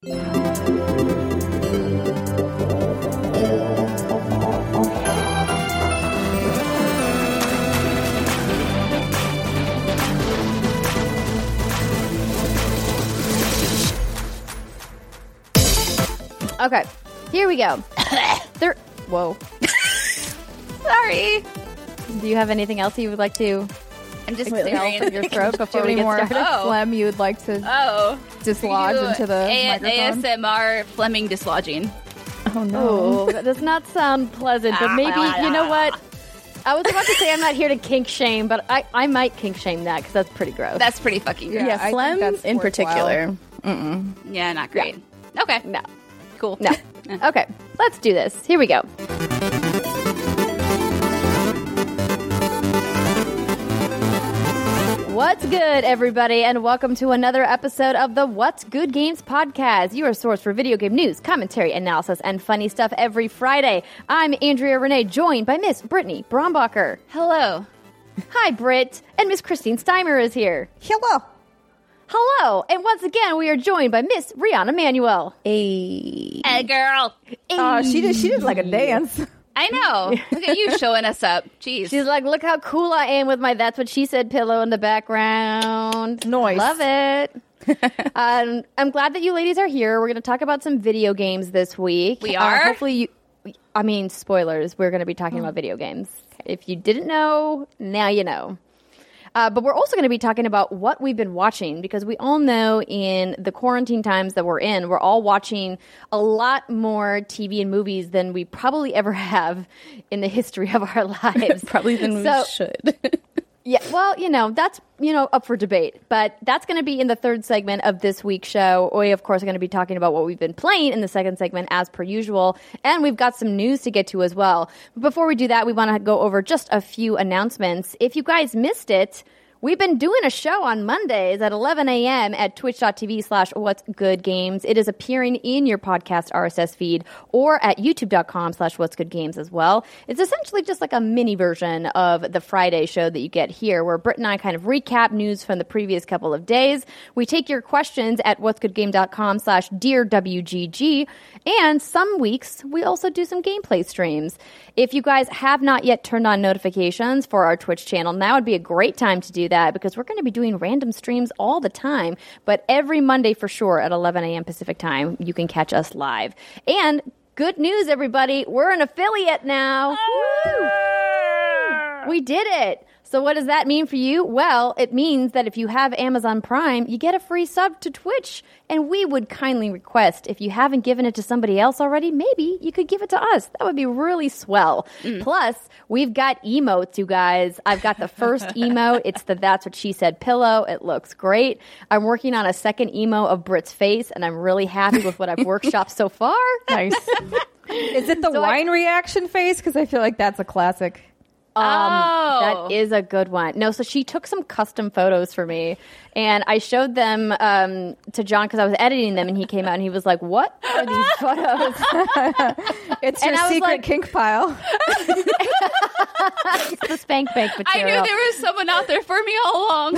Okay, here we go. Whoa. Sorry. Do you have anything else you would like to I'm just expel from your throat before we any get more started? phlegm you would like to dislodge into the microphone? ASMR Fleming dislodging. Oh, no. Oh, that does not sound pleasant, but maybe, you know what? I was about to say I'm not here to kink shame, but I might kink shame that because that's pretty gross. That's pretty fucking gross. Yeah, I think phlegm that's in worthwhile. particular. Yeah, not great. Okay. No. Cool. No. Okay, let's do this. Here we go. What's good, everybody, and welcome to another episode of the What's Good Games podcast, your source for video game news, commentary, analysis, and funny stuff every Friday. I'm Andrea Renee, joined by Miss Brittany Brombacher. Hello. Hi, Britt, and Miss Christine Steimer is here. Hello. Hello, and once again, we are joined by Miss Rihanna Manuel. Hey. Hey, girl. She did like a dance. I know. Look at you showing us up. Jeez. She's like, look how cool I am with my That's What She Said pillow in the background. Nice. Love it. I'm glad that you ladies are here. We're going to talk about some video games this week. We are? Hopefully spoilers. We're going to be talking about video games. If you didn't know, now you know. But we're also going to be talking about what we've been watching, because we all know in the quarantine times that we're in, we're all watching a lot more TV and movies than we probably ever have in the history of our lives. Probably than we should. Yeah, well, that's, up for debate. But that's going to be in the third segment of this week's show. We, of course, are going to be talking about what we've been playing in the second segment, as per usual. And we've got some news to get to as well. But before we do that, we want to go over just a few announcements. If you guys missed it, we've been doing a show on Mondays at 11 a.m. at twitch.tv/whatsgoodgames. It is appearing in your podcast RSS feed or at youtube.com/whatsgoodgames as well. It's essentially just like a mini version of the Friday show that you get here, where Britt and I kind of recap news from the previous couple of days. We take your questions at whatsgoodgame.com/dearwgg. And some weeks, we also do some gameplay streams. If you guys have not yet turned on notifications for our Twitch channel, now would be a great time to do that, because we're going to be doing random streams all the time. But every Monday for sure at 11 a.m. Pacific time, you can catch us live. And good news, everybody, we're an affiliate now. Woo! We did it. So what does that mean for you? Well, it means that if you have Amazon Prime, you get a free sub to Twitch. And we would kindly request, if you haven't given it to somebody else already, maybe you could give it to us. That would be really swell. Plus, we've got emotes, you guys. I've got the first emote. It's the That's What She Said pillow. It looks great. I'm working on a second emo of Britt's face, and I'm really happy with what I've workshopped so far. Nice. Is it the wine reaction face? Because I feel like that's a classic. That is a good one. No, so she took some custom photos for me, and I showed them to John because I was editing them, and he came out and he was like, "What are these photos?" It's your secret kink pile. It's the spank bank material. I knew there was someone out there for me all along.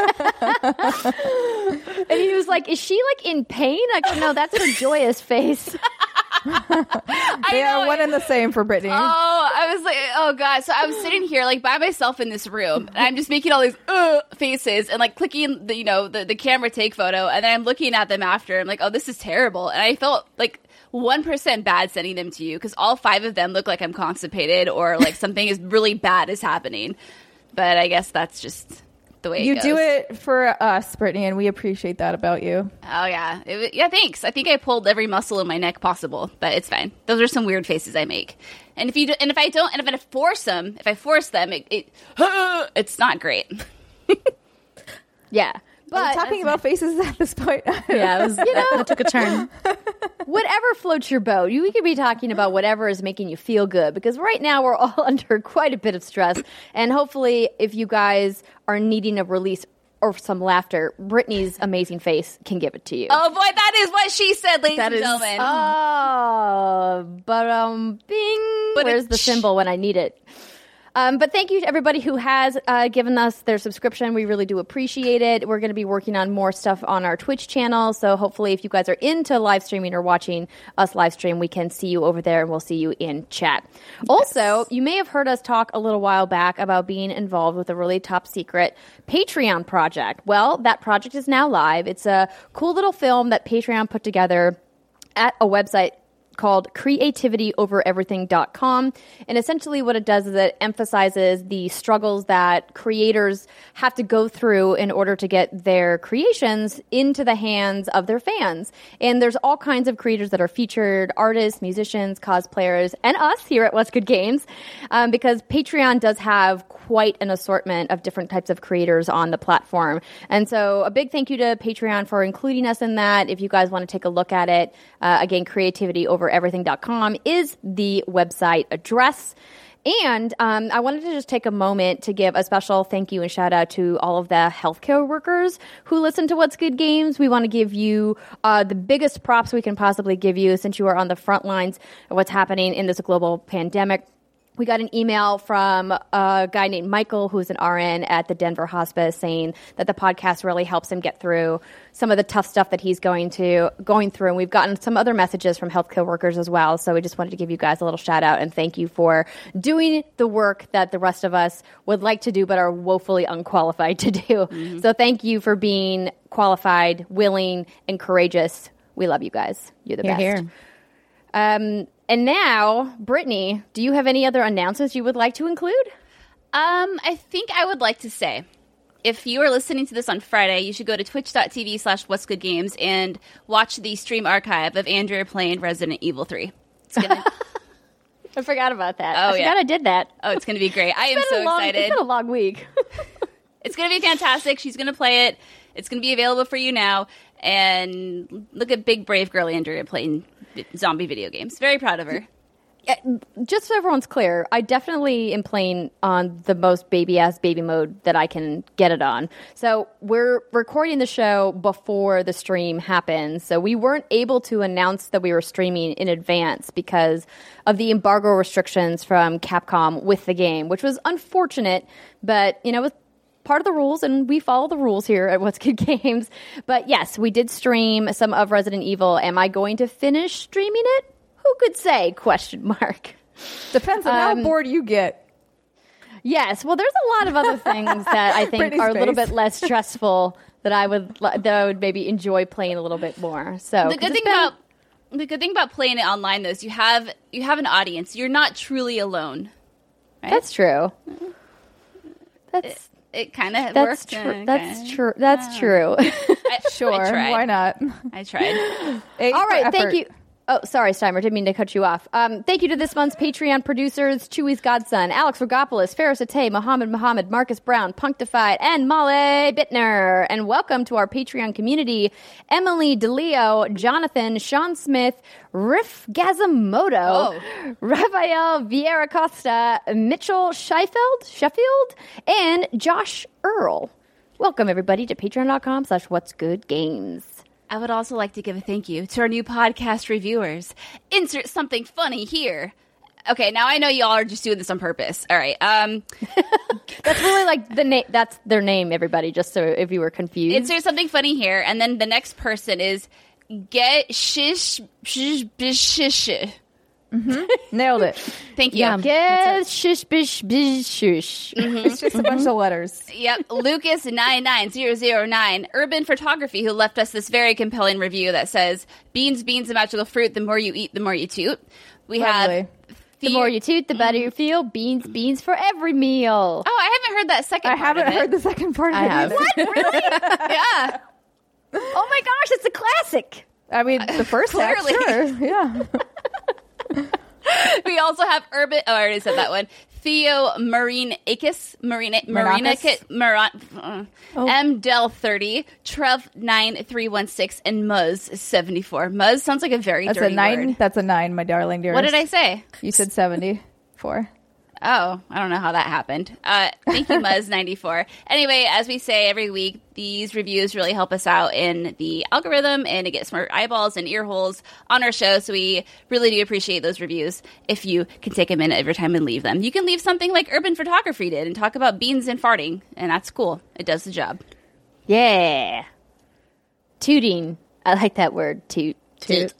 And he was like, "Is she like in pain?" I go, "No, that's her joyous face." They are one and the same for Brittany. Oh, I was like, oh god. So I was sitting here like by myself in this room, and I'm just making all these faces and like clicking the camera take photo, and then I'm looking at them after. I'm like, oh, this is terrible, and I felt like 1% bad sending them to you because all 5 of them look like I'm constipated or like something is really bad is happening. But I guess that's just the way it goes. You do it for us, Brittany, and we appreciate that about you. Oh yeah, yeah. Thanks. I think I pulled every muscle in my neck possible, but it's fine. Those are some weird faces I make. And if I force them, it's not great. Yeah. But talking about faces at this point. Yeah, it took a turn. Whatever floats your boat. We could be talking about whatever is making you feel good, because right now we're all under quite a bit of stress. And hopefully, if you guys are needing a release or some laughter, Brittany's amazing face can give it to you. Oh boy, that is what she said, ladies and gentlemen. Oh, but bing. Where's the symbol when I need it? But thank you to everybody who has given us their subscription. We really do appreciate it. We're going to be working on more stuff on our Twitch channel. So hopefully if you guys are into live streaming or watching us live stream, we can see you over there and we'll see you in chat. Yes. Also, you may have heard us talk a little while back about being involved with a really top secret Patreon project. Well, that project is now live. It's a cool little film that Patreon put together at a website called creativityovereverything.com. And essentially what it does is it emphasizes the struggles that creators have to go through in order to get their creations into the hands of their fans. And there's all kinds of creators that are featured, artists, musicians, cosplayers, and us here at What's Good Games, because Patreon does have quite an assortment of different types of creators on the platform. And so a big thank you to Patreon for including us in that. If you guys want to take a look at it, again, creativityovereverything.com is the website address. And I wanted to just take a moment to give a special thank you and shout out to all of the healthcare workers who listen to What's Good Games. We want to give you the biggest props we can possibly give you since you are on the front lines of what's happening in this global pandemic. We got an email from a guy named Michael, who's an RN at the Denver Hospice, saying that the podcast really helps him get through some of the tough stuff that he's going through. And we've gotten some other messages from healthcare workers as well. So we just wanted to give you guys a little shout out and thank you for doing the work that the rest of us would like to do but are woefully unqualified to do. Mm-hmm. So thank you for being qualified, willing, and courageous. We love you guys. You're the best. Here. And now, Brittany, do you have any other announcements you would like to include? I think I would like to say, if you are listening to this on Friday, you should go to twitch.tv/whatsgoodgames and watch the stream archive of Andrea playing Resident Evil 3. It's gonna... I forgot about that. Oh, I forgot I did that. Oh, it's going to be great. I am so excited. It's been a long week. It's going to be fantastic. She's going to play it. It's going to be available for you now. And look at big, brave girl Andrea playing zombie video games. Very proud of her. Just so everyone's clear, I definitely am playing on the most baby-ass baby mode that I can get it on. So we're recording the show before the stream happens. So we weren't able to announce that we were streaming in advance because of the embargo restrictions from Capcom with the game, which was unfortunate. But, you know, it was part of the rules, and we follow the rules here at What's Good Games. But yes, we did stream some of Resident Evil. Am I going to finish streaming it? Who could say? Question mark. Depends on how bored you get. Yes. Well, there's a lot of other things that I think are a little bit less stressful that I would maybe enjoy playing a little bit more. So the good thing about playing it online, though, is you have an audience. You're not truly alone. Right? That's true. It kind of works. That's true. That's true. Sure. Why not? I tried. All right. Thank you. Oh, sorry, Steimer. Didn't mean to cut you off. Thank you to this month's Patreon producers, Chewy's Godson, Alex Rogopoulos, Ferris Atay, Mohammed, Marcus Brown, Punctified, and Molly Bittner. And welcome to our Patreon community, Emily DeLeo, Jonathan, Sean Smith, Riff Gazamoto, Raphael Vieira Costa, Mitchell Sheffield, and Josh Earl. Welcome, everybody, to patreon.com/whatsgoodgames. I would also like to give a thank you to our new podcast reviewers. Insert something funny here. Okay, now I know y'all are just doing this on purpose. All right. That's really like the name. That's their name, everybody, just so if you were confused. Insert something funny here. And then the next person is Get Shish Bish. Nailed it. Thank you. Yeah, Get Shish Bish Bish Shush. It's just a bunch of letters. Yep. Lucas99009, Urban Photography, who left us this very compelling review that says, beans, a magical fruit, the more you eat, the more you toot. We have... The more you toot, the better you feel. Beans for every meal. Oh, I haven't heard that second part. I haven't heard the second part of it. I have. What? Really? Yeah. Oh my gosh, it's a classic. I mean, the first half, sure. Yeah. We also have Urban. Oh, I already said that one. Theo Marinakis, Mdel30, Trev9316, and Muzz74. Muzz sounds like a very dirty word. That's a 9, my darling dearest. What did I say? You said 74. Oh, I don't know how that happened. Thank you, Muzz94. Anyway, as we say every week, these reviews really help us out in the algorithm and to get smart eyeballs and ear holes on our show. So we really do appreciate those reviews if you can take a minute every time and leave them. You can leave something like Urban Photography did and talk about beans and farting, and that's cool. It does the job. Yeah. Tooting. I like that word, toot. Toot.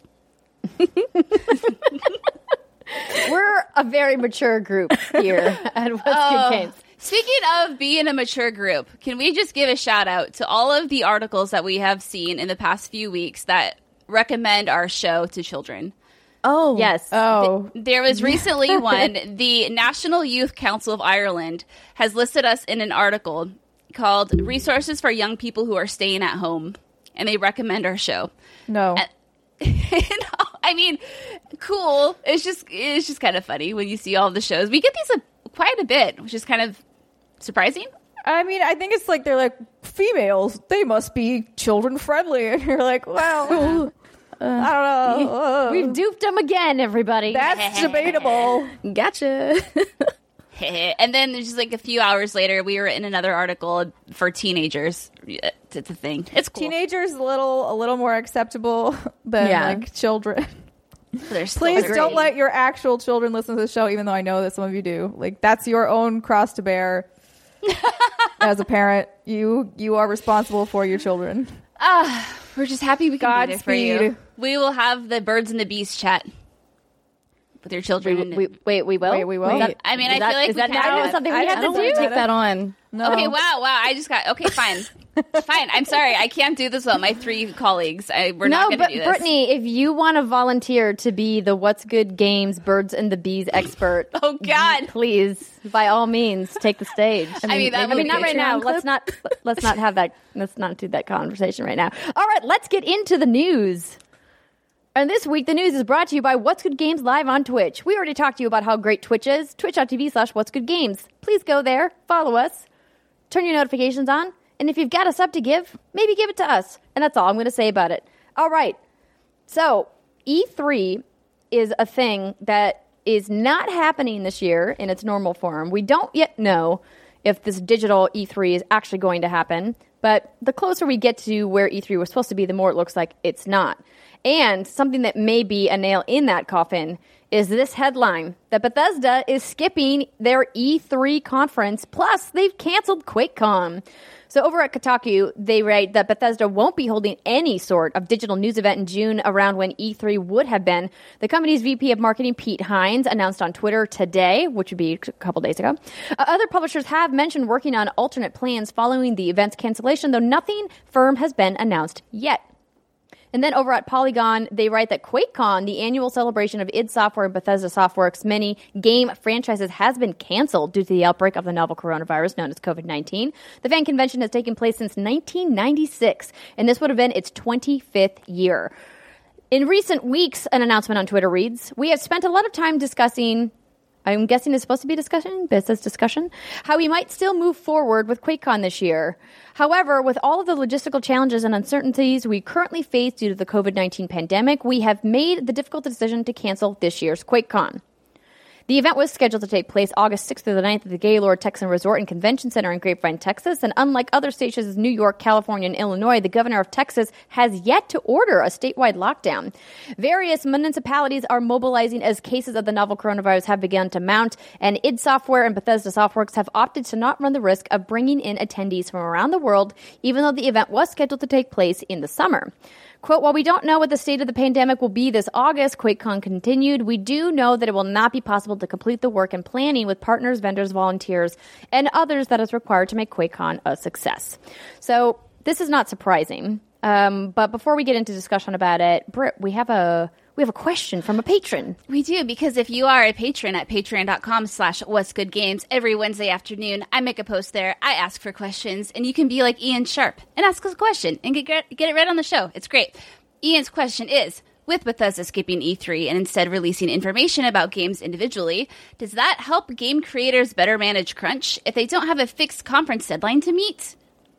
We're a very mature group here at What's Good Games. Speaking of being a mature group, can we just give a shout out to all of the articles that we have seen in the past few weeks that recommend our show to children? Oh. Yes. Oh, There was recently one. The National Youth Council of Ireland has listed us in an article called Resources for Young People Who Are Staying at Home, and they recommend our show. no. I mean, cool. It's just kind of funny when you see all of the shows. We get these quite a bit, which is kind of surprising. I mean, I think it's like they're like, females, they must be children friendly. And you're like, well, I don't know. We've duped them again, everybody. That's debatable. Gotcha. And then just like a few hours later, we were in another article for teenagers. It's a thing. It's cool. Teenagers a little more acceptable than like children. They're still Please great. don't let your actual children listen to the show, even though I know that some of you do. Like, that's your own cross to bear. As a parent, you are responsible for your children. We're just happy we can be there for you. Godspeed. We will have the Birds and the Bees chat with your children. We will? Wait, we will? I mean, I feel like is that we now kind of- something we I have to don't do? want Take that on. No. Okay, wow. I just got... Okay, fine. Fine. I'm sorry. I can't do this with my 3 colleagues. We're not going to do this. Brittany, if you want to volunteer to be the What's Good Games Birds and the Bees expert, Oh, God. please, by all means, take the stage. I mean, that would be not a right now. Patreon Let's not have that. Let's not do that conversation right now. All right, let's get into the news. And this week, the news is brought to you by What's Good Games live on Twitch. We already talked to you about how great Twitch is. Twitch.tv/What's Good Games. Please go there, follow us, turn your notifications on, and if you've got a sub to give, maybe give it to us. And that's all I'm going to say about it. All right. So, E3 is a thing that is not happening this year in its normal form. We don't yet know if this digital E3 is actually going to happen, but the closer we get to where E3 was supposed to be, the more it looks like it's not. And something that may be a nail in that coffin is this headline that Bethesda is skipping their E3 conference, plus they've canceled QuakeCon. So over at Kotaku, they write that Bethesda won't be holding any sort of digital news event in June around when E3 would have been. The company's VP of Marketing, Pete Hines, announced on Twitter today, which would be a couple days ago. Other publishers have mentioned working on alternate plans following the event's cancellation, though nothing firm has been announced yet. And then over at Polygon, they write that QuakeCon, the annual celebration of id Software and Bethesda Softworks' many game franchises, has been canceled due to the outbreak of the novel coronavirus known as COVID-19. The fan convention has taken place since 1996, and this would have been its 25th year. In recent weeks, an announcement on Twitter reads, "We have spent a lot of time discussing," I'm guessing it's supposed to be business discussion, "how we might still move forward with QuakeCon this year. However, with all of the logistical challenges and uncertainties we currently face due to the COVID-19 pandemic, we have made the difficult decision to cancel this year's QuakeCon." The event was scheduled to take place August 6th through the 9th at the Gaylord Texan Resort and Convention Center in Grapevine, Texas. And unlike other states as New York, California, and Illinois, the governor of Texas has yet to order a statewide lockdown. Various municipalities are mobilizing as cases of the novel coronavirus have begun to mount, and id Software and Bethesda Softworks have opted to not run the risk of bringing in attendees from around the world, even though the event was scheduled to take place in the summer. Quote, "While we don't know what the state of the pandemic will be this August," QuakeCon continued, "we do know that it will not be possible to complete the work and planning with partners, vendors, volunteers, and others that is required to make QuakeCon a success." So this is not surprising. But before we get into discussion about it, Britt, we have a question from a patron. We do, because if you are a patron at patreon.com/what'sgoodgames, every Wednesday afternoon, I make a post there, I ask for questions, and you can be like Ian Sharp and ask us a question and get it read on the show. It's great. Ian's question is, with Bethesda skipping E3 and instead releasing information about games individually, does that help game creators better manage crunch if they don't have a fixed conference deadline to meet?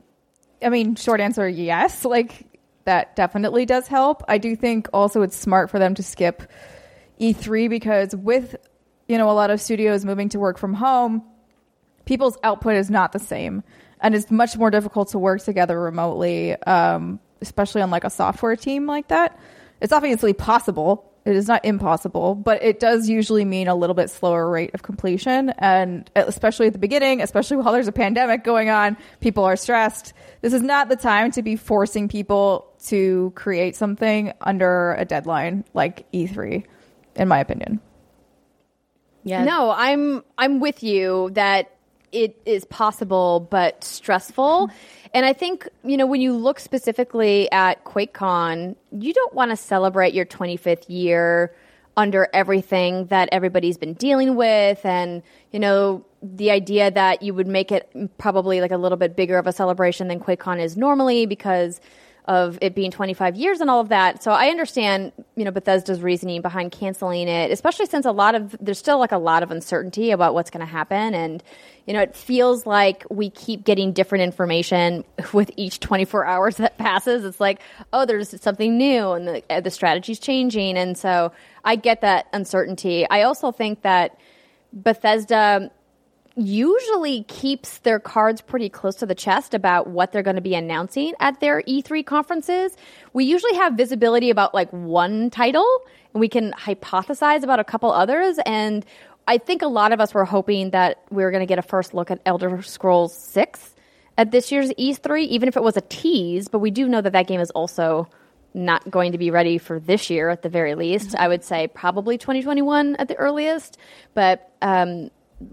I mean, short answer, yes. Like, that definitely does help. I do think also it's smart for them to skip E3 because with a lot of studios moving to work from home, people's output is not the same. And it's much more difficult to work together remotely, especially on like a software team like that. It's obviously possible. It is not impossible, but it does usually mean a little bit slower rate of completion. And especially at the beginning, especially while there's a pandemic going on, people are stressed. This is not the time to be forcing people to create something under a deadline like E3, in my opinion. Yeah. No, I'm with you that it is possible but stressful. And I think, when you look specifically at QuakeCon, you don't want to celebrate your 25th year under everything that everybody's been dealing with. And, the idea that you would make it probably like a little bit bigger of a celebration than QuakeCon is normally because of it being 25 years and all of that. So I understand, Bethesda's reasoning behind canceling it, especially since there's still like a lot of uncertainty about what's going to happen. And, it feels like we keep getting different information with each 24 hours that passes. It's like, oh, there's something new and the strategy's changing. And so I get that uncertainty. I also think that Bethesda usually keeps their cards pretty close to the chest about what they're going to be announcing at their E3 conferences. We usually have visibility about like one title, and we can hypothesize about a couple others. And I think a lot of us were hoping that we were going to get a first look at Elder Scrolls 6 at this year's E3, even if it was a tease. But we do know that game is also not going to be ready for this year at the very least. Mm-hmm. I would say probably 2021 at the earliest. But I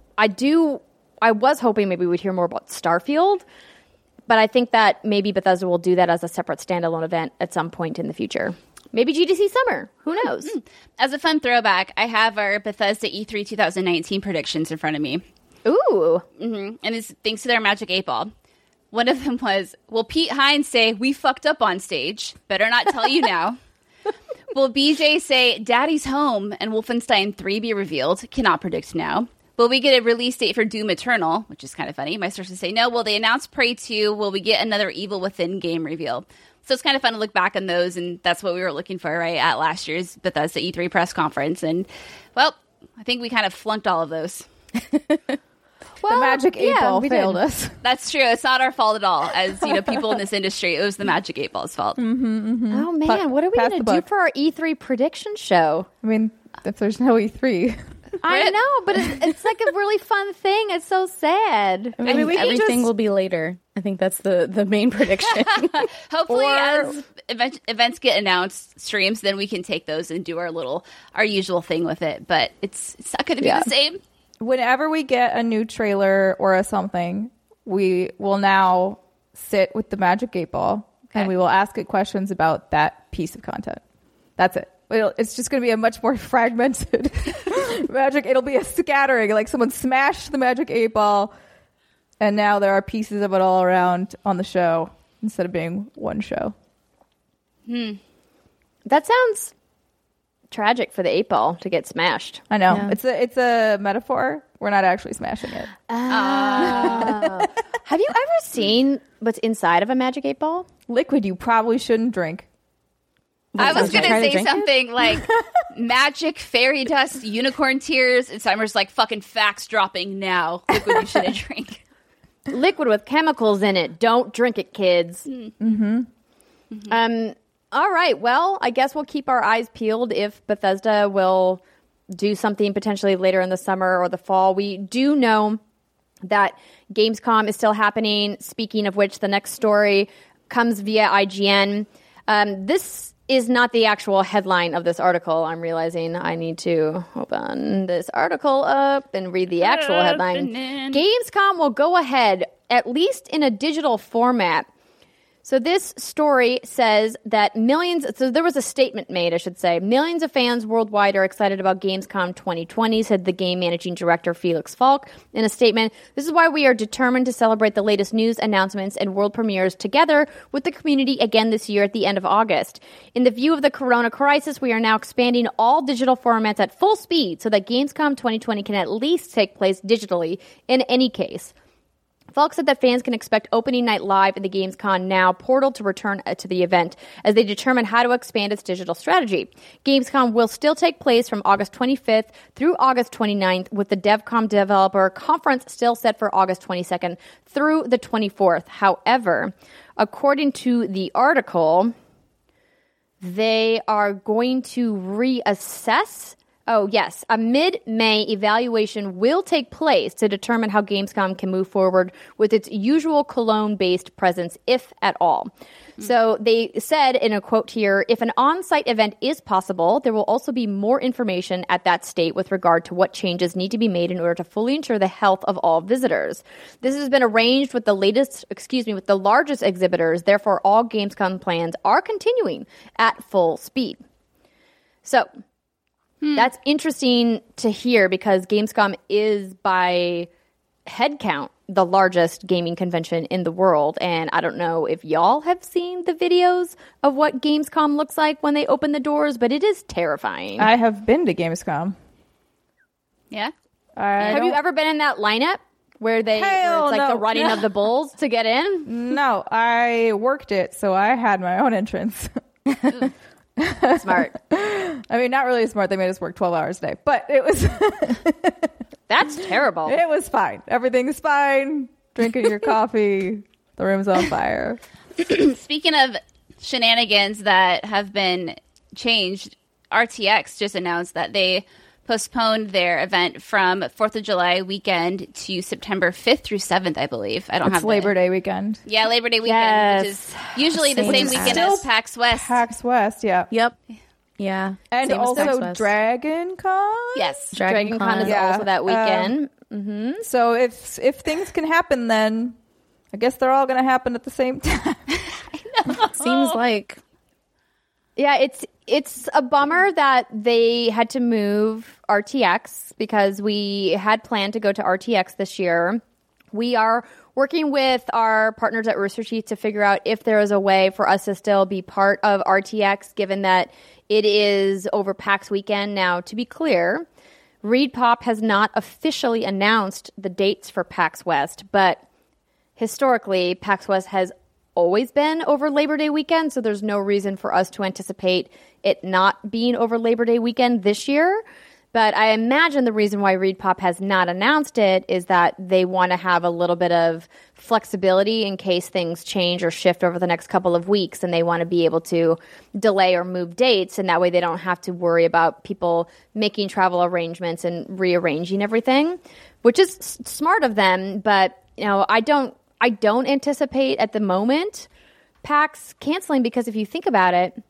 was hoping maybe we'd hear more about Starfield, but I think that maybe Bethesda will do that as a separate standalone event at some point in the future. Maybe GDC Summer. Who knows? As a fun throwback, I have our Bethesda E3 2019 predictions in front of me. Ooh. Mm-hmm. And it's thanks to their Magic 8 Ball. One of them was, will Pete Hines say, we fucked up on stage? Better not tell you now. Will BJ say, Daddy's home and Wolfenstein 3 be revealed? Cannot predict now. Will we get a release date for Doom Eternal? Which is kind of funny. My sources say no. Will they announce Prey 2? Will we get another Evil Within game reveal? So it's kind of fun to look back on those, and that's what we were looking for, right, at last year's Bethesda E3 press conference. And, well, I think we kind of flunked all of those. Well, the Magic 8 Ball failed us. That's true. It's not our fault at all. As people in this industry, it was the Magic 8 Ball's fault. Mm-hmm, mm-hmm. Oh, man. What are we going to do for our E3 prediction show? I mean, if there's no E3... I know, but it's like a really fun thing. It's so sad. I mean, everything will be later. I think that's the main prediction. Hopefully, as events get announced, streams, then we can take those and do our usual thing with it. But it's not going to be the same. Whenever we get a new trailer or a something, we will now sit with the Magic 8 Ball and we will ask it questions about that piece of content. That's it. It's just going to be a much more fragmented Magic. It'll be a scattering, like someone smashed the Magic 8 Ball, and now there are pieces of it all around on the show instead of being one show. That sounds tragic for the 8 Ball to get smashed. I know. Yeah. It's a metaphor. We're not actually smashing it. Have you ever seen what's inside of a Magic 8 Ball? Liquid you probably shouldn't drink. I was going to say something like magic, fairy dust, unicorn tears, and Summer's like fucking facts dropping now. Liquid you shouldn't drink. Liquid with chemicals in it. Don't drink it, kids. Mm-hmm. Mm-hmm. All right. Well, I guess we'll keep our eyes peeled if Bethesda will do something potentially later in the summer or the fall. We do know that Gamescom is still happening. Speaking of which, the next story comes via IGN. This is not the actual headline of this article. I'm realizing I need to open this article up and read the actual headline. Gamescom will go ahead, at least in a digital format. So this story says that there was a statement made, I should say. Millions of fans worldwide are excited about Gamescom 2020, said the game managing director Felix Falk in a statement. This is why we are determined to celebrate the latest news, announcements, and world premieres together with the community again this year at the end of August. In the view of the corona crisis, we are now expanding all digital formats at full speed so that Gamescom 2020 can at least take place digitally in any case. Falk said that fans can expect opening night live in the Gamescom Now portal to return to the event as they determine how to expand its digital strategy. Gamescom will still take place from August 25th through August 29th, with the DevCom Developer Conference still set for August 22nd through the 24th. However, according to the article, they are going to reassess. Oh, yes. A mid-May evaluation will take place to determine how Gamescom can move forward with its usual Cologne-based presence, if at all. So they said in a quote here, if an on-site event is possible, there will also be more information at that state with regard to what changes need to be made in order to fully ensure the health of all visitors. This has been arranged with with the largest exhibitors. Therefore, all Gamescom plans are continuing at full speed. So that's interesting to hear because Gamescom is by head count the largest gaming convention in the world. And I don't know if y'all have seen the videos of what Gamescom looks like when they open the doors, but it is terrifying. I have been to Gamescom. Yeah? Have you ever been in that lineup where it's like the running of the bulls to get in? No, I worked it, so I had my own entrance. Smart. I mean, not really smart. They made us work 12 hours a day, but it was... That's terrible. It was fine. Everything's fine. Drinking your coffee. The room's on fire. Speaking of shenanigans that have been changed, RTX just announced that they postponed their event from 4th of July weekend to September 5th through 7th, I believe. It's Labor Day weekend. Yeah, Labor Day weekend, which is usually the same weekend as PAX West. PAX West, yeah. Yep. Yeah. And also Dragon Con? Yes. Dragon Con is also that weekend. So if things can happen, then I guess they're all going to happen at the same time. Seems like. Yeah, it's a bummer that they had to move RTX because we had planned to go to RTX this year. We are working with our partners at Rooster Teeth to figure out if there is a way for us to still be part of RTX, given that it is over PAX weekend. Now, to be clear, ReedPop has not officially announced the dates for PAX West, but historically, PAX West has always been over Labor Day weekend, so there's no reason for us to anticipate it not being over Labor Day weekend this year. But I imagine the reason why ReedPop has not announced it is that they want to have a little bit of flexibility in case things change or shift over the next couple of weeks, and they want to be able to delay or move dates, and that way they don't have to worry about people making travel arrangements and rearranging everything, which is smart of them. But I don't anticipate at the moment PAX canceling, because if you think about it,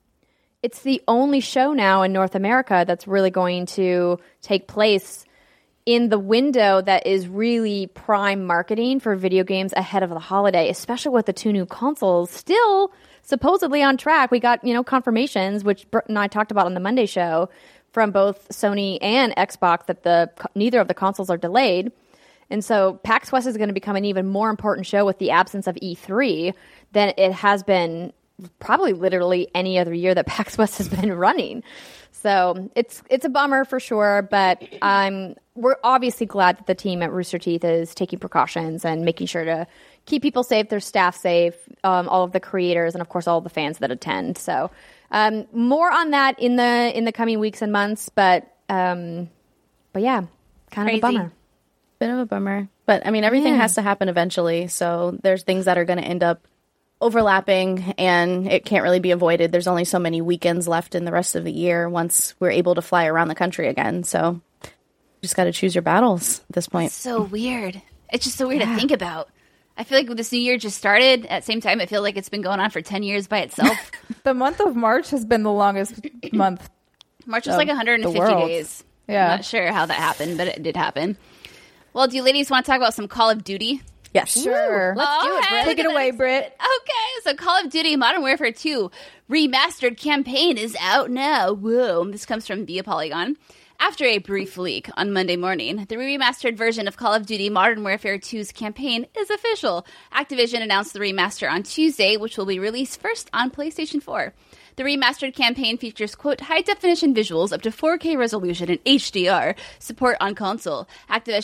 it's the only show now in North America that's really going to take place in the window that is really prime marketing for video games ahead of the holiday, especially with the 2 new consoles still supposedly on track. We got, confirmations, which Britt and I talked about on the Monday show, from both Sony and Xbox that neither of the consoles are delayed. And so PAX West is going to become an even more important show with the absence of E3 than it has been probably literally any other year that PAX West has been running. So it's a bummer for sure, but we're obviously glad that the team at Rooster Teeth is taking precautions and making sure to keep people safe, their staff safe, all of the creators, and of course all of the fans that attend. So more on that in the coming weeks and months, but yeah, kind Crazy. of a bummer. Bit of a bummer. But, I mean, everything has to happen eventually, so there's things that are going to end up overlapping, and it can't really be avoided. There's only so many weekends left in the rest of the year once we're able to fly around the country again. So you just got to choose your battles at this point. It's so weird. It's just so weird to think about. I feel like this new year just started. At the same time, I feel like it's been going on for 10 years by itself. The month of March has been the longest month. March was like 150 days. Yeah. I'm not sure how that happened, but it did happen. Well, do you ladies want to talk about some Call of Duty? Yes. Sure. Let's do it, Britt. Take it away, Britt. Okay, so Call of Duty Modern Warfare 2 Remastered campaign is out now. Whoa, this comes from Via Polygon. After a brief leak on Monday morning, the remastered version of Call of Duty Modern Warfare 2's campaign is official. Activision announced the remaster on Tuesday, which will be released first on PlayStation 4. The remastered campaign features, quote, high-definition visuals up to 4K resolution and HDR, support on console. Activision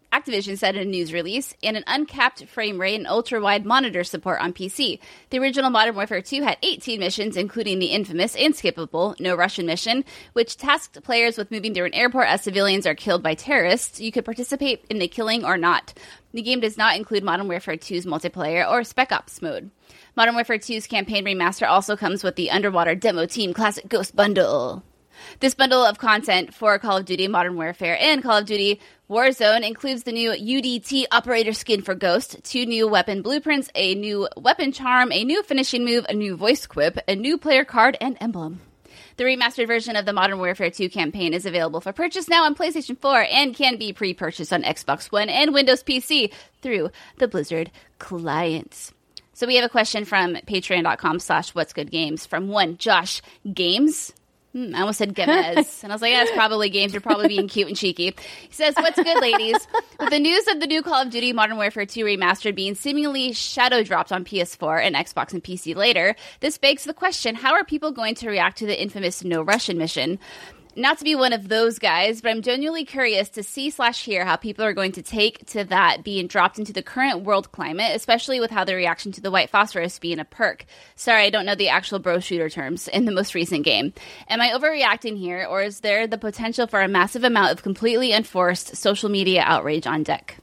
Activision said in a news release, and an uncapped frame rate and ultra-wide monitor support on PC. The original Modern Warfare 2 had 18 missions, including the infamous and skippable No Russian mission, which tasked players with moving through an airport as civilians are killed by terrorists. You could participate in the killing or not. The game does not include Modern Warfare 2's multiplayer or Spec Ops mode. Modern Warfare 2's campaign remaster also comes with the Underwater Demo Team Classic Ghost Bundle. This bundle of content for Call of Duty Modern Warfare and Call of Duty Warzone includes the new UDT operator skin for Ghost, 2 new weapon blueprints, a new weapon charm, a new finishing move, a new voice quip, a new player card, and emblem. The remastered version of the Modern Warfare 2 campaign is available for purchase now on PlayStation 4 and can be pre-purchased on Xbox One and Windows PC through the Blizzard clients. So we have a question from patreon.com/whatsgoodgames from one Josh Games. I almost said Gemez. And I was like, yeah, it's probably games. You're probably being cute and cheeky. He says, what's good, ladies? With the news of the new Call of Duty Modern Warfare 2 remastered being seemingly shadow dropped on PS4 and Xbox and PC later, this begs the question, how are people going to react to the infamous No Russian mission? Not to be one of those guys, but I'm genuinely curious to see/hear how people are going to take to that being dropped into the current world climate, especially with how the reaction to the white phosphorus being a perk. Sorry, I don't know the actual bro shooter terms in the most recent game. Am I overreacting here, or is there the potential for a massive amount of completely unforced social media outrage on deck?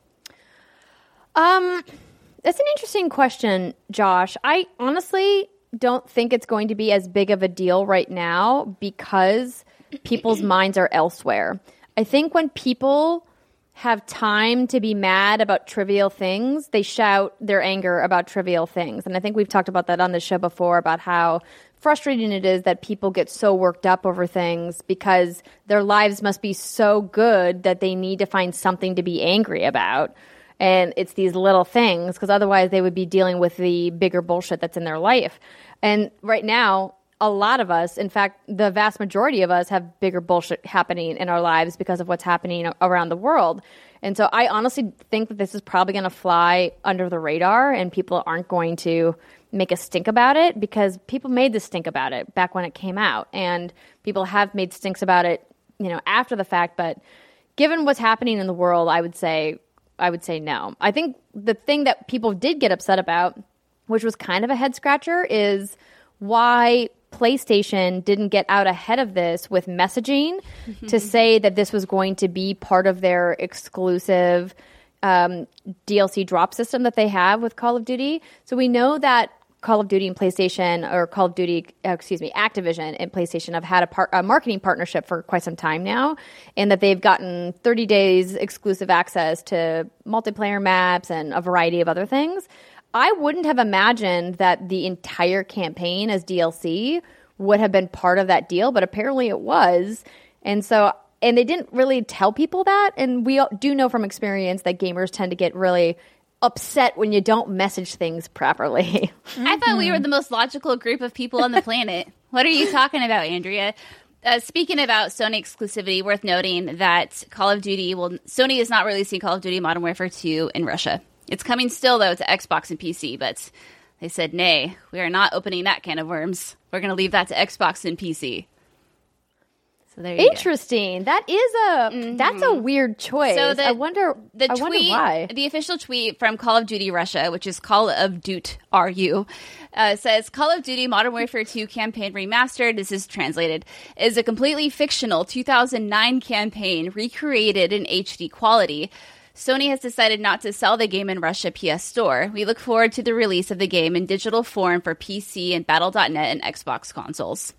That's an interesting question, Josh. I honestly don't think it's going to be as big of a deal right now because people's minds are elsewhere. I think when people have time to be mad about trivial things, they shout their anger about trivial things. And I think we've talked about that on the show before, about how frustrating it is that people get so worked up over things because their lives must be so good that they need to find something to be angry about. And it's these little things, because otherwise they would be dealing with the bigger bullshit that's in their life. And right now, a lot of us, in fact, the vast majority of us have bigger bullshit happening in our lives because of what's happening around the world. And so I honestly think that this is probably going to fly under the radar and people aren't going to make a stink about it because people made the stink about it back when it came out. And people have made stinks about it, after the fact. But given what's happening in the world, I would say no. I think the thing that people did get upset about, which was kind of a head scratcher, is why PlayStation didn't get out ahead of this with messaging to say that this was going to be part of their exclusive DLC drop system that they have with Call of Duty. So we know that Call of Duty and PlayStation, or Call of Duty, Activision and PlayStation have had a marketing partnership for quite some time now, and that they've gotten 30 days exclusive access to multiplayer maps and a variety of other things. I wouldn't have imagined that the entire campaign as DLC would have been part of that deal, but apparently it was. And they didn't really tell people that. And we do know from experience that gamers tend to get really upset when you don't message things properly. I thought we were the most logical group of people on the planet. What are you talking about, Andrea? Speaking about Sony exclusivity, worth noting that Sony is not releasing Call of Duty Modern Warfare 2 in Russia. It's coming still, though, to Xbox and PC, but they said, nay, we are not opening that can of worms. We're going to leave that to Xbox and PC. So there you Interesting. Go. That is that's a weird choice. So I wonder why. The official tweet from Call of Duty Russia, which is Call of Duty RU, says, Call of Duty Modern Warfare 2 campaign remastered, this is translated, is a completely fictional 2009 campaign recreated in HD quality. Sony has decided not to sell the game in Russia PS Store. We look forward to the release of the game in digital form for PC and Battle.net and Xbox consoles.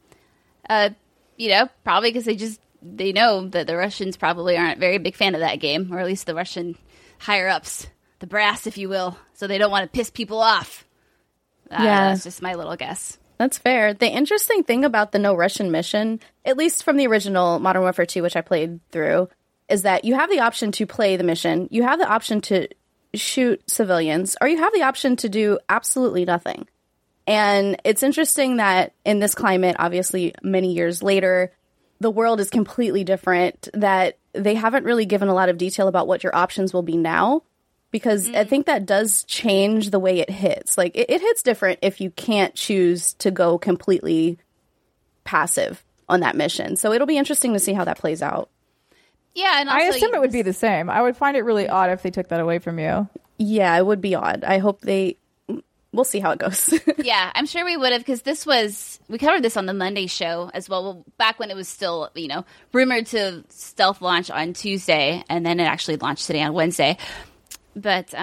Probably because they know that the Russians probably aren't a very big fan of that game, or at least the Russian higher-ups, the brass, if you will, so they don't want to piss people off. That's just my little guess. That's fair. The interesting thing about the No Russian mission, at least from the original Modern Warfare 2, which I played through, is that you have the option to play the mission, you have the option to shoot civilians, or you have the option to do absolutely nothing. And it's interesting that in this climate, obviously many years later, the world is completely different, that they haven't really given a lot of detail about what your options will be now, because I think that does change the way it hits. Like, it hits different if you can't choose to go completely passive on that mission. So it'll be interesting to see how that plays out. Yeah, and also I assume it would be the same. I would find it really odd if they took that away from you. Yeah, it would be odd. I hope we'll see how it goes. Yeah, I'm sure we would have, because we covered this on the Monday show as well, back when it was still, rumored to stealth launch on Tuesday, and then it actually launched today on Wednesday. But,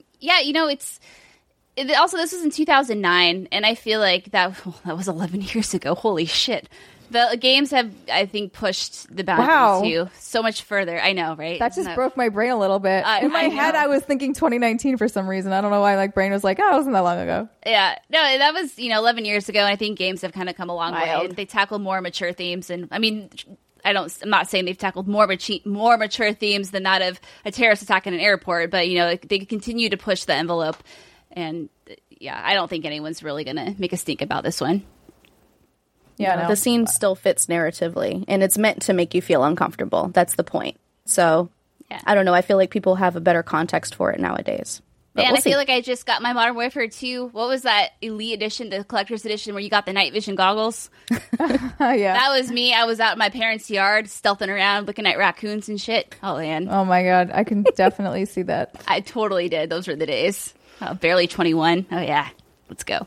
also, this was in 2009, and I feel like that was 11 years ago. Holy shit. The games have, I think, pushed the boundaries too so much further. I know, right? That just broke my brain a little bit. In my head, I was thinking 2019 for some reason. I don't know why. Like, brain was like, "Oh, it wasn't that long ago." Yeah, no, that was 11 years ago. And I think games have kind of come a long way. And they tackle more mature themes, and I mean, I'm not saying they've tackled more mature themes than that of a terrorist attack in an airport, but they continue to push the envelope. And yeah, I don't think anyone's really gonna make a stink about this one. Yeah, no. The scene still fits narratively, and it's meant to make you feel uncomfortable. That's the point. So, yeah. I don't know. I feel like people have a better context for it nowadays. But I feel like I just got my Modern Warfare 2. What was that Elite Edition, the Collector's Edition, where you got the night vision goggles? Yeah. That was me. I was out in my parents' yard, stealthing around, looking at raccoons and shit. Oh, man. Oh, my God. I can definitely see that. I totally did. Those were the days. Barely 21. Oh, yeah. Let's go.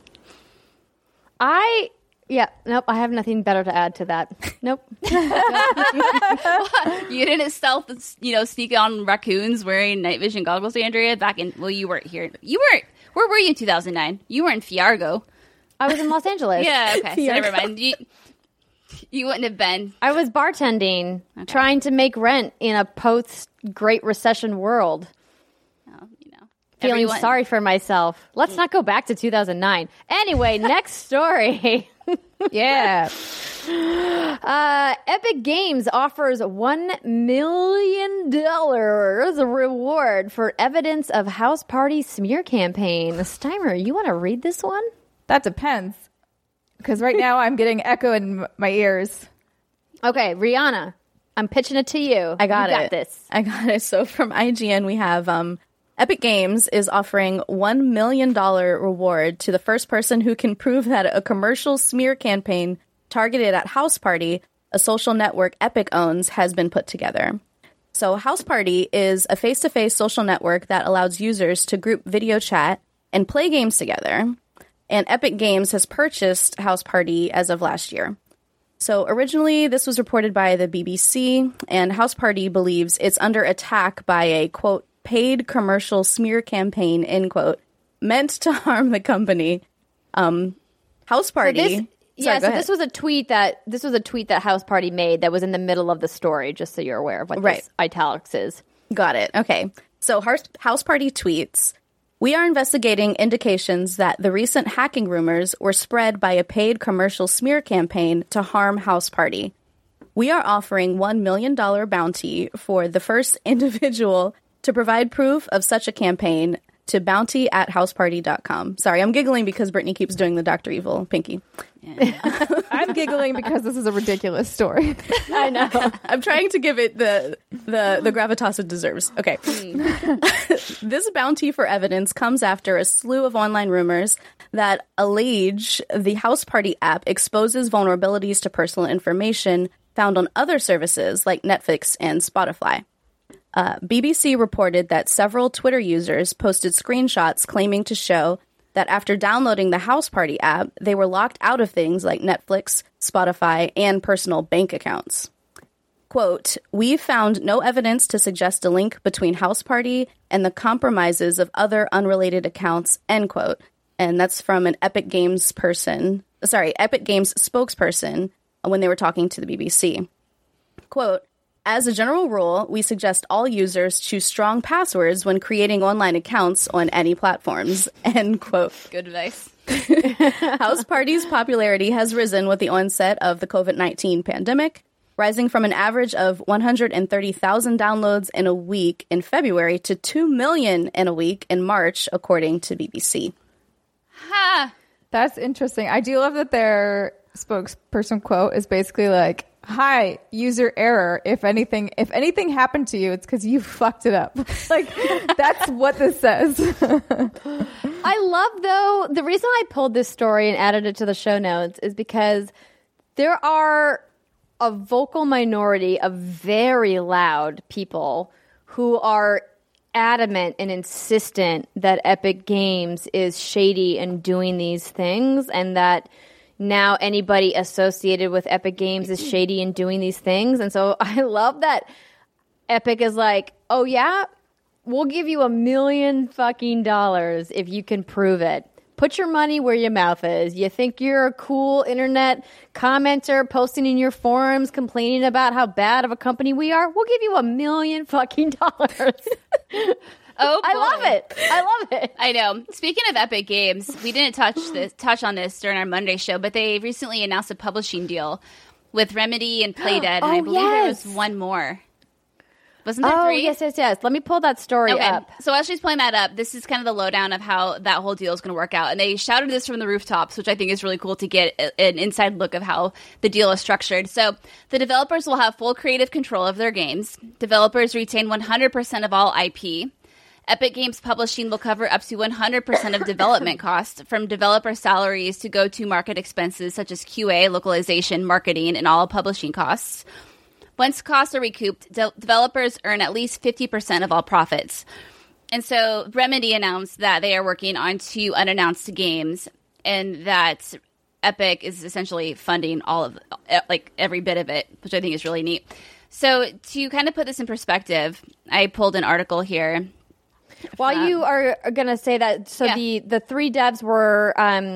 Nope, I have nothing better to add to that. Nope. You didn't stealth, sneak on raccoons wearing night vision goggles, Andrea, you weren't here. Where were you in 2009? You were in Fiargo. I was in Los Angeles. Yeah, okay, so never mind. You wouldn't have been. I was bartending, trying to make rent in a post-Great Recession world. Feeling sorry for myself. Let's not go back to 2009. Anyway, next story. Yeah. Epic Games offers $1 million reward for evidence of house party smear campaign. Steimer, you want to read this one? That depends. Because right now I'm getting echo in my ears. Okay, Rihanna, I'm pitching it to you. I got it. This. I got it. So from IGN, we have Epic Games is offering $1 million reward to the first person who can prove that a commercial smear campaign targeted at House Party, a social network Epic owns, has been put together. So House Party is a face-to-face social network that allows users to group video chat and play games together. And Epic Games has purchased House Party as of last year. So originally, this was reported by the BBC, and House Party believes it's under attack by a, quote, paid commercial smear campaign, end quote, meant to harm the company. House Party. This was a tweet that House Party made that was in the middle of the story, just so you're aware of what this italics is. Got it. Okay. So House Party tweets, "We are investigating indications that the recent hacking rumors were spread by a paid commercial smear campaign to harm House Party. We are offering $1 million bounty for the first individual to provide proof of such a campaign to bounty@houseparty.com. Sorry, I'm giggling because Brittany keeps doing the Dr. Evil pinky. Yeah. I'm giggling because this is a ridiculous story. I know. I'm trying to give it the gravitas it deserves. Okay. This bounty for evidence comes after a slew of online rumors that allege the House Party app exposes vulnerabilities to personal information found on other services like Netflix and Spotify. BBC reported that several Twitter users posted screenshots claiming to show that after downloading the House Party app, they were locked out of things like Netflix, Spotify, and personal bank accounts. Quote, "We found no evidence to suggest a link between House Party and the compromises of other unrelated accounts," end quote. And that's from an Epic Games spokesperson when they were talking to the BBC. Quote, "As a general rule, we suggest all users choose strong passwords when creating online accounts on any platforms," end quote. Good advice. House Party's popularity has risen with the onset of the COVID-19 pandemic, rising from an average of 130,000 downloads in a week in February to 2 million in a week in March, according to BBC. Ha! That's interesting. I do love that their spokesperson quote is basically like, "Hi, user error. If anything happened to you, it's because you fucked it up." Like, that's what this says. I love, though, the reason I pulled this story and added it to the show notes is because there are a vocal minority of very loud people who are adamant and insistent that Epic Games is shady and doing these things, and that now anybody associated with Epic Games is shady and doing these things. And so I love that Epic is like, oh yeah, we'll give you $1 million fucking dollars if you can prove it. Put your money where your mouth is. You think you're a cool internet commenter posting in your forums complaining about how bad of a company we are? We'll give you $1 million fucking dollars. Oh, boy. I love it. I love it. I know. Speaking of Epic Games, we didn't touch on this during our Monday show, but they recently announced a publishing deal with Remedy and Playdead, and I believe there was one more. Wasn't there three? Yes. Let me pull that story up. So while she's pulling that up, this is kind of the lowdown of how that whole deal is going to work out. And they shouted this from the rooftops, which I think is really cool to get an inside look of how the deal is structured. So the developers will have full creative control of their games. Developers retain 100% of all IP. Epic Games Publishing will cover up to 100% of development costs, from developer salaries to go-to-market expenses such as QA, localization, marketing, and all publishing costs. Once costs are recouped, developers earn at least 50% of all profits. And so Remedy announced that they are working on 2 unannounced games, and that Epic is essentially funding all of, like, every bit of it, which I think is really neat. So to kind of put this in perspective, I pulled an article here. While you are going to say that, so the 3 devs were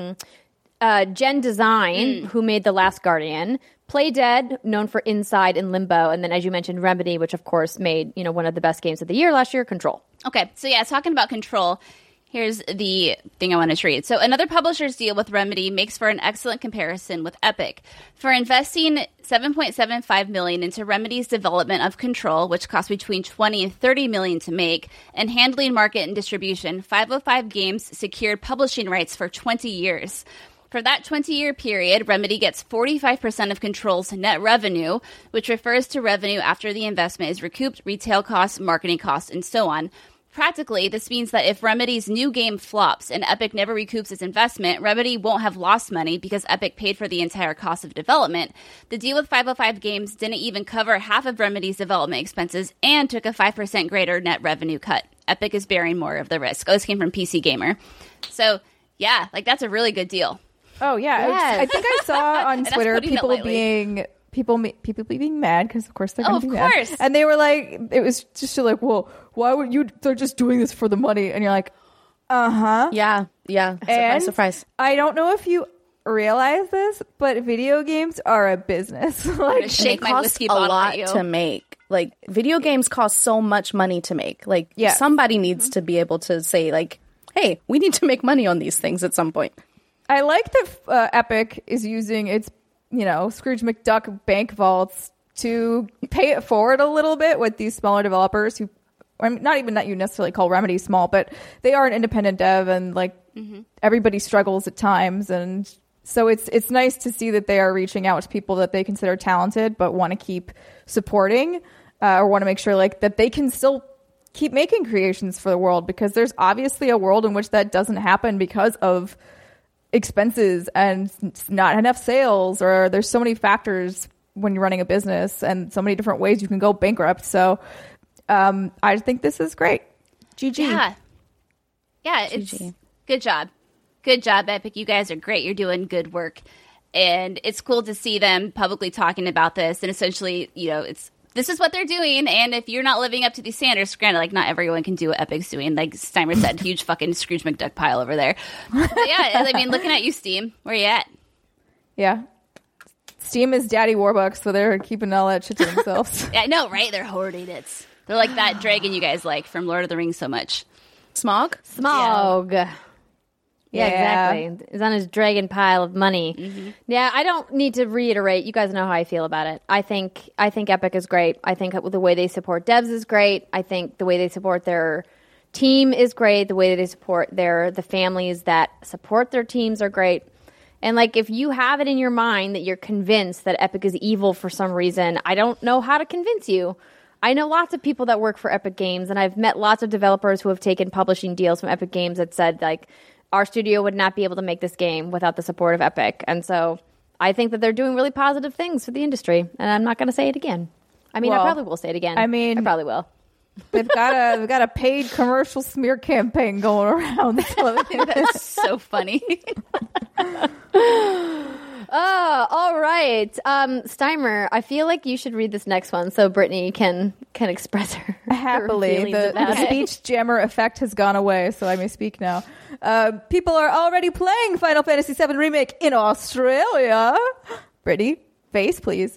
Gen Design, who made The Last Guardian, Playdead, known for Inside and Limbo, and then, as you mentioned, Remedy, which of course made one of the best games of the year last year, Control. Okay, so talking about Control, here's the thing I want to read. So another publisher's deal with Remedy makes for an excellent comparison with Epic. For investing $7.75 million into Remedy's development of Control, which cost between $20 and $30 million to make, and handling market and distribution, 505 Games secured publishing rights for 20 years. For that 20-year period, Remedy gets 45% of Control's net revenue, which refers to revenue after the investment is recouped, retail costs, marketing costs, and so on. Practically, this means that if Remedy's new game flops and Epic never recoups its investment, Remedy won't have lost money because Epic paid for the entire cost of development. The deal with 505 Games didn't even cover half of Remedy's development expenses and took a 5% greater net revenue cut. Epic is bearing more of the risk. Oh, this came from PC Gamer. So, yeah, that's a really good deal. Oh yeah, Yes. I think I saw on Twitter people being mad because of course they're going to be mad. And they were like, it was just like, well, why would you? They're just doing this for the money, and you're like, yeah. Surprise. I don't know if you realize this, but video games are a business. Like, shake my whiskey bottle a lot at you. to make. Like, video games cost so much money to make. Like, somebody needs to be able to say, like, hey, we need to make money on these things at some point. I like that Epic is using its, Scrooge McDuck bank vaults to pay it forward a little bit with these smaller developers who, not even that you necessarily call Remedy small, but they are an independent dev, and everybody struggles at times, and so it's nice to see that they are reaching out to people that they consider talented but want to keep supporting, or want to make sure that they can still keep making creations for the world, because there's obviously a world in which that doesn't happen because of expenses and not enough sales, or there's so many factors when you're running a business and so many different ways you can go bankrupt. So I think this is great. GG. Yeah, it's good job, Epic. You guys are great. You're doing good work, and it's cool to see them publicly talking about this, and essentially this is what they're doing, and if you're not living up to these standards, granted, not everyone can do what Epic's doing. Like Steimer said, huge fucking Scrooge McDuck pile over there. But yeah, looking at you, Steam, where you at? Yeah. Steam is daddy Warbucks, so they're keeping all that shit to themselves. I know, right? They're hoarding it. They're like that dragon you guys like from Lord of the Rings so much. Smog? Yeah, exactly. He's on his dragon pile of money. Mm-hmm. Yeah, I don't need to reiterate. You guys know how I feel about it. I think Epic is great. I think the way they support devs is great. I think the way they support their team is great. The way that they support the families that support their teams are great. And if you have it in your mind that you're convinced that Epic is evil for some reason, I don't know how to convince you. I know lots of people that work for Epic Games, and I've met lots of developers who have taken publishing deals from Epic Games that said our studio would not be able to make this game without the support of Epic. And so I think that they're doing really positive things for the industry, and I'm not going to say it again. I mean, Well, I probably will say it again. I mean, I probably will. They've got a paid commercial smear campaign going around. So That's so funny. Oh, all right. Steimer, I feel like you should read this next one so Brittany can express her happily. feelings The about it. speech jammer effect has gone away, so I may speak now. People are already playing Final Fantasy VII Remake in Australia. Brittany, face, please.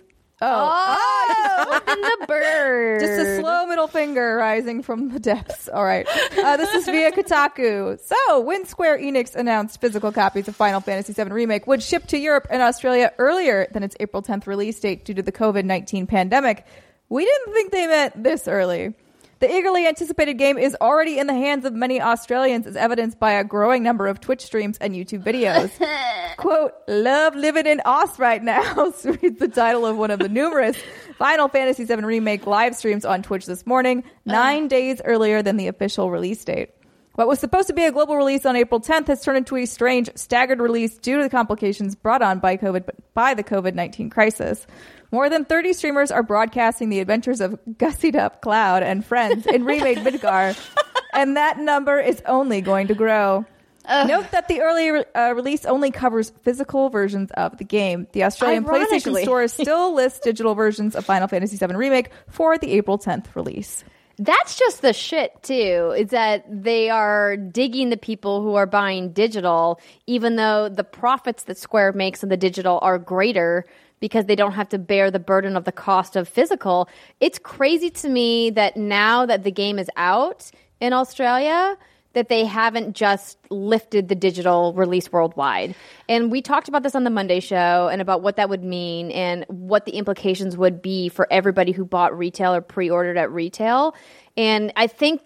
Oh, in the bird. Just a slow middle finger rising from the depths. All right. This is via Kotaku. So, when Square Enix announced physical copies of Final Fantasy VII Remake would ship to Europe and Australia earlier than its April 10th release date due to the COVID-19 pandemic, we didn't think they meant this early. The eagerly anticipated game is already in the hands of many Australians, as evidenced by a growing number of Twitch streams and YouTube videos. Quote, love living in Oz right now, reads the title of one of the numerous Final Fantasy VII Remake live streams on Twitch this morning, 9 days earlier than the official release date. What was supposed to be a global release on April 10th has turned into a strange, staggered release due to the complications brought on by the COVID-19 crisis. More than 30 streamers are broadcasting the adventures of Gussied Up Cloud and friends in remade Midgar, and that number is only going to grow. Note that the early release only covers physical versions of the game. The Australian PlayStation Store still lists digital versions of Final Fantasy VII Remake for the April 10th release. That's just the shit, too, is that they are digging the people who are buying digital, even though the profits that Square makes on the digital are greater because they don't have to bear the burden of the cost of physical. It's crazy to me that now that the game is out in Australia, that they haven't just lifted the digital release worldwide. And we talked about this on the Monday show and about what that would mean and what the implications would be for everybody who bought retail or pre-ordered at retail. And I think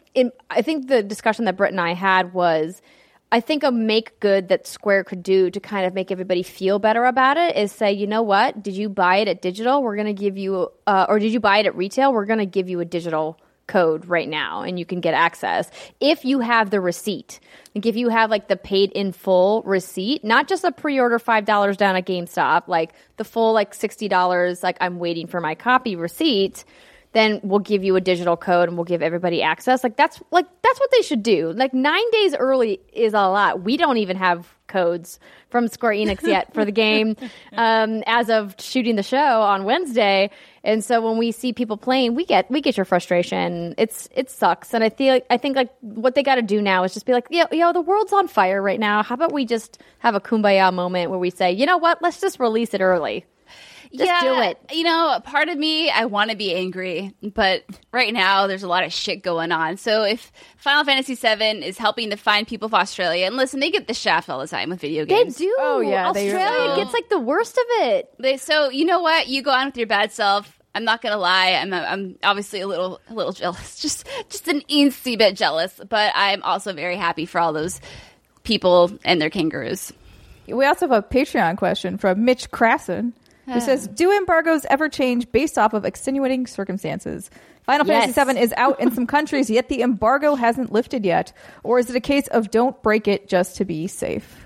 the discussion that Britt and I had was, I think a make good that Square could do to kind of make everybody feel better about it is say, you know what? Did you buy it at digital? We're going to give you, or did you buy it at retail? We're going to give you a digital code right now and you can get access if you have the receipt. Like if you have like the paid in full receipt, not just a pre-order $5 down at GameStop, like the full like $60, like I'm waiting for my copy receipt, then we'll give you a digital code and we'll give everybody access. That's what they should do. Like 9 days early is a lot. We don't even have codes from Square Enix yet for the game as of shooting the show on Wednesday. And so when we see people playing, we get your frustration. It sucks. And I think like what they got to do now is just be like, the world's on fire right now. How about we just have a kumbaya moment where we say, you know what, let's just release it early. Just do it. You know, part of me, I want to be angry, but right now there's a lot of shit going on. So if Final Fantasy VII is helping to find people from Australia, and listen, they get the shaft all the time with video games. They do. Oh, yeah, Australia gets like the worst of it. So you know what? You go on with your bad self. I'm not gonna lie. I'm obviously a little jealous, just an eensy bit jealous. But I'm also very happy for all those people and their kangaroos. We also have a Patreon question from Mitch Krasen, who says, do embargoes ever change based off of extenuating circumstances? Final Fantasy VII is out in some countries, yet the embargo hasn't lifted yet. Or is it a case of don't break it just to be safe?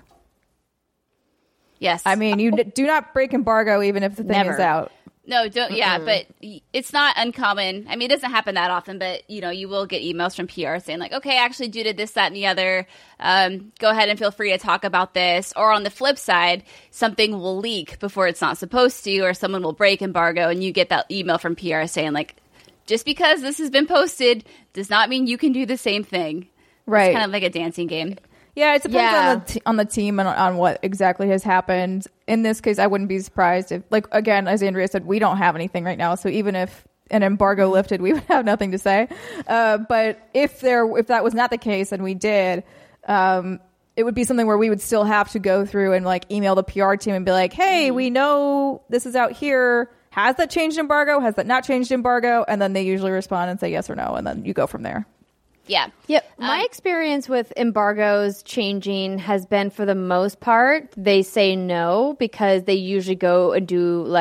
Yes. I mean, you do not break embargo even if the thing is out. No, don't. Yeah, but it's not uncommon. I mean, it doesn't happen that often, but you will get emails from PR saying like, okay, actually due to this, that, and the other, go ahead and feel free to talk about this. Or on the flip side, something will leak before it's not supposed to, or someone will break embargo, and you get that email from PR saying like, just because this has been posted does not mean you can do the same thing. Right. It's kind of like a dancing game. Yeah, it depends on the team and on what exactly has happened. In this case, I wouldn't be surprised if, like, again, as Andrea said, we don't have anything right now. So even if an embargo lifted, we would have nothing to say. But if that was not the case and we did, it would be something where we would still have to go through and like email the PR team and be like, hey, we know this is out here. Has that changed embargo? Has that not changed embargo? And then they usually respond and say yes or no. And then you go from there. Yeah. Yep. My experience with embargoes changing has been, for the most part, they say no because they usually go and do like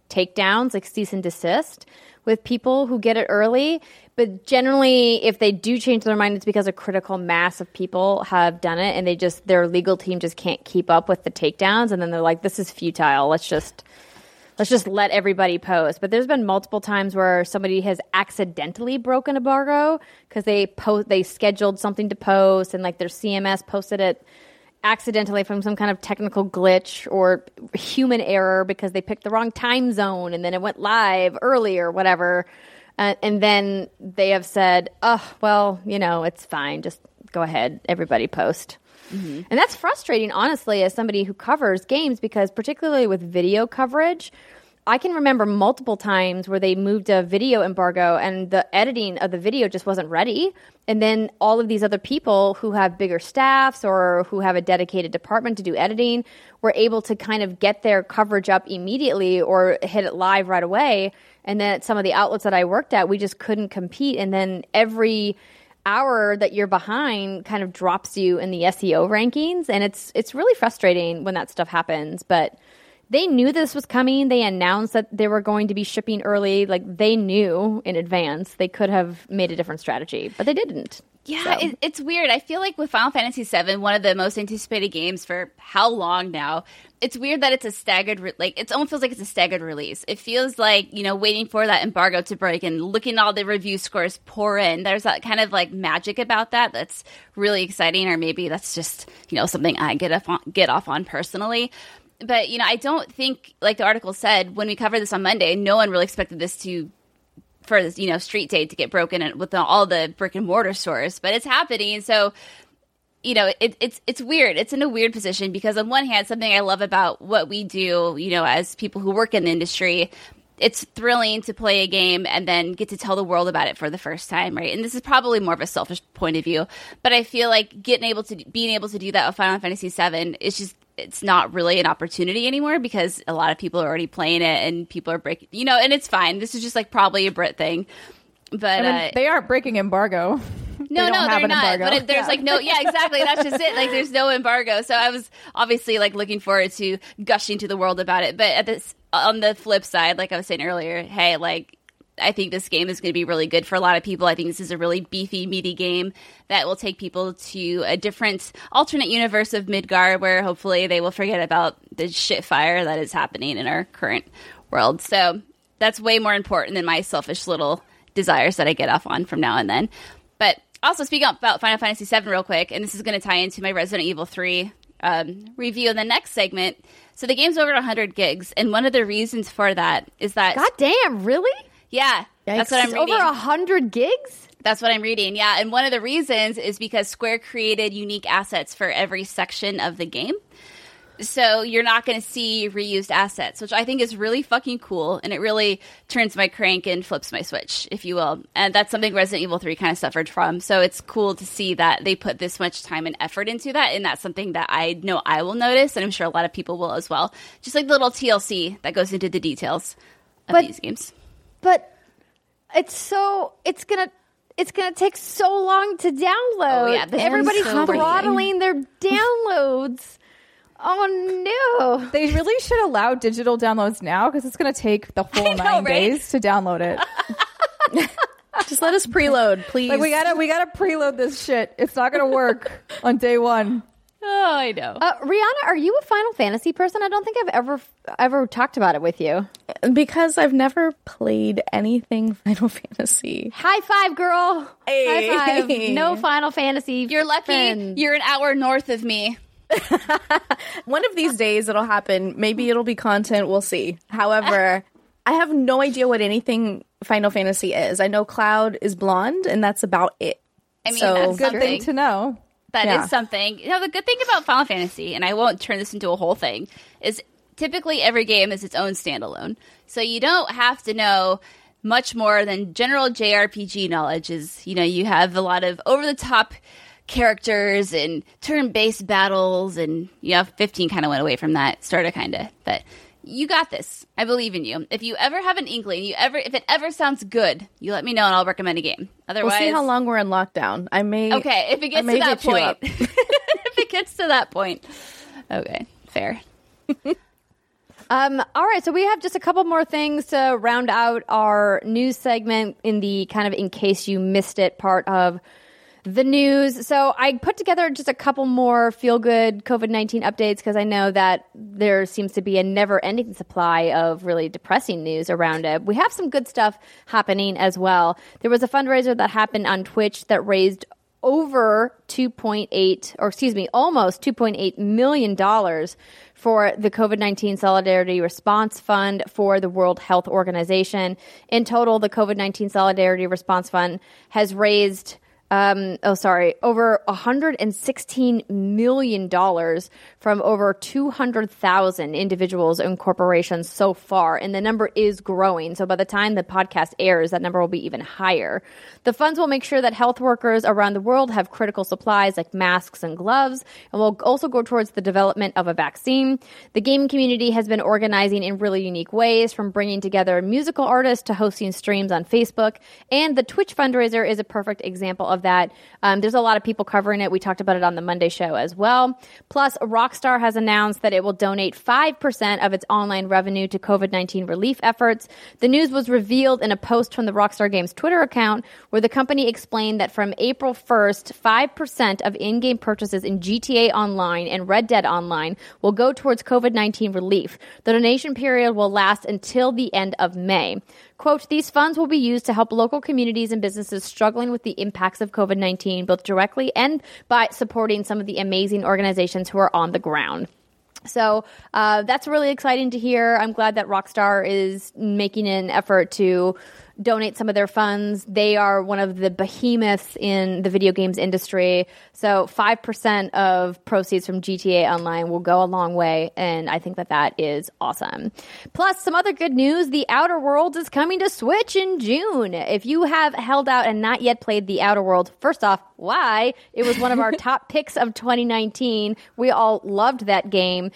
takedowns, like cease and desist with people who get it early. But generally, if they do change their mind, it's because a critical mass of people have done it, and their legal team just can't keep up with the takedowns, and then they're like, "This is futile. Let's just let everybody post." But there's been multiple times where somebody has accidentally broken embargo because they scheduled something to post, and like their CMS posted it accidentally from some kind of technical glitch or human error because they picked the wrong time zone, and then it went live early or whatever. And then they have said, "Oh, well, it's fine. Just go ahead. Everybody post." Mm-hmm. And that's frustrating, honestly, as somebody who covers games, because particularly with video coverage, I can remember multiple times where they moved a video embargo and the editing of the video just wasn't ready. And then all of these other people who have bigger staffs or who have a dedicated department to do editing were able to kind of get their coverage up immediately or hit it live right away. And then at some of the outlets that I worked at, we just couldn't compete. And then every hour that you're behind kind of drops you in the SEO rankings. And it's really frustrating when that stuff happens. But they knew this was coming. They announced that they were going to be shipping early. Like, they knew in advance. They could have made a different strategy, but they didn't. Yeah, So. it's weird. I feel like with Final Fantasy VII, one of the most anticipated games for how long now, it's weird that it's a staggered, it almost feels like it's a staggered release. It feels like, waiting for that embargo to break and looking at all the review scores pour in. There's that kind of like magic about that that's really exciting, or maybe that's just, something I get off on personally. But, I don't think, like the article said, when we covered this on Monday, no one really expected this for this, Street Day to get broken with all the brick and mortar stores. But it's happening. So, it's weird. It's in a weird position because on one hand, something I love about what we do, as people who work in the industry, it's thrilling to play a game and then get to tell the world about it for the first time, right? And this is probably more of a selfish point of view, but I feel like being able to do that with Final Fantasy VII is it's not really an opportunity anymore because a lot of people are already playing it and people are breaking, and it's fine. This is just like probably a Brit thing, but they aren't breaking embargo. No, they're not. Embargo. But there's exactly. That's just it. Like, there's no embargo. So I was obviously like looking forward to gushing to the world about it. But on the flip side, like I was saying earlier, hey, like, I think this game is going to be really good for a lot of people. I think this is a really beefy, meaty game that will take people to a different alternate universe of Midgar, where hopefully they will forget about the shit fire that is happening in our current world. So that's way more important than my selfish little desires that I get off on from now and then. But also, speaking about Final Fantasy VII real quick, and this is going to tie into my Resident Evil 3 review in the next segment. So the game's over 100 gigs, and one of the reasons for that is that... God damn, really? Yeah, that's what I'm reading. Over 100 gigs? That's what I'm reading, yeah. And one of the reasons is because Square created unique assets for every section of the game. So you're not going to see reused assets, which I think is really fucking cool. And it really turns my crank and flips my switch, if you will. And that's something Resident Evil 3 kind of suffered from. So it's cool to see that they put this much time and effort into that. And that's something that I know I will notice. And I'm sure a lot of people will as well. Just like the little TLC that goes into the details of these games. But it's gonna take so long to download. Oh, yeah, everybody's so throttling their downloads. Oh no! They really should allow digital downloads now because it's going to take the whole 9 days to download it. Just let us preload, please. Like we gotta preload this shit. It's not going to work on day one. Oh, I know. Rihanna, are you a Final Fantasy person? I don't think I've ever talked about it with you. Because I've never played anything Final Fantasy. High five, girl! Hey. High five! No Final Fantasy. You're lucky. friends. You're an hour north of me. One of these days it'll happen. Maybe it'll be content. We'll see. However, I have no idea what anything Final Fantasy is. I know Cloud is blonde, and that's about it. I mean, so, that's Good something thing to know. That is something. The good thing about Final Fantasy, and I won't turn this into a whole thing, is typically every game is its own standalone. So you don't have to know much more than general JRPG knowledge. You have a lot of over-the-top characters and turn-based battles, and 15 kind of went away from that, started kind of, but you got this. I believe in you. If you ever have an inkling, if it ever sounds good, you let me know and I'll recommend a game. Otherwise, we'll see how long we're in lockdown. Okay, if it gets to that point. If it gets to that point. Okay, fair. All right, so we have just a couple more things to round out our news segment in the kind of in case you missed it part of the news. So I put together just a couple more feel-good COVID-19 updates because I know that there seems to be a never-ending supply of really depressing news around it. We have some good stuff happening as well. There was a fundraiser that happened on Twitch that raised over almost $2.8 million for the COVID-19 Solidarity Response Fund for the World Health Organization. In total, the COVID-19 Solidarity Response Fund has raised over $116 million from over 200,000 individuals and corporations so far. And the number is growing. So by the time the podcast airs, that number will be even higher. The funds will make sure that health workers around the world have critical supplies like masks and gloves, and will also go towards the development of a vaccine. The gaming community has been organizing in really unique ways, from bringing together musical artists to hosting streams on Facebook. And the Twitch fundraiser is a perfect example of that. There's a lot of people covering it. We talked about it on the Monday show as well. Plus, Rockstar has announced that it will donate 5% of its online revenue to COVID-19 relief efforts. The news was revealed in a post from the Rockstar Games Twitter account, where the company explained that from April 1st, 5% of in-game purchases in GTA Online and Red Dead Online will go towards COVID-19 relief. The donation period will last until the end of May. Quote, these funds will be used to help local communities and businesses struggling with the impacts of COVID-19, both directly and by supporting some of the amazing organizations who are on the ground. So that's really exciting to hear. I'm glad that Rockstar is making an effort to donate some of their funds. They are one of the behemoths in the video games industry. So 5% of proceeds from GTA Online will go a long way, and I think that that is awesome. Plus, some other good news. The Outer Worlds is coming to Switch in June. If you have held out and not yet played The Outer Worlds, first off, why? It was one of our top picks of 2019. We all loved that game.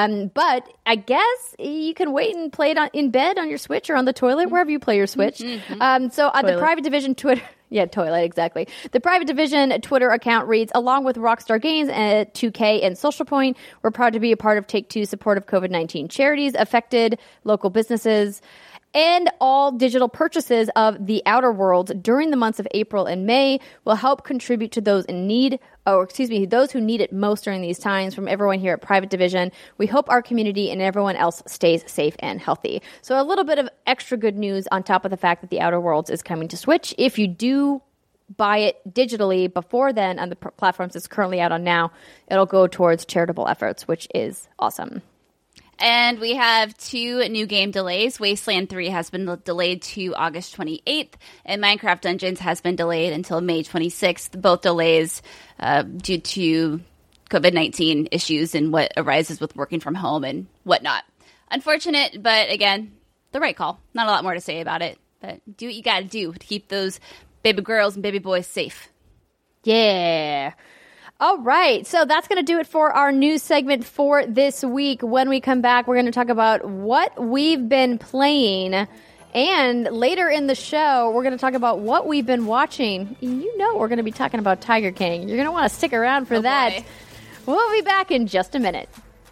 But I guess you can wait and play it in bed on your Switch or on the toilet, wherever you play your Switch. So at the Private Division Twitter... Yeah, toilet, exactly. The Private Division Twitter account reads, along with Rockstar Games, 2K, and Social Point, we're proud to be a part of Take-Two's support of COVID-19 charities, affected local businesses, and all digital purchases of The Outer Worlds during the months of April and May will help contribute to those in need, those who need it most during these times. From everyone here at Private Division, we hope our community and everyone else stays safe and healthy. So a little bit of extra good news on top of the fact that The Outer Worlds is coming to Switch. If you do buy it digitally before then on the platforms it's currently out on now, it'll go towards charitable efforts, which is awesome. And we have 2 new game delays. Wasteland 3 has been delayed to August 28th, and Minecraft Dungeons has been delayed until May 26th. Both delays due to COVID-19 issues and what arises with working from home and whatnot. Unfortunate, but again, the right call. Not a lot more to say about it, but do what you got to do to keep those baby girls and baby boys safe. Yeah. All right, so that's going to do it for our news segment for this week. When we come back, we're going to talk about what we've been playing. And later in the show, we're going to talk about what we've been watching. You know we're going to be talking about Tiger King. You're going to want to stick around for that. Boy. We'll be back in just a minute.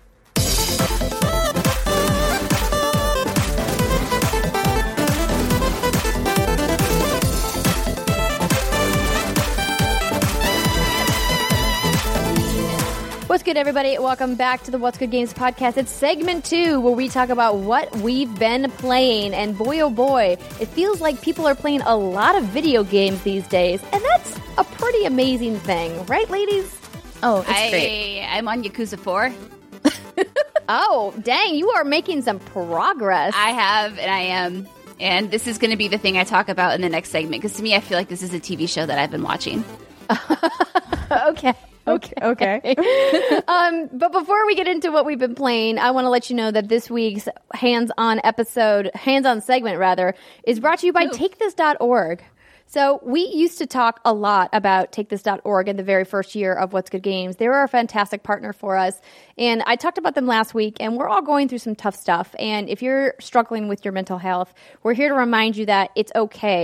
What's good, everybody? Welcome back to the What's Good Games podcast. It's segment 2, where we talk about what we've been playing. And boy, oh boy, it feels like people are playing a lot of video games these days. And that's a pretty amazing thing. Right, ladies? Oh, it's great. I'm on Yakuza 4. Oh, dang, you are making some progress. I have, and I am. And this is going to be the thing I talk about in the next segment, because to me, I feel like this is a TV show that I've been watching. Okay. But before we get into what we've been playing, I want to let you know that this week's hands-on segment, is brought to you by TakeThis.org. So we used to talk a lot about TakeThis.org in the very first year of What's Good Games. They were a fantastic partner for us, and I talked about them last week, and we're all going through some tough stuff. And if you're struggling with your mental health, we're here to remind you that it's okay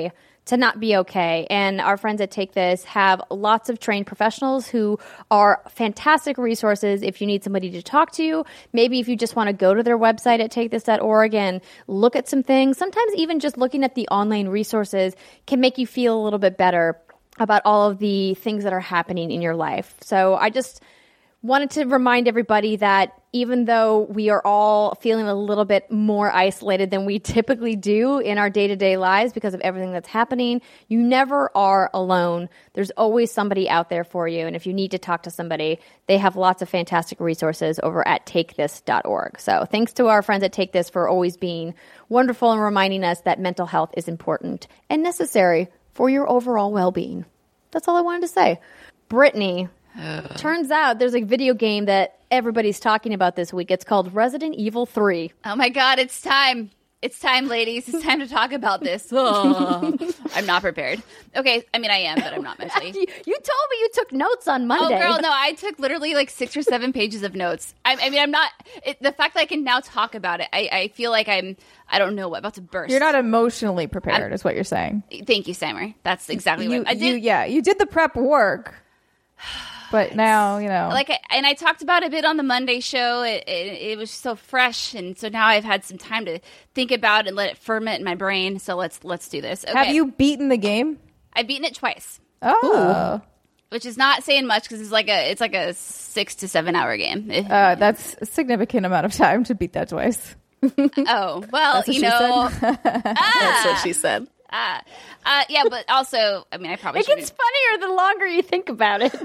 to not be okay. And our friends at Take This have lots of trained professionals who are fantastic resources if you need somebody to talk to. Maybe if you just want to go to their website at takethis.org and look at some things. Sometimes even just looking at the online resources can make you feel a little bit better about all of the things that are happening in your life. So I just wanted to remind everybody that even though we are all feeling a little bit more isolated than we typically do in our day-to-day lives because of everything that's happening, you never are alone. There's always somebody out there for you. And if you need to talk to somebody, they have lots of fantastic resources over at takethis.org. So thanks to our friends at Take This for always being wonderful and reminding us that mental health is important and necessary for your overall well-being. That's all I wanted to say. Brittany, turns out there's a video game that everybody's talking about this week. It's called Resident Evil 3. Oh my God, it's time. It's time, ladies. It's time to talk about this. I'm not prepared. Okay, I mean, I am, but I'm not mentally. You told me you took notes on Monday. Oh, girl, no, I took literally like 6 or 7 pages of notes. I mean, I'm not, the fact that I can now talk about it, I feel like I don't know, about to burst. You're not emotionally prepared, is what you're saying. Thank you, Summer. That's exactly what I did. You did the prep work. But now, and I talked about it a bit on the Monday show. It was so fresh, and so now I've had some time to think about it and let it ferment in my brain. So let's do this. Okay. Have you beaten the game? I've beaten it twice. Oh, ooh. Which is not saying much because it's like a 6 to 7 hour game. That's a significant amount of time to beat that twice. Oh well, That's what she said. Yeah, but also, I mean, I probably It gets funnier the longer you think about it.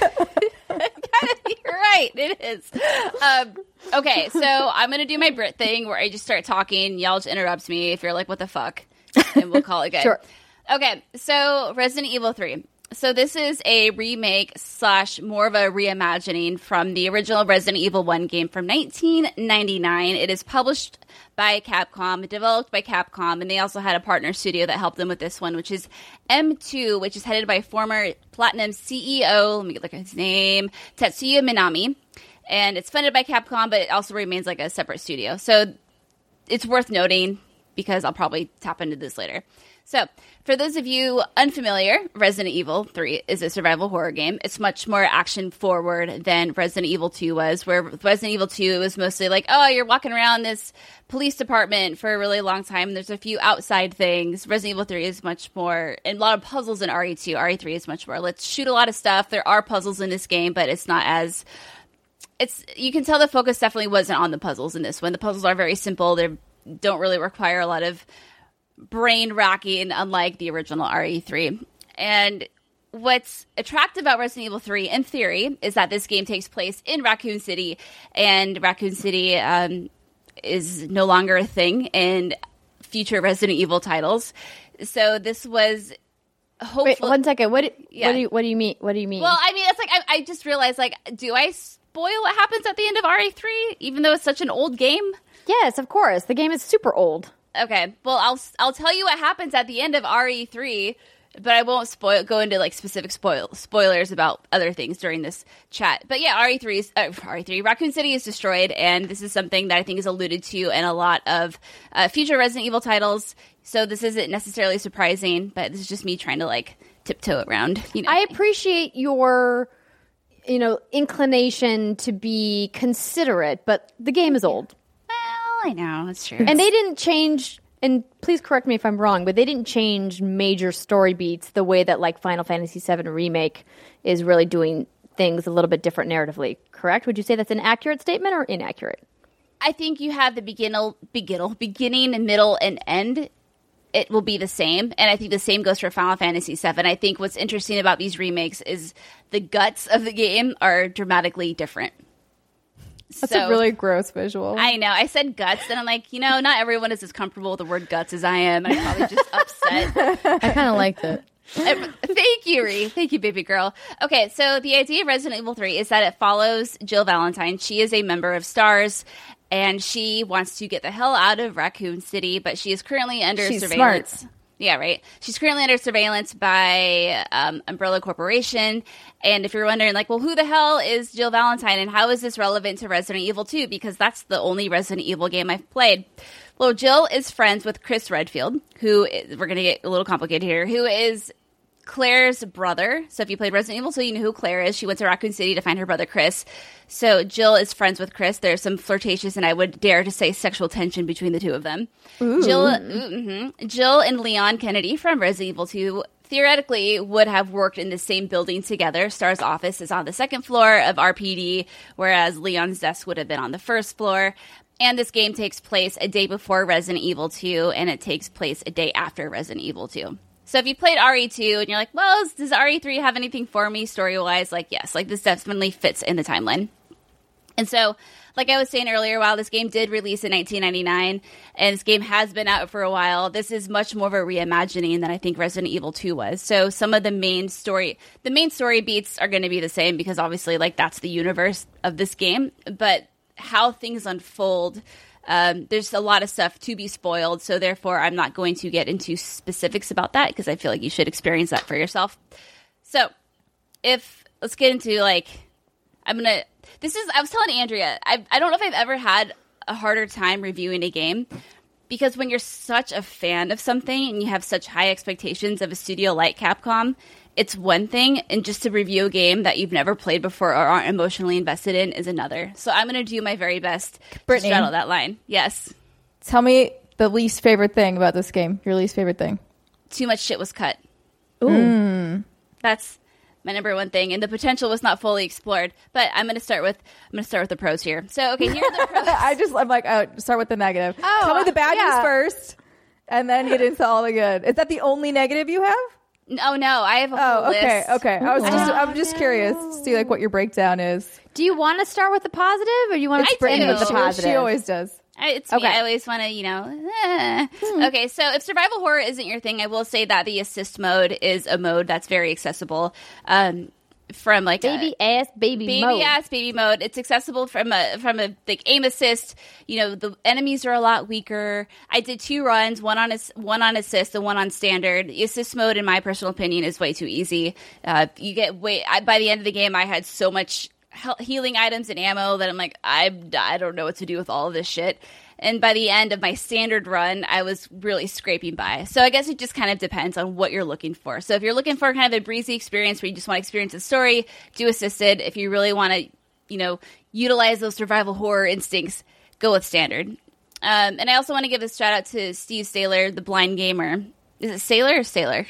You're right. It is. Okay, so I'm going to do my Brit thing where I just start talking. Y'all just interrupt me if you're like, what the fuck? And we'll call it good. Sure. Okay, so Resident Evil 3. So this is a remake / more of a reimagining from the original Resident Evil 1 game from 1999. It is published by Capcom, developed by Capcom, and they also had a partner studio that helped them with this one, which is M2, which is headed by former Platinum CEO, let me look at his name, Tetsuya Minami. And it's funded by Capcom, but it also remains like a separate studio. So it's worth noting because I'll probably tap into this later. So, for those of you unfamiliar, Resident Evil 3 is a survival horror game. It's much more action-forward than Resident Evil 2 was, where Resident Evil 2 it was mostly like, oh, you're walking around this police department for a really long time, and there's a few outside things. Resident Evil 3 is much more, and a lot of puzzles in RE2. RE3 is much more, let's shoot a lot of stuff. There are puzzles in this game, but it's not as... you can tell the focus definitely wasn't on the puzzles in this one. The puzzles are very simple. They don't really require a lot of brain racking, unlike the original RE3. And what's attractive about Resident Evil 3, in theory, is that this game takes place in Raccoon City, and Raccoon City is no longer a thing in future Resident Evil titles. So this was hopefully... Wait, 1 second. What do you mean? What do you mean? Well, I mean, it's like I just realized, like, do I spoil what happens at the end of RE3, even though it's such an old game? Yes, of course. The game is super old. Okay, well, I'll tell you what happens at the end of RE3, but I won't go into like specific spoilers about other things during this chat. But yeah, RE3, Raccoon City is destroyed, and this is something that I think is alluded to in a lot of future Resident Evil titles. So this isn't necessarily surprising, but this is just me trying to like tiptoe around. I appreciate your, inclination to be considerate, but the game is old. I know, it's true. And they didn't change, and please correct me if I'm wrong, but they didn't change major story beats the way that like Final Fantasy VII Remake is really doing things a little bit different narratively, correct? Would you say that's an accurate statement or inaccurate? I think you have the beginning, middle, and end. It will be the same, and I think the same goes for Final Fantasy VII. I think what's interesting about these remakes is the guts of the game are dramatically different. That's a really gross visual. I know. I said guts, and I'm like, not everyone is as comfortable with the word guts as I am. I'm probably just upset. I kind of liked it. Thank you, Ree. Thank you, baby girl. Okay, so the idea of Resident Evil 3 is that it follows Jill Valentine. She is a member of STARS, and she wants to get the hell out of Raccoon City, but she is currently under surveillance. Smart. Yeah, right. She's currently under surveillance by Umbrella Corporation. And if you're wondering, like, well, who the hell is Jill Valentine and how is this relevant to Resident Evil 2? Because that's the only Resident Evil game I've played. Well, Jill is friends with Chris Redfield, we're going to get a little complicated here, who is Claire's brother. So if you played Resident Evil 2, you know who Claire is. She went to Raccoon City to find her brother Chris. So Jill is friends with Chris. There's some flirtatious, and I would dare to say sexual tension between the two of them. Jill and Leon Kennedy from Resident Evil 2 theoretically would have worked in the same building together. Star's office is on the second floor of RPD, whereas Leon's desk would have been on the first floor. And this game takes place a day before Resident Evil 2, and it takes place a day after Resident Evil 2. So if you played RE2 and you're like, well, does RE3 have anything for me story-wise? Like, yes, like this definitely fits in the timeline. And so, like I was saying earlier, while this game did release in 1999, and this game has been out for a while, this is much more of a reimagining than I think Resident Evil 2 was. So some of the main story beats are going to be the same because obviously, like, that's the universe of this game. But how things unfold, there's a lot of stuff to be spoiled, so therefore I'm not going to get into specifics about that because I feel like you should experience that for yourself. So let's get into, like, I was telling Andrea, I don't know if I've ever had a harder time reviewing a game, because when you're such a fan of something and you have such high expectations of a studio like Capcom, it's one thing, and just to review a game that you've never played before or aren't emotionally invested in is another. So I'm going to do my very best to straddle that line. Yes. Tell me the least favorite thing about this game. Your least favorite thing. Too much shit was cut. Ooh. That's my number one thing, and the potential was not fully explored. But I'm going to start with the pros here. So okay, here are the pros. I'm like, start with the negative. Tell me the bad news first, and then get into all the good. Is that the only negative you have? Oh no, I have a whole list. Okay. I'm just curious to see like what your breakdown is. Do you want to start with the positive, or do you want to sprint with the positive? She always does. It's me. I always want to, Okay, so if survival horror isn't your thing, I will say that the assist mode is a mode that's very accessible. From like baby ass baby mode. It's accessible from a like aim assist. You know, the enemies are a lot weaker. I did 2 runs, one on assist and one on standard. The assist mode, in my personal opinion, is way too easy. By the end of the game, I had so much healing items and ammo that I'm like, I don't know what to do with all of this shit. And by the end of my standard run, I was really scraping by. So I guess it just kind of depends on what you're looking for. So if you're looking for kind of a breezy experience where you just want to experience the story, do assisted. If you really want to, utilize those survival horror instincts, go with standard. And I also want to give a shout out to Steve Saylor, the blind gamer. Is it Sailor or Sailor?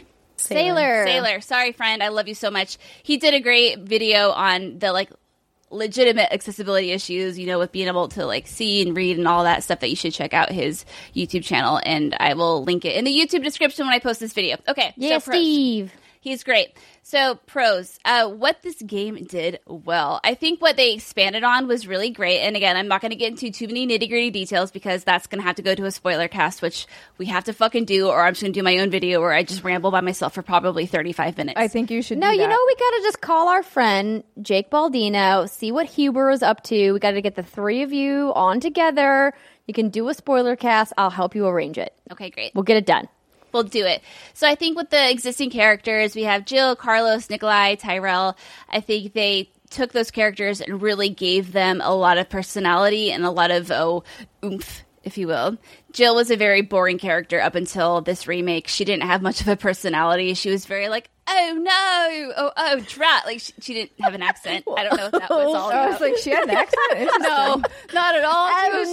Sailor. Sorry, friend. I love you so much. He did a great video on the, like, legitimate accessibility issues, with being able to like see and read and all that stuff, that you should check out his YouTube channel, and I will link it in the YouTube description when I post this video. Okay. Yeah, so Steve. He's great. So pros, what this game did well. I think what they expanded on was really great. And again, I'm not going to get into too many nitty gritty details because that's going to have to go to a spoiler cast, which we have to fucking do, or I'm just going to do my own video where I just ramble by myself for probably 35 minutes. I think you should No, do that. we got to just call our friend Jake Baldino, see what Huber is up to. We got to get the 3 of you on together. You can do a spoiler cast. I'll help you arrange it. Okay, great. We'll get it done. We'll do it. So I think with the existing characters, we have Jill, Carlos, Nikolai, Tyrell. I think they took those characters and really gave them a lot of personality and a lot of oomph, if you will. Jill was a very boring character up until this remake. She didn't have much of a personality. She was very like, oh no, oh drat. Like she didn't have an accent. I don't know what that was all about. I was like, she had an accent? No, not at all.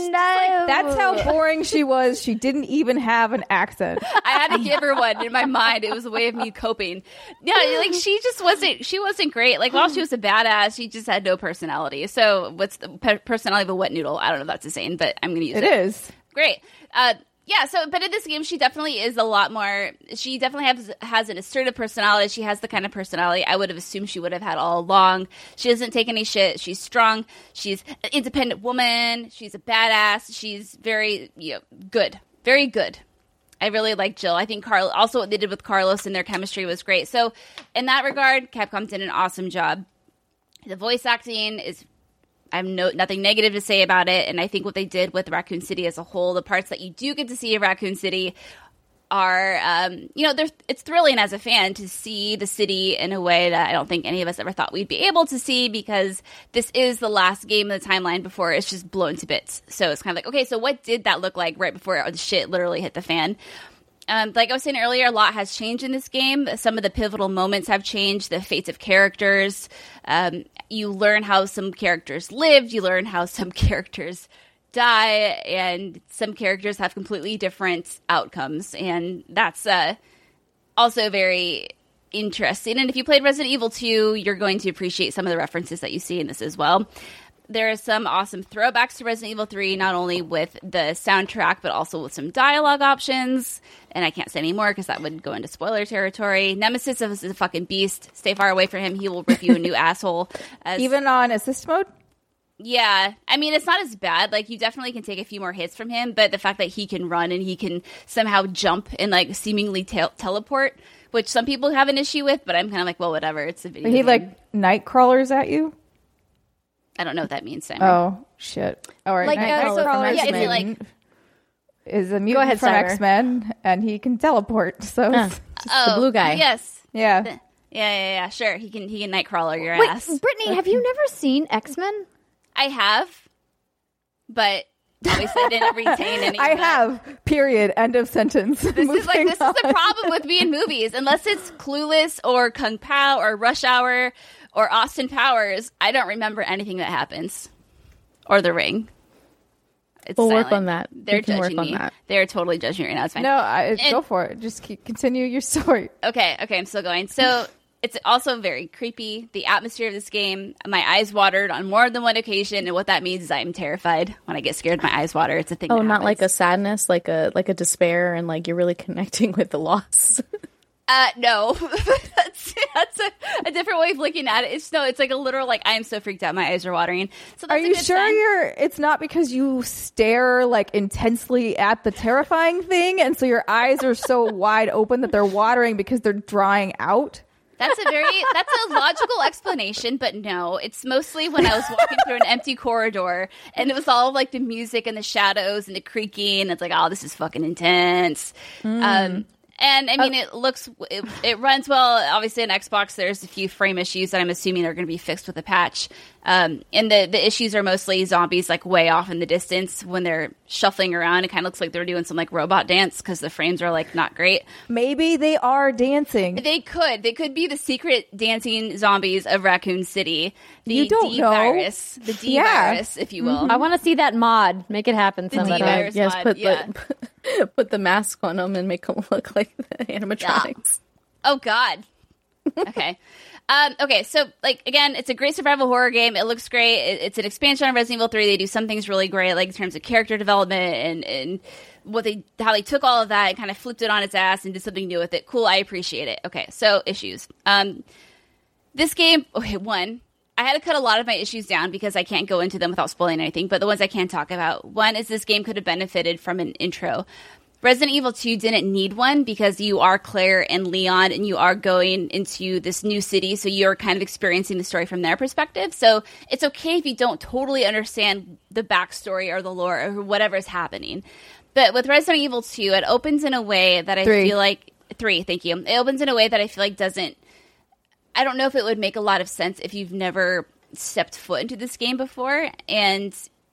That's how boring she was. She didn't even have an accent. I had to give her one in my mind. It was a way of me coping. Yeah, like she wasn't great. Like while she was a badass, she just had no personality. So what's the personality of a wet noodle? I don't know if that's a saying, but I'm going to use it. It is. Great. Yeah, but in this game, she definitely is a lot more. She definitely has an assertive personality. She has the kind of personality I would have assumed she would have had all along. She doesn't take any shit. She's strong. She's an independent woman. She's a badass. She's very good. Very good. I really like Jill. I think also what they did with Carlos and their chemistry was great. So in that regard, Capcom did an awesome job. The voice acting is. I have nothing negative to say about it, and I think what they did with Raccoon City as a whole, the parts that you do get to see of Raccoon City are, it's thrilling as a fan to see the city in a way that I don't think any of us ever thought we'd be able to see, because this is the last game of the timeline before it's just blown to bits. So it's kind of like, okay, so what did that look like right before the shit literally hit the fan? Like I was saying earlier, a lot has changed in this game. Some of the pivotal moments have changed, the fates of characters. You learn how some characters lived, you learn how some characters die, and some characters have completely different outcomes, and that's also very interesting. And if you played Resident Evil 2, you're going to appreciate some of the references that you see in this as well. There are some awesome throwbacks to Resident Evil 3, not only with the soundtrack, but also with some dialogue options. And I can't say any more because that would go into spoiler territory. Nemesis is a fucking beast. Stay far away from him. He will rip you a new asshole. Even on assist mode? Yeah. I mean, it's not as bad. Like, you definitely can take a few more hits from him, but the fact that he can run and he can somehow jump and, like, seemingly teleport, which some people have an issue with, but I'm kind of like, well, whatever. It's a video He, game. like, night crawlers at you? I don't know what that means, Simon. Oh, shit. All right. Like, Nightcrawler yeah, is it like... is a mutant ahead, from Cyber. X-Men, and he can teleport. So, Just the blue guy. Yes. yeah. Yeah, sure. He can Nightcrawler your Wait, ass. Brittany, have you never seen X-Men? I have, but obviously I didn't retain any. I of that. have. Period. End of sentence. This is the problem with me in movies. Unless it's Clueless or Kung Pao or Rush Hour or Austin Powers, I don't remember anything that happens. Or The Ring. It's We'll work silent. on that. They're We can judging work on me. that. They're totally judging me right now. It's fine. No, go for it. Just continue your story. Okay, I'm still going. So it's also very creepy. The atmosphere of this game, my eyes watered on more than one occasion, and what that means is I am terrified. When I get scared, my eyes water. It's a thing. Oh, that not like a happens. sadness, like a despair, and like you're really connecting with the loss. No, that's a different way of looking at it. It's like a literal, like, I am so freaked out. My eyes are watering. So Are that's a you good sure sign. it's not because you stare like intensely at the terrifying thing, and so your eyes are so wide open that they're watering because they're drying out? That's a logical explanation, but no, it's mostly when I was walking through an empty corridor and it was all like the music and the shadows and the creaking. And it's like, oh, this is fucking intense. And I mean, it runs well. Obviously, on Xbox, there's a few frame issues that I'm assuming are going to be fixed with a patch. And the issues are mostly zombies like way off in the distance when they're shuffling around. It kind of looks like they're doing some like robot dance because the frames are like not great. Maybe they are dancing. They could be the secret dancing zombies of Raccoon City. The You don't D know. virus, the D Yeah. virus, if you will. I want to see that mod. Make it happen, somebody. D-virus. Yes, mod, yeah. put the mask on them and make them look like the animatronics. Oh God. Okay. Okay, so like again, it's a great survival horror game. It looks great. It's an expansion on Resident Evil 3. They do some things really great, like in terms of character development and how they took all of that and kind of flipped it on its ass and did something new with it. Cool, I appreciate it. Okay, so issues. This game, okay, one, I had to cut a lot of my issues down because I can't go into them without spoiling anything, but the ones I can talk about. One is this game could have benefited from an intro. Resident Evil 2 didn't need one because you are Claire and Leon and you are going into this new city, so you're kind of experiencing the story from their perspective. So it's okay if you don't totally understand the backstory or the lore or whatever is happening. But with Resident Evil 2, it opens in a way that I feel like... 3, thank you. It opens in a way that I feel like doesn't... I don't know if it would make a lot of sense if you've never stepped foot into this game before, and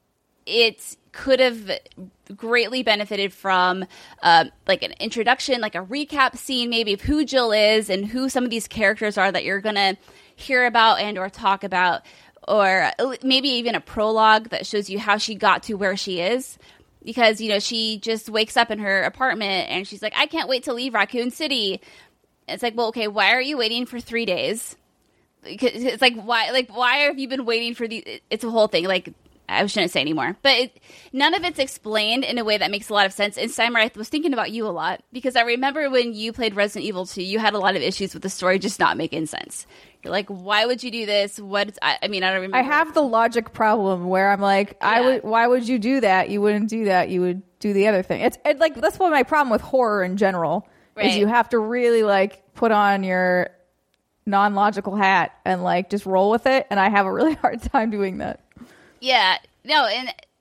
it could have greatly benefited from like an introduction, like a recap scene maybe of who Jill is and who some of these characters are that you're going to hear about and or talk about, or maybe even a prologue that shows you how she got to where she is. Because, you know, she just wakes up in her apartment and she's like, I can't wait to leave Raccoon City. It's like, well, okay, why are you waiting for 3 days? It's like, why have you been waiting for the? It's a whole thing. Like, I shouldn't say anymore, but none of it's explained in a way that makes a lot of sense. And Steimer, I was thinking about you a lot because I remember when you played Resident Evil 2, you had a lot of issues with the story just not making sense. You're like, why would you do this? I mean, I don't remember. I have the logic problem where I'm like, why would you do that? You wouldn't do that. You would do the other thing. It's like, that's what my problem with horror in general is. You have to really like put on your non-logical hat and like just roll with it. And I have a really hard time doing that. Yeah, no, and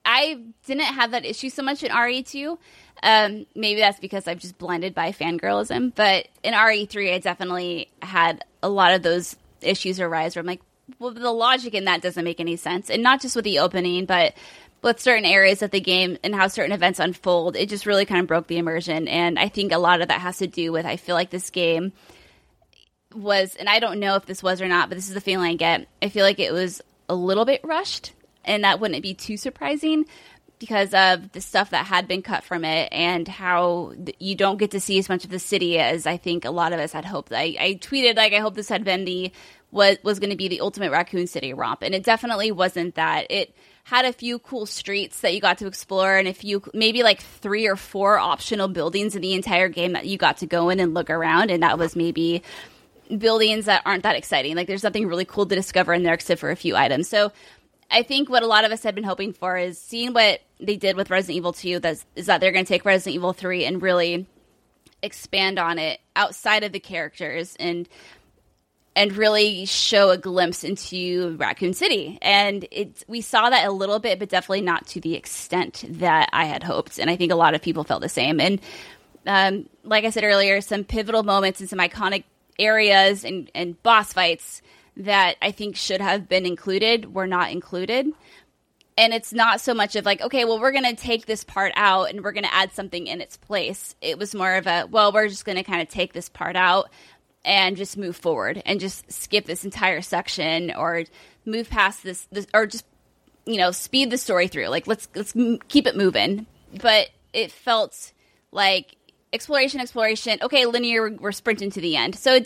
I didn't have that issue so much in RE2. Maybe that's because I'm just blinded by fangirlism. But in RE3, I definitely had a lot of those issues arise where I'm like, well, the logic in that doesn't make any sense. And not just with the opening, but with certain areas of the game and how certain events unfold. It just really kind of broke the immersion. And I think a lot of that has to do with, I feel like this game was, and I don't know if this was or not, but this is the feeling I get. I feel like it was a little bit rushed, and that wouldn't be too surprising because of the stuff that had been cut from it and how you don't get to see as much of the city as I think a lot of us had hoped. I tweeted, like, I hope this had Vendy was going to be the ultimate Raccoon City romp, and it definitely wasn't that. It had a few cool streets that you got to explore and a few, maybe like 3 or 4 optional buildings in the entire game that you got to go in and look around, and that was maybe buildings that aren't that exciting. Like, there's nothing really cool to discover in there except for a few items. So I think what a lot of us had been hoping for is seeing what they did with Resident Evil 2, is that they're going to take Resident Evil 3 and really expand on it outside of the characters and really show a glimpse into Raccoon City. And we saw that a little bit, but definitely not to the extent that I had hoped. And I think a lot of people felt the same. And like I said earlier, some pivotal moments and some iconic areas and boss fights that I think should have been included were not included. And it's not so much of like, okay, well, we're going to take this part out and we're going to add something in its place. It was more of a, well, we're just going to kind of take this part out and just move forward and just skip this entire section or move past this or just, speed the story through. Like, let's keep it moving. But it felt like exploration. Okay, linear, we're sprinting to the end. So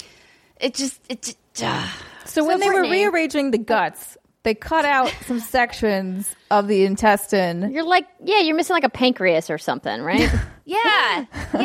So when they were rearranging the guts, they cut out some sections of the intestine. You're like, yeah, you're missing like a pancreas or something, right? Yeah.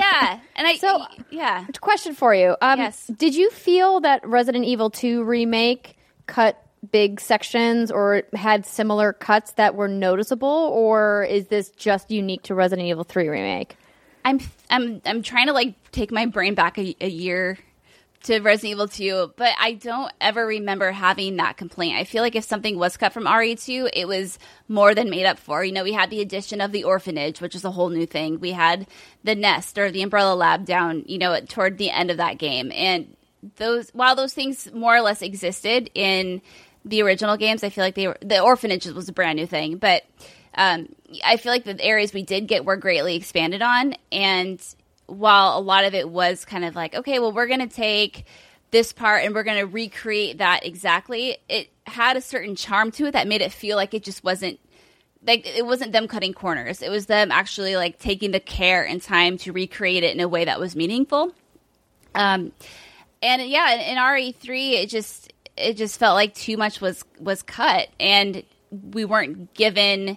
And question for you. Yes. Did you feel that Resident Evil 2 remake cut big sections or had similar cuts that were noticeable, or is this just unique to Resident Evil 3 remake? I'm trying to like take my brain back a year to Resident Evil 2, but I don't ever remember having that complaint. I feel like if something was cut from RE2, it was more than made up for. We had the addition of the orphanage, which is a whole new thing. We had the nest or the Umbrella Lab down, toward the end of that game. And while those things more or less existed in the original games, I feel like the orphanage was a brand new thing. But I feel like the areas we did get were greatly expanded on, and while a lot of it was kind of like, okay, well, we're going to take this part and we're going to recreate that exactly, it had a certain charm to it that made it feel like it just wasn't, like, it wasn't them cutting corners. It was them actually, like, taking the care and time to recreate it in a way that was meaningful. And, yeah, in RE3, it just felt like too much was cut, and we weren't given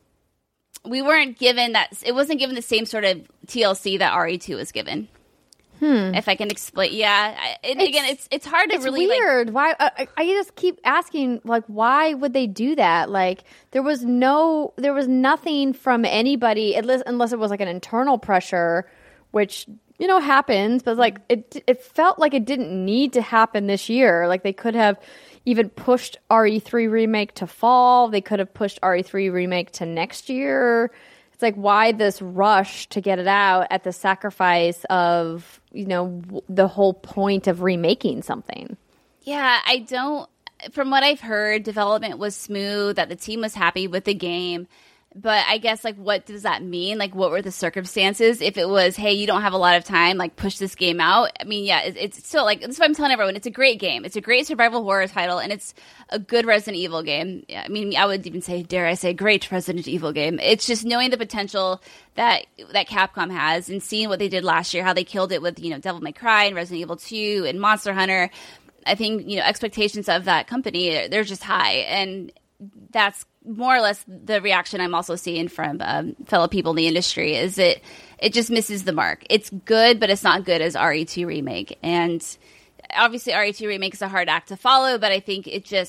that. It wasn't given the same sort of TLC that RE2 was given. If I can explain, yeah. It's hard to really. It's weird. Why? I just keep asking, like, why would they do that? Like, there was nothing from anybody, unless it was like an internal pressure, which happens. But like, it felt like it didn't need to happen this year. Like, they could have even pushed RE3 remake to fall. They could have pushed RE3 remake to next year. It's like, why this rush to get it out at the sacrifice of, the whole point of remaking something? Yeah, from what I've heard, development was smooth, that the team was happy with the game. But I guess, like, what does that mean? Like, what were the circumstances? If it was, hey, you don't have a lot of time, like, push this game out. I mean, yeah, it's still, like, that's what I'm telling everyone. It's a great game. It's a great survival horror title, and it's a good Resident Evil game. Yeah, I mean, I would even say, dare I say, great Resident Evil game. It's just knowing the potential that Capcom has and seeing what they did last year, how they killed it with, Devil May Cry and Resident Evil 2 and Monster Hunter. I think, expectations of that company, they're just high, and that's more or less the reaction I'm also seeing from fellow people in the industry. Is it just misses the mark. It's good, but it's not good as RE2 remake. And obviously RE2 remake is a hard act to follow, but I think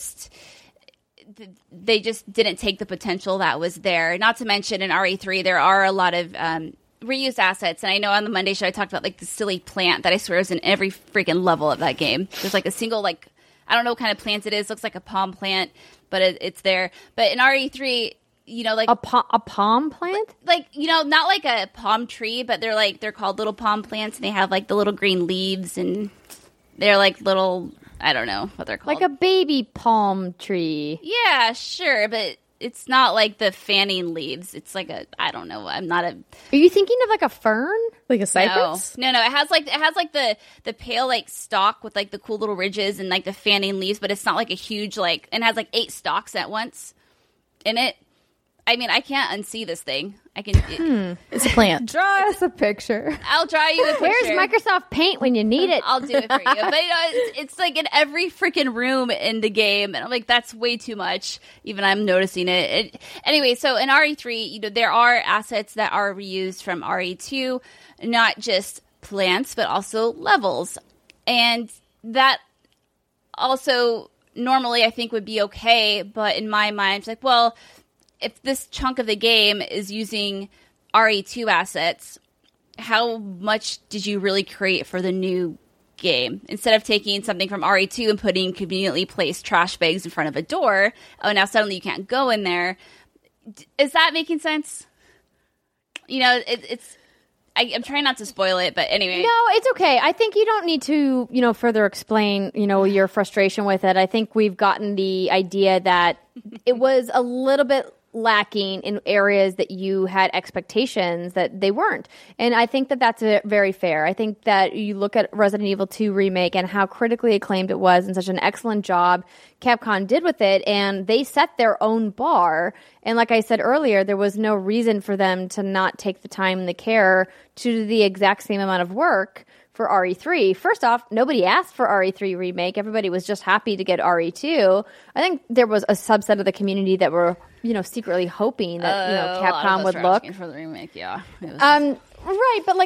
they just didn't take the potential that was there. Not to mention in RE3 there are a lot of reused assets, and I know on the Monday show I talked about, like, the silly plant that I swear is in every freaking level of that game. There's like a single, like, I don't know what kind of plant it is. Looks like a palm plant, but it's there. But in RE3, like a palm plant? like, not like a palm tree, but they're called little palm plants, and they have like the little green leaves, and they're like little, I don't know what they're called. Like a baby palm tree. Yeah, sure, but it's not like the fanning leaves. It's like I don't know. I'm not a. Are you thinking of like a fern? Like a cypress? No. It has like the pale like stalk with like the cool little ridges and like the fanning leaves, but it's not like a huge like. And it has like 8 stalks at once in it. I mean, I can't unsee this thing. I can. It's a plant. Draw us a picture. I'll draw you a picture. Where's Microsoft Paint when you need it? I'll do it for you. But it's like in every freaking room in the game, and I'm like, that's way too much. Even I'm noticing it. Anyway, so in RE3, there are assets that are reused from RE2, not just plants, but also levels, and that also normally I think would be okay. But in my mind, it's like, well, if this chunk of the game is using RE2 assets, how much did you really create for the new game? Instead of taking something from RE2 and putting conveniently placed trash bags in front of a door, oh, now suddenly you can't go in there. Is that making sense? I'm trying not to spoil it, but anyway. No, it's okay. I think you don't need to, further explain, your frustration with it. I think we've gotten the idea that it was a little bit lacking in areas that you had expectations that they weren't. And I think that that's very fair. I think that you look at Resident Evil 2 Remake and how critically acclaimed it was and such an excellent job Capcom did with it, and they set their own bar. And like I said earlier, there was no reason for them to not take the time and the care to do the exact same amount of work for RE3. First off, nobody asked for RE3 Remake. Everybody was just happy to get RE2. I think there was a subset of the community that were, secretly hoping that, Capcom would look for the remake. Yeah. Right. But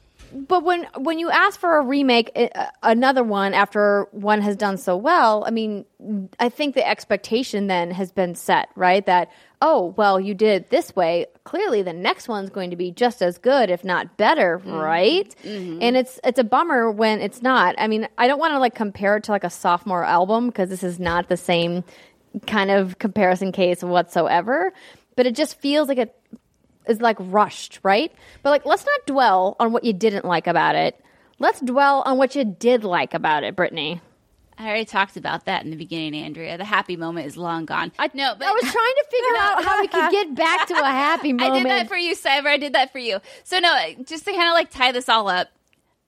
but when you ask for a remake, another one after one has done so well, I mean, I think the expectation then has been set, right? That, oh, well, you did it this way. Clearly, the next one's going to be just as good, if not better, right? Mm-hmm. And it's a bummer when it's not. I mean, I don't want to compare it to a sophomore album because this is not the same kind of comparison case whatsoever. But it just feels like it is rushed, right? But let's not dwell on what you didn't like about it. Let's dwell on what you did like about it, Brittany. I already talked about that in the beginning, Andrea. The happy moment is long gone. I was trying to figure out how we could get back to a happy moment. I did that for you, Cyber. I did that for you. So no, just to kind of tie this all up,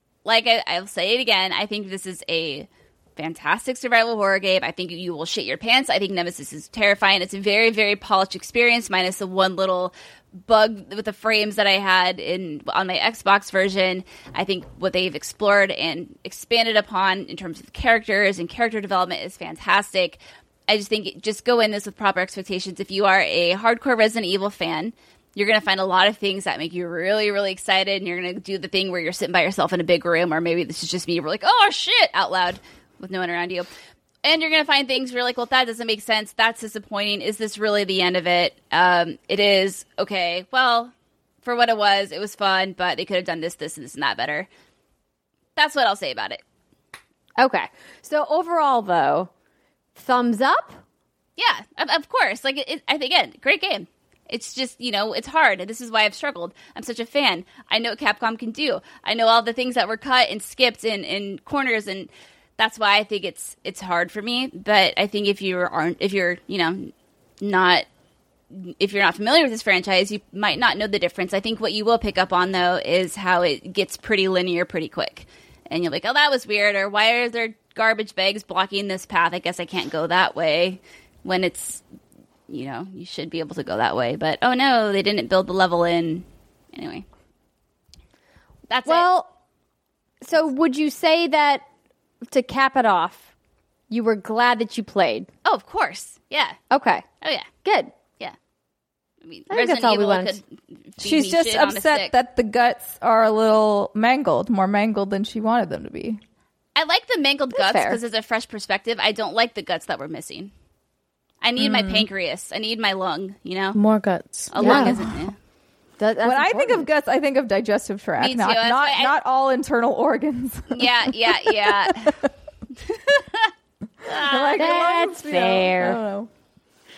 I'll say it again. I think this is a fantastic survival horror game. I think you will shit your pants. I think Nemesis is terrifying. It's a very, very polished experience, minus the one little bug with the frames that I had on my Xbox version. I think what they've explored and expanded upon in terms of characters and character development is fantastic. I just think just go in this with proper expectations. If you are a hardcore Resident Evil fan, you're going to find a lot of things that make you really, really excited, and you're going to do the thing where you're sitting by yourself in a big room, or maybe this is just me, we're like, oh shit, out loud with no one around you. And you're going to find things where you're like, well, that doesn't make sense. That's disappointing. Is this really the end of it? It is. Okay. Well, for what it was fun, but they could have done this, and that better. That's what I'll say about it. Okay. So overall, though, thumbs up? Yeah, of course. I think, again, great game. It's just, it's hard. This is why I've struggled. I'm such a fan. I know what Capcom can do. I know all the things that were cut and skipped in corners, and that's why I think it's hard for me. But I think if you're not familiar with this franchise, you might not know the difference. I think what you will pick up on, though, is how it gets pretty linear pretty quick. And you're like, oh, that was weird. Or why are there garbage bags blocking this path? I guess I can't go that way, when it's, you should be able to go that way. But, oh, no, they didn't build the level in. Anyway. That's it. Well, so would you say that, to cap it off, you were glad that you played? Oh, of course. Yeah. Okay. Oh, yeah. Good. Yeah. I mean, I think that's all we want. She's just upset that the guts are a little mangled, more mangled than she wanted them to be. I like the mangled guts because it's a fresh perspective. I don't like the guts that were missing. I need my pancreas. I need my lung, More guts. A lung isn't... When I think of guts, I think of digestive tract, Me too. not all internal organs. Yeah. Like, That's fair. I don't know.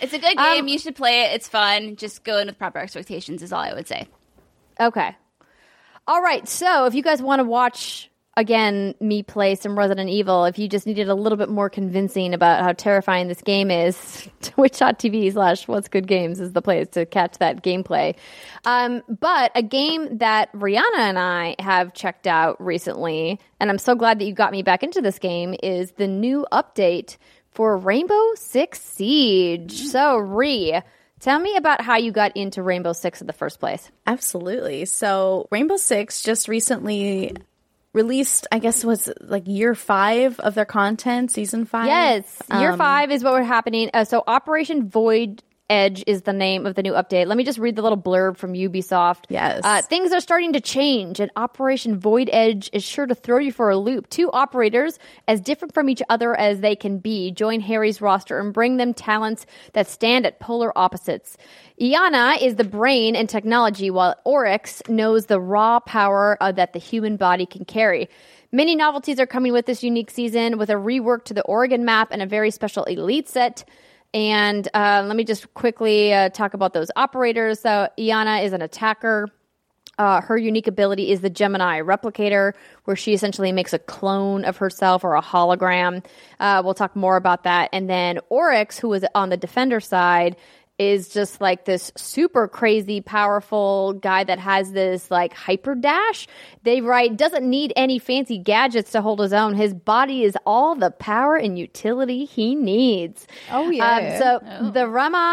It's a good game. You should play it. It's fun. Just go in with proper expectations is all I would say. Okay. All right. So if you guys want to watch, again, me play some Resident Evil, if you just needed a little bit more convincing about how terrifying this game is, twitch.tv/whatsgoodgames is the place to catch that gameplay. But a game that Rihanna and I have checked out recently, and I'm so glad that you got me back into this game, is the new update for Rainbow Six Siege. So, tell me about how you got into Rainbow Six in the first place. Absolutely. So Rainbow Six just recently released, I guess, was like year 5 of their content, season 5. Yes, year 5 is what was happening. So Operation Void Edge is the name of the new update. Let me just read the little blurb from Ubisoft. Yes. Things are starting to change, and Operation Void Edge is sure to throw you for a loop. 2 operators, as different from each other as they can be, join Harry's roster and bring them talents that stand at polar opposites. Iana is the brain and technology, while Oryx knows the raw power that the human body can carry. Many novelties are coming with this unique season, with a rework to the Oregon map and a very special elite set. And let me just quickly talk about those operators. So Iana is an attacker. Her unique ability is the Gemini Replicator, where she essentially makes a clone of herself or a hologram. We'll talk more about that. And then Oryx, who is on the defender side, is just like this super crazy, powerful guy that has this like hyper dash. They write, doesn't need any fancy gadgets to hold his own. His body is all the power and utility he needs. Oh, yeah. The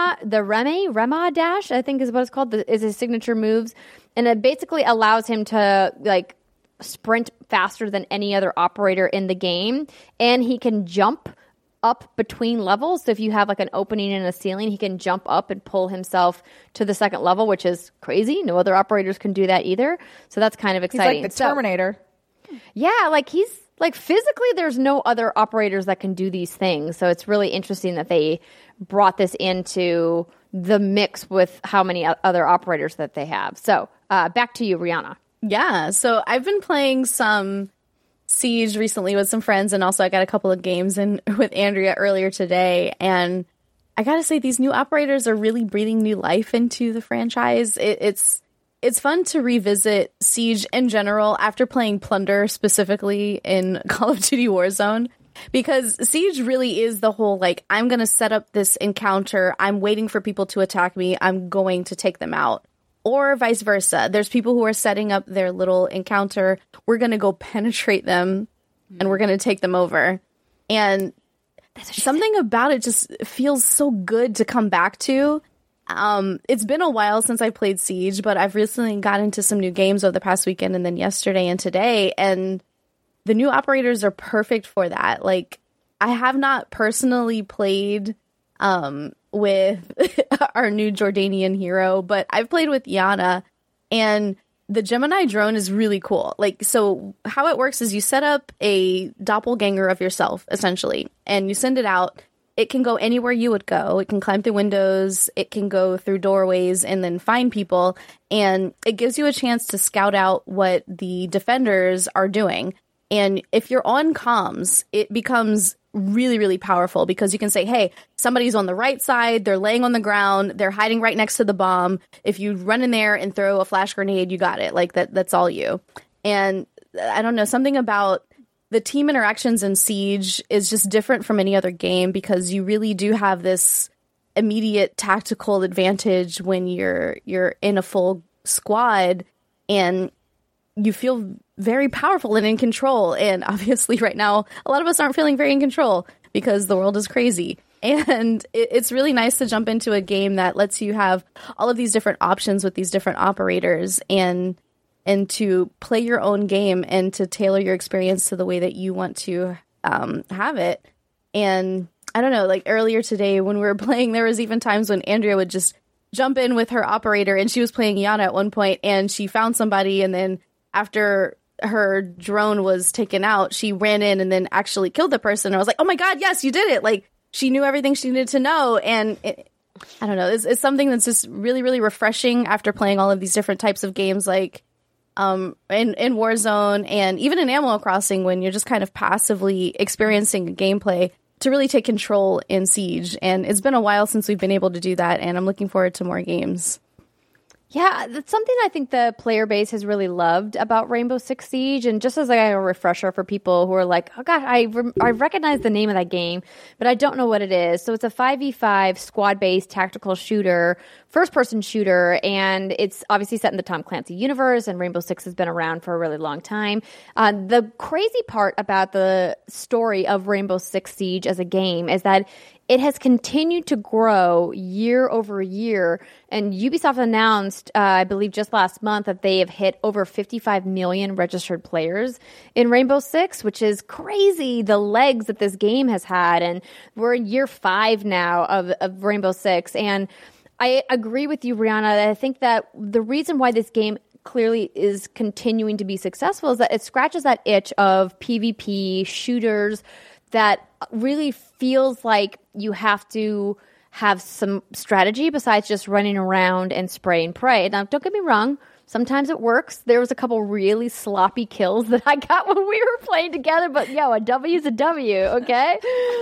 Rema dash, I think is what it's called, is his signature moves. And it basically allows him to like sprint faster than any other operator in the game. And he can jump up between levels. So if you have like an opening in a ceiling, he can jump up and pull himself to the second level, which is crazy. No other operators can do that either. So that's kind of exciting. He's like the Terminator. Yeah, like he's like physically there's no other operators that can do these things. So it's really interesting that they brought this into the mix with how many other operators that they have. So back to you, Rihanna. Yeah, so I've been playing some Siege recently with some friends, and also I got a couple of games in with Andrea earlier today, and I gotta say these new operators are really breathing new life into the franchise. It's fun to revisit Siege in general after playing Plunder specifically in Call of Duty Warzone, because Siege really is the whole like, I'm gonna set up this encounter, I'm waiting for people to attack me, I'm going to take them out. Or vice versa. There's people who are setting up their little encounter. We're going to go penetrate them and we're going to take them over. And something about it just feels so good to come back to. It's been a while since I played Siege, but I've recently got into some new games over the past weekend and then yesterday and today. And the new operators are perfect for that. Like, I have not personally played with our new Jordanian hero, but I've played with Iana, and the Gemini drone is really cool. Like, so how it works is you set up a doppelganger of yourself, essentially, and you send it out. It can go anywhere you would go. It can climb through windows. It can go through doorways and then find people. And it gives you a chance to scout out what the defenders are doing. And if you're on comms, it becomes really, really powerful because you can say, hey, somebody's on the right side, they're laying on the ground, they're hiding right next to the bomb. If you run in there and throw a flash grenade, you got it. Like that's all you. And I don't know, something about the team interactions in Siege is just different from any other game because you really do have this immediate tactical advantage when you're in a full squad and you feel very powerful and in control. And obviously right now, a lot of us aren't feeling very in control because the world is crazy. And it's really nice to jump into a game that lets you have all of these different options with these different operators and to play your own game and to tailor your experience to the way that you want to have it. And I don't know, like earlier today when we were playing, there was even times when Andrea would just jump in with her operator, and she was playing Iana at one point, and she found somebody, and then after her drone was taken out, she ran in and then actually killed the person. I was like, oh my God, yes, you did it. Like, she knew everything she needed to know. And I don't know, it's something that's just really, really refreshing after playing all of these different types of games, like in Warzone and even in Animal Crossing, when you're just kind of passively experiencing gameplay. to really take control in Siege. And it's been a while since we've been able to do that, and I'm looking forward to more games. Yeah, that's something I think the player base has really loved about Rainbow Six Siege. And just as a refresher for people who are like, oh, God, I recognize the name of that game, but I don't know what it is. So it's a 5v5 squad-based tactical shooter, first-person shooter, and it's obviously set in the Tom Clancy universe, and Rainbow Six has been around for a really long time. The crazy part about the story of Rainbow Six Siege as a game is that it has continued to grow year over year. And Ubisoft announced, I believe just last month, that they have hit over 55 million registered players in Rainbow Six, which is crazy, the legs that this game has had. And we're in year 5 now of Rainbow Six. And I agree with you, Brianna. I think that the reason why this game clearly is continuing to be successful is that it scratches that itch of PvP shooters that really feels like you have to have some strategy besides just running around and spray and pray. Now, don't get me wrong. Sometimes it works. There was a couple really sloppy kills that I got when we were playing together, but a W is a W, okay?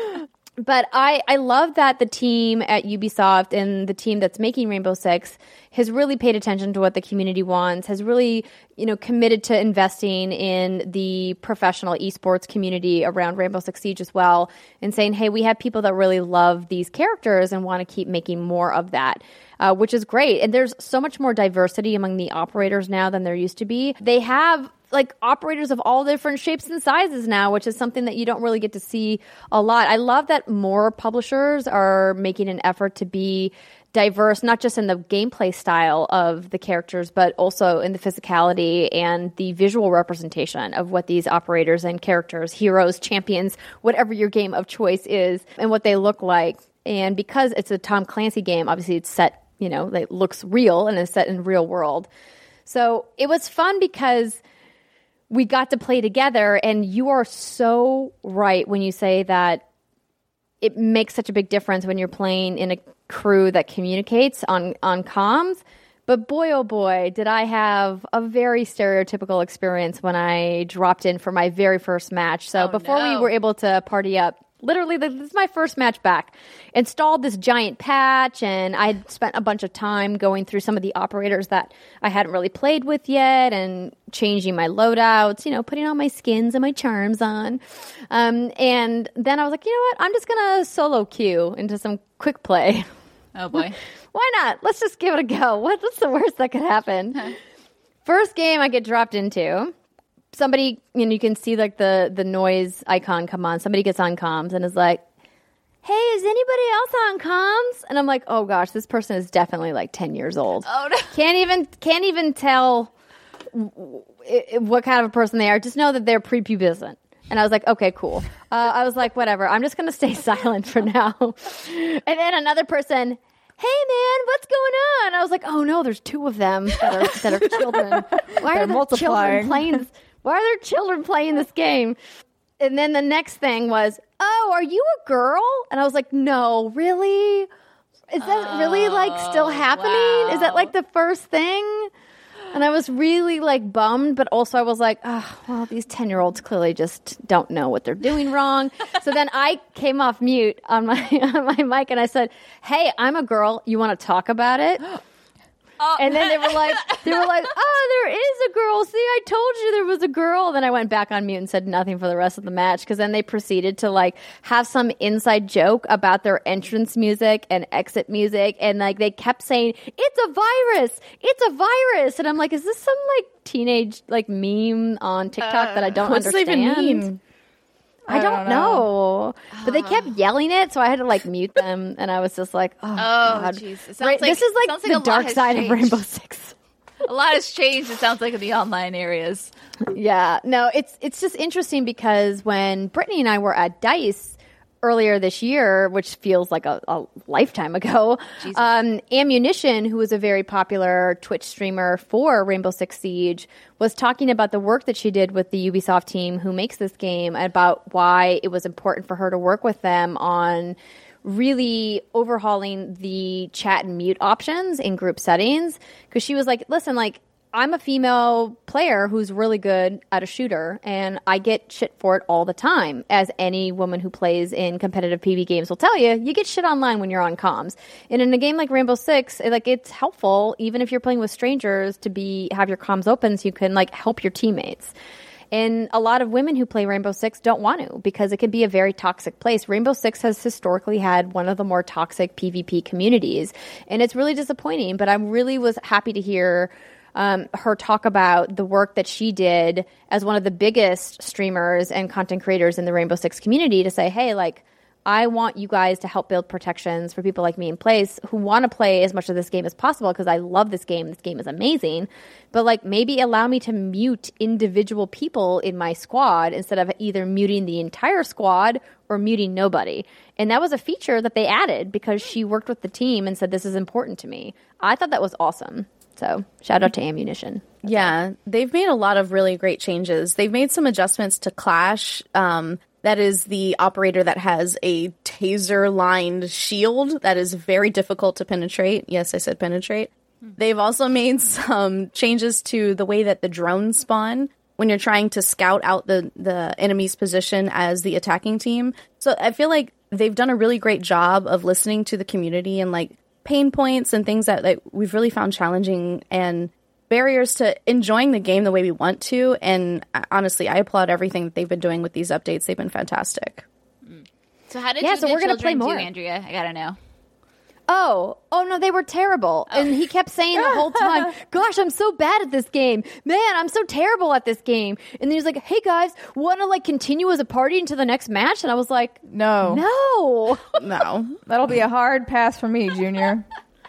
But I love that the team at Ubisoft and the team that's making Rainbow Six has really paid attention to what the community wants, has really, committed to investing in the professional esports community around Rainbow Six Siege as well, and saying, hey, we have people that really love these characters and want to keep making more of that, which is great. And there's so much more diversity among the operators now than there used to be. They have operators of all different shapes and sizes now, which is something that you don't really get to see a lot. I love that more publishers are making an effort to be diverse, not just in the gameplay style of the characters, but also in the physicality and the visual representation of what these operators and characters, heroes, champions, whatever your game of choice is, and what they look like. And because it's a Tom Clancy game, obviously it's set, it looks real and it's set in real world. So it was fun because we got to play together, and you are so right when you say that it makes such a big difference when you're playing in a crew that communicates on comms. But boy, oh boy, did I have a very stereotypical experience when I dropped in for my very first match. So before we were able to party up, literally, this is my first match back. Installed this giant patch, and I had spent a bunch of time going through some of the operators that I hadn't really played with yet and changing my loadouts, putting all my skins and my charms on. And then I was like, you know what? I'm just going to solo queue into some quick play. Oh, boy. Why not? Let's just give it a go. What's the worst that could happen? First game I get dropped into. Somebody, you can see the noise icon come on. Somebody gets on comms and is like, hey, is anybody else on comms? And I'm like, oh gosh, this person is definitely 10 years old. Oh, no. Can't even tell what kind of a person they are. Just know that they're prepubescent. And I was like, okay, cool. I was like, whatever. I'm just going to stay silent for now. And then another person, hey man, what's going on? I was like, oh no, there's 2 of them that are children. Why are there children playing this? Why are there children playing this game? And then the next thing was, oh, are you a girl? And I was like, no, really? Is that really still happening? Wow. Is that the first thing? And I was really bummed, but also I was like, oh, well, these 10-year-olds clearly just don't know what they're doing wrong. So then I came off mute on my mic and I said, hey, I'm a girl. You want to talk about it? And then they were like, oh, there is a girl. See, I told you there was a girl. Then I went back on mute and said nothing for the rest of the match, because then they proceeded to have some inside joke about their entrance music and exit music, and they kept saying it's a virus, it's a virus, and I'm like, is this some teenage meme on TikTok that I don't understand? What's it even mean? I don't know. But they kept yelling it, so I had to like mute them, and I was just like, oh God. Jeez. Right, this is like the dark side of Rainbow Six. A lot has changed, it sounds like, in the online areas. Yeah. No, it's just interesting because when Brittany and I were at DICE earlier this year, which feels like a lifetime ago, Ammunition, who was a very popular Twitch streamer for Rainbow Six Siege, was talking about the work that she did with the Ubisoft team who makes this game, about why it was important for her to work with them on really overhauling the chat and mute options in group settings. Because she was like, listen, I'm a female player who's really good at a shooter, and I get shit for it all the time. As any woman who plays in competitive PvP games will tell you, you get shit online when you're on comms. And in a game like Rainbow Six, it's helpful, even if you're playing with strangers, to have your comms open so you can help your teammates. And a lot of women who play Rainbow Six don't want to, because it can be a very toxic place. Rainbow Six has historically had one of the more toxic PvP communities, and it's really disappointing. But I really was happy to hear her talk about the work that she did as one of the biggest streamers and content creators in the Rainbow Six community, to say, hey, I want you guys to help build protections for people like me in place who want to play as much of this game as possible, because I love this game. This game is amazing. But maybe allow me to mute individual people in my squad instead of either muting the entire squad or muting nobody. And that was a feature that they added because she worked with the team and said, this is important to me. I thought that was awesome. So shout out to Ammunition. Yeah, they've made a lot of really great changes. They've made some adjustments to Clash. That is the operator that has a taser-lined shield that is very difficult to penetrate. Yes, I said penetrate. They've also made some changes to the way that the drones spawn when you're trying to scout out the enemy's position as the attacking team. So I feel like they've done a really great job of listening to the community and pain points and things that we've really found challenging and barriers to enjoying the game the way we want to. And honestly, I applaud everything that they've been doing with these updates. They've been fantastic. So how did we're gonna play more, Andrea? I gotta know. Oh no, they were terrible. Oh. And he kept saying the whole time, gosh, I'm so bad at this game. Man, I'm so terrible at this game. And then he was like, hey guys, want to continue as a party into the next match? And I was like, no. That'll be a hard pass for me, Junior.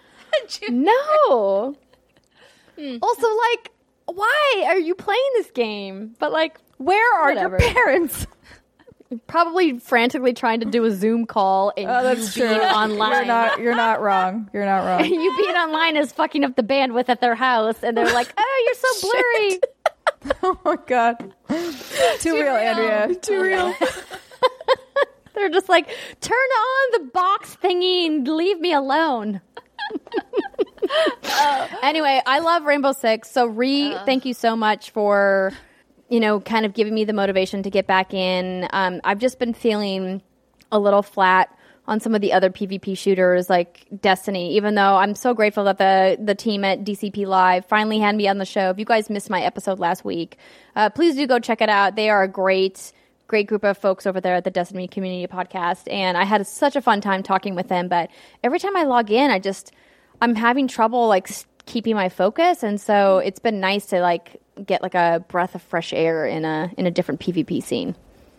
No. Also, why are you playing this game? But where are whatever. your parents? Probably frantically trying to do a Zoom call and that's you being online. You're not wrong. You're not wrong. You being online is fucking up the bandwidth at their house, and they're like, "Oh, you're so blurry." Oh my god, too real, Andrea. Too real. They're just like, turn on the box thingy and leave me alone. Anyway, I love Rainbow Six. So, thank you so much for, kind of giving me the motivation to get back in. I've just been feeling a little flat on some of the other PvP shooters like Destiny, even though I'm so grateful that the team at DCP Live finally had me on the show. If you guys missed my episode last week, please do go check it out. They are a great group of folks over there at the Destiny Community Podcast, and I had such a fun time talking with them. But every time I log in, I'm having trouble keeping my focus, and so it's been nice to get a breath of fresh air in a different PvP scene.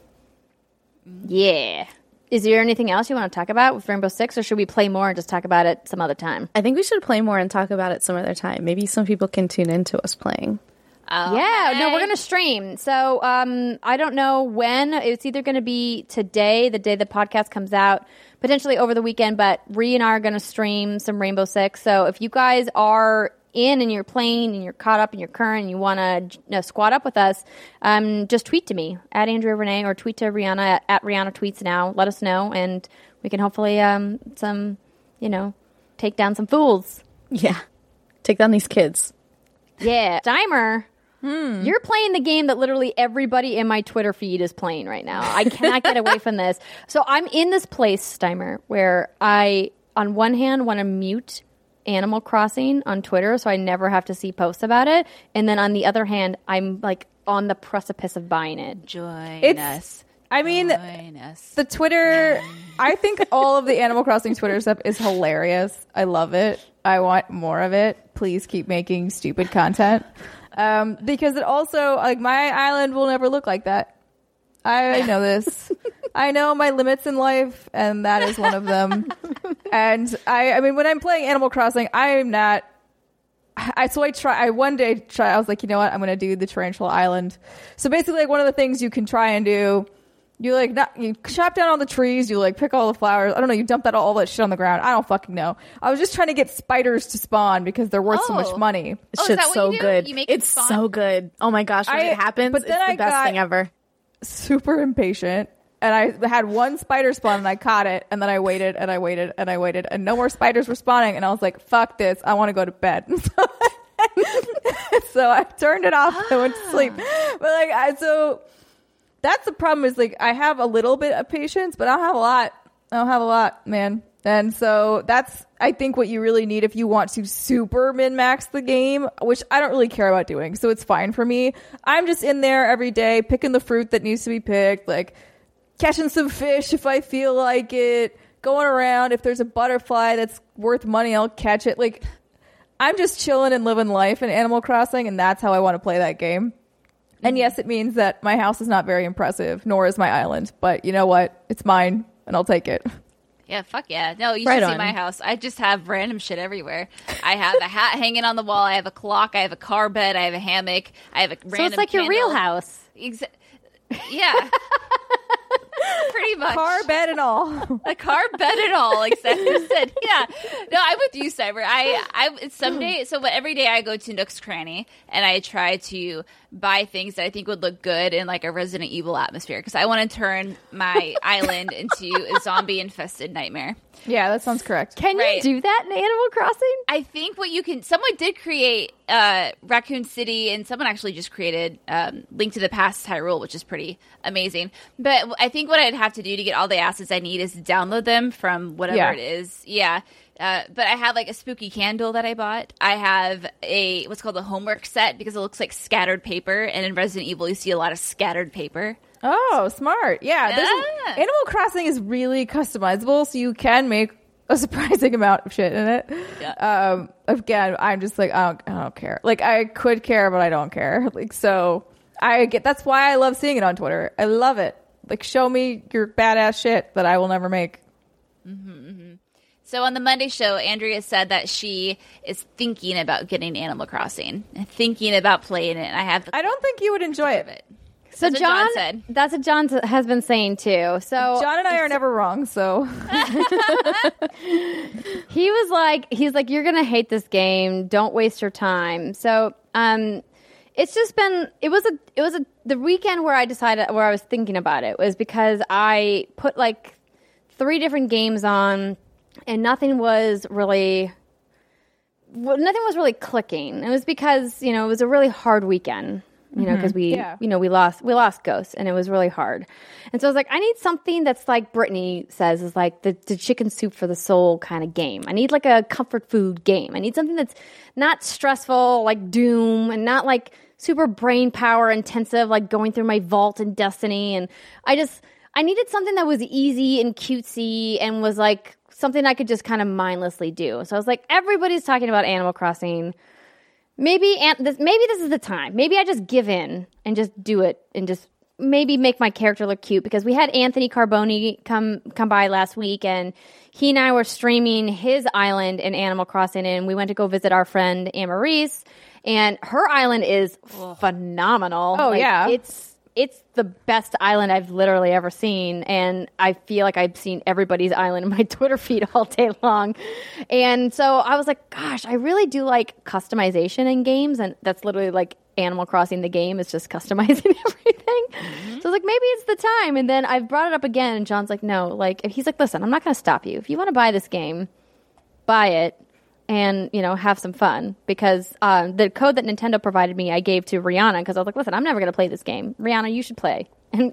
Yeah. Is there anything else you want to talk about with Rainbow Six, or should we play more and just talk about it some other time? I think we should play more and talk about it some other time. Maybe some people can tune into us playing. Yeah, no, we're going to stream. So I don't know when. It's either going to be today, the day the podcast comes out, potentially over the weekend, but Ree and I are going to stream some Rainbow Six. So if you guys are in and you're playing and you're caught up and you're current and you want to squad up with us, just tweet to me at Andrea Renee or tweet to Rihanna at Rihanna Tweets Now. Let us know, and we can hopefully take down some fools. Yeah, take down these kids. Yeah, Steimer. You're playing the game that literally everybody in my Twitter feed is playing right now. I cannot get away from this. So I'm in this place, Steimer, where I, on one hand, want to mute Animal Crossing on Twitter so I never have to see posts about it. And then on the other hand, I'm on the precipice of buying it. Join us. I mean, the Twitter, I think all of the Animal Crossing Twitter stuff is hilarious. I love it. I want more of it. Please keep making stupid content. Because it also, my island will never look like that. I know this. I know my limits in life, and that is one of them. And I mean, when I'm playing Animal Crossing, I'm not. I one day I was like, you know what? I'm going to do the Tarantula Island. So basically, one of the things you can try and do, you chop down all the trees, you pick all the flowers. I don't know. You dump all that shit on the ground. I don't fucking know. I was just trying to get spiders to spawn because they're worth so much money. Shit's so good. It's so good. Oh my gosh, when it happens, it's the best thing ever. Super impatient, and I had one spider spawn, and I caught it, and then I waited and I waited and I waited, and no more spiders were spawning, and I was like, fuck this, I want to go to bed. So I turned it off and went to sleep. But like, so that's the problem is like, I have a little bit of patience, but I don't have a lot, man. And so that's, I think, what you really need if you want to super min-max the game, which I don't really care about doing. So it's fine for me. I'm just in there every day picking the fruit that needs to be picked, like catching some fish if I feel like it, going around. If there's a butterfly that's worth money, I'll catch it. Like, I'm just chilling and living life in Animal Crossing, and that's how I want to play that game. And yes, it means that my house is not very impressive, nor is my island. But you know what? It's mine, and I'll take it. Yeah, fuck yeah. No, you Right should see on. my house. I just have random shit everywhere. I have a hat hanging on the wall. I have a clock. I have a car bed. I have a hammock. I have a random So it's like your real candle. house. Yeah. Pretty much. Car, bed, and all. A car bed and all, like Cypher said. Yeah. No, I'm with you, Cyber. It's someday, so every day I go to Nook's Cranny and I try to buy things that I think would look good in like a Resident Evil atmosphere because I want to turn my island into a zombie infested nightmare. Yeah, that sounds correct. Can Right. you do that in Animal Crossing? I think what you can, someone did create Raccoon City, and someone actually just created Link to the Past Hyrule, which is pretty amazing. But I think what I'd have to do to get all the assets I need is download them from whatever it is. Yeah. But I have like a spooky candle that I bought. I have what's called a homework set because it looks like scattered paper. And in Resident Evil, you see a lot of scattered paper. Oh, smart. Yeah. Yeah. Animal Crossing is really customizable, so you can make a surprising amount of shit in it. Yeah. Again, I'm just like, I don't care. Like, I could care, but I don't care. Like, so that's why I love seeing it on Twitter. I love it. Like, show me your badass shit that I will never make. So on the Monday show, Andrea said that she is thinking about getting Animal Crossing and thinking about playing it. And I don't think you would enjoy it. So That's what John John said. That's what John has been saying too. So John and I are never wrong, so. he's like, you're gonna hate this game. Don't waste your time. So, it's just been. It was the weekend where I was thinking about it was because I put like 3 different games on, and nothing was really clicking. It was because it was a really hard weekend. Because we lost Ghost, and it was really hard. And so I was like, I need something that's like Brittany says is like the chicken soup for the soul kind of game. I need like a comfort food game. I need something that's not stressful like Doom and not like super brain power intensive like going through my vault in Destiny. And I needed something that was easy and cutesy and was like something I could just kind of mindlessly do. So I was like, everybody's talking about Animal Crossing. Maybe this is the time. Maybe I just give in and just do it and just maybe make my character look cute because we had Anthony Carboni come by last week and he and I were streaming his island in Animal Crossing and we went to go visit our friend Amarise and her island is phenomenal. Oh, yeah. It's the best island I've literally ever seen, and I feel like I've seen everybody's island in my Twitter feed all day long. And so I was like, gosh, I really do like customization in games, and that's literally like Animal Crossing the game is just customizing everything. So I was like, maybe it's the time. And then I brought it up again, and John's like, no, like he's like, listen, I'm not going to stop you. If you want to buy this game, buy it. And, have some fun because the code that Nintendo provided me, I gave to Rihanna because I was like, listen, I'm never going to play this game. Rihanna, you should play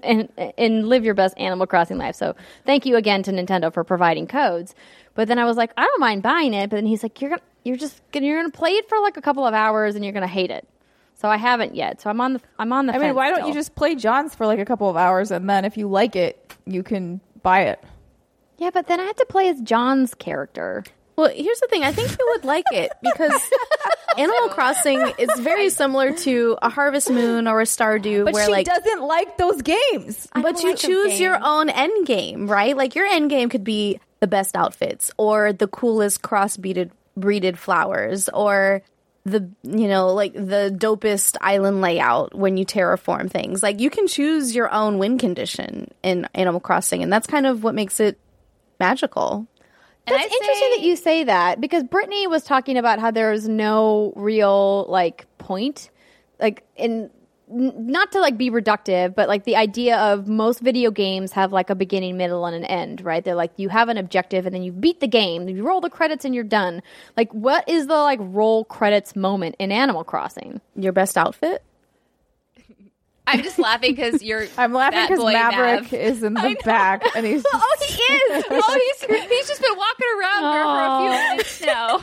and live your best Animal Crossing life. So thank you again to Nintendo for providing codes. But then I was like, I don't mind buying it. But then he's like, you're going to play it for like a couple of hours and you're going to hate it. So I haven't yet. So I'm on the I mean, why don't you just play John's for like a couple of hours and then if you like it, you can buy it. Yeah, but then I have to play as John's character. Well, here's the thing. I think you would like it because Animal Crossing is very similar to a Harvest Moon or a Stardew, But where she like, doesn't like those games. but you choose your own end game, right? Like your end game could be the best outfits or the coolest breeded flowers or the the dopest island layout when you terraform things. Like you can choose your own win condition in Animal Crossing, and that's kind of what makes it magical. That's interesting that you say that because Brittany was talking about how there's no real like point, like in not to like be reductive, but like the idea of most video games have like a beginning, middle, and an end, right? They're like you have an objective and then you beat the game, you roll the credits and you're done. Like, what is the like roll credits moment in Animal Crossing? Your best outfit? I'm just laughing because you're. I'm laughing because Maverick Mav. is in the back and he's. Oh, he is. He's just been walking around for a few minutes now.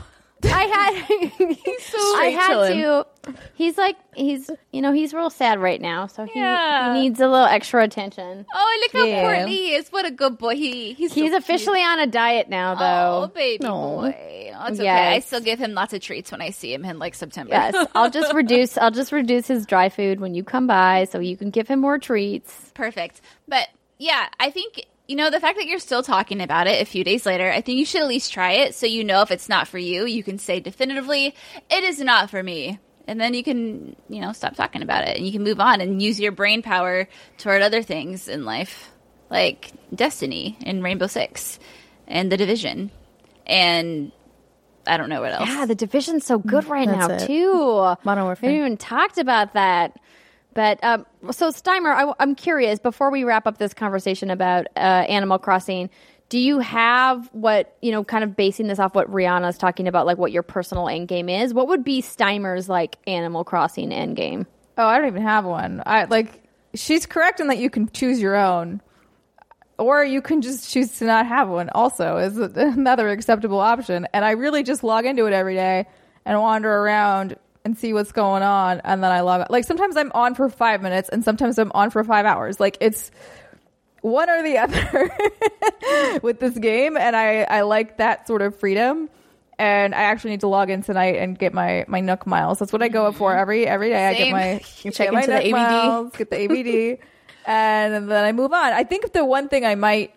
He's real sad right now, so he Yeah. needs a little extra attention. Oh, look how Yeah. poor he is. What a good boy. He's so officially on a diet now, Oh, though. baby No. boy. Oh, it's okay. Yes. I still give him lots of treats when I see him in like September. Yes, I'll just reduce his dry food when you come by, so you can give him more treats. Perfect. But yeah, I think, the fact that you're still talking about it a few days later, I think you should at least try it so you know if it's not for you. You can say definitively, it is not for me. And then you can, stop talking about it and you can move on and use your brain power toward other things in life, like Destiny and Rainbow Six and The Division. And I don't know what else. Yeah, the Division's so good right now That's it. too. Modern Warfare. We haven't even talked about that. But so Steimer, I'm curious. Before we wrap up this conversation about Animal Crossing, do you have what kind of basing this off what Rihanna's talking about, like what your personal end game is? What would be Steimer's like Animal Crossing end game? Oh, I don't even have one. She's correct in that you can choose your own, or you can just choose to not have one. Also, is another acceptable option. And I really just log into it every day and wander around and see what's going on, and then I log out. Like sometimes I'm on for 5 minutes, and sometimes I'm on for 5 hours. Like it's one or the other with this game, and I like that sort of freedom. And I actually need to log in tonight and get my Nook miles. That's what I go up for every day. I get Same. my check my into the Nook ABD. miles, get the ABD, and then I move on. I think the one thing I might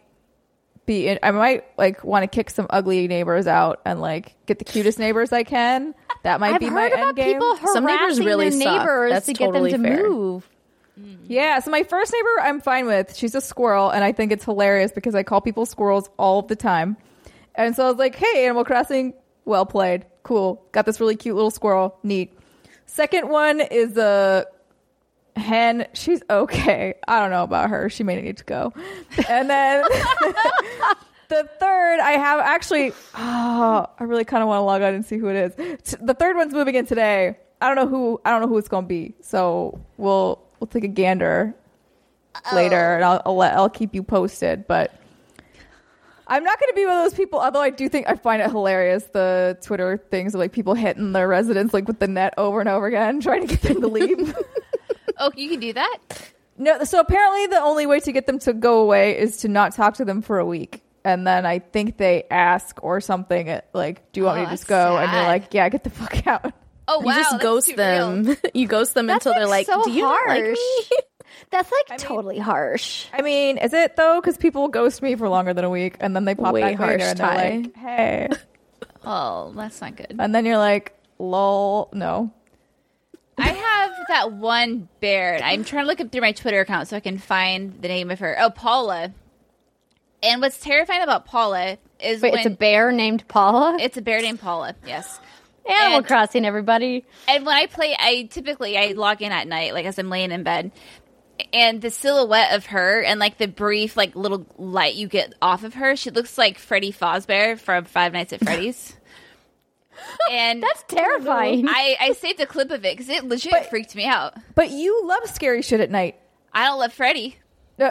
like want to kick some ugly neighbors out and like get the cutest neighbors I can. That might I've be my heard about end game. people Some neighbors harassing really their suck. neighbors That's to get them totally to fair. move. Yeah, so my first neighbor I'm fine with. She's a squirrel, and I think it's hilarious because I call people squirrels all of the time. And so I was like, hey, Animal Crossing, well played. Cool. Got this really cute little squirrel. Neat. Second one is a hen. She's okay. I don't know about her. She may need to go. And then the third, I have actually, I really kind of want to log on and see who it is. The third one's moving in today. I don't know who it's going to be. So we'll take a gander later, and I'll keep you posted. But I'm not going to be one of those people. Although I find it hilarious, the Twitter things of like people hitting their residents like with the net over and over again, trying to get them to leave. Oh, you can do that? No. So apparently, the only way to get them to go away is to not talk to them for a week. And then I think they ask or something like, "Do you want me to that's just go?" And you're sad. like, "Yeah, get the fuck out." Oh, wow. You just that's ghost too them. real. You ghost them until they're like, so "Do you not like harsh. me?" That's like totally harsh. I mean, is it though? Because people ghost me for longer than a week, and then they pop Way back later, harsh, and they're Ty. like, "Hey," Oh, that's not good. and then you're like, "Lol, no." I have that one bear. I'm trying to look up through my Twitter account so I can find the name of her. Oh, Paula. And what's terrifying about Paula is Wait, when it's a bear named Paula? it's a bear named Paula. Yes. Animal and- Crossing, everybody. And when I play, I log in at night, like as I'm laying in bed, and the silhouette of her and like the brief like little light you get off of her, she looks like Freddy Fazbear from Five Nights at Freddy's. And That's terrifying. I saved a clip of it because it legit freaked me out. But you love scary shit at night. I don't love Freddy. No.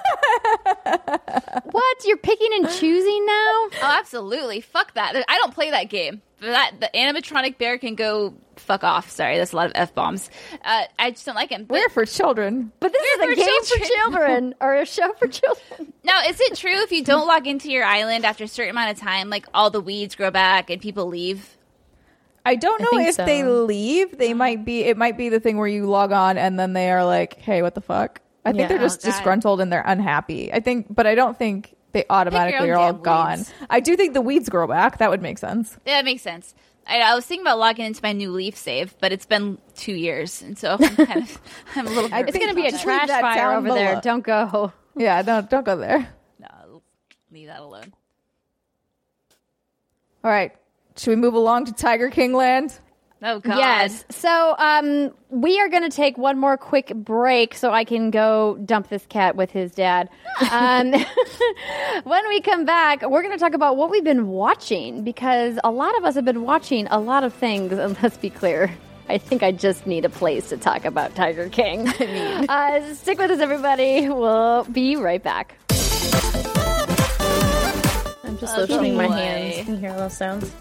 What? You're picking and choosing now? Oh, absolutely. Fuck that. I don't play that game. The animatronic bear can go fuck off. Sorry, that's a lot of F-bombs. I just don't like him. But We're for children. But this is We're a game for for children or a show for children. now, is it true if you don't log into your island after a certain amount of time, like all the weeds grow back and people leave? I don't know think if so. they leave. It might be the thing where you log on and then they are like, "Hey, what the fuck?" I think Yeah. they're just Oh, God. disgruntled and they're unhappy. But I don't think they automatically own are all damn gone. weeds. I do think the weeds grow back. That would make sense. Yeah, that makes sense. I was thinking about logging into my new Leaf save, but it's been 2 years, and so I'm a little. It's going to be a Just trash leave that fire down over there. below. Don't go. Yeah, don't go there. No, leave that alone. All right, should we move along to Tiger King Land? Oh, God. Yes. So we are going to take one more quick break so I can go dump this cat with his dad. When we come back, we're going to talk about what we've been watching, because a lot of us have been watching a lot of things. And let's be clear, I think I just need a place to talk about Tiger King. Stick with us, everybody. We'll be right back. I'm just lifting my hands. Can you hear those sounds?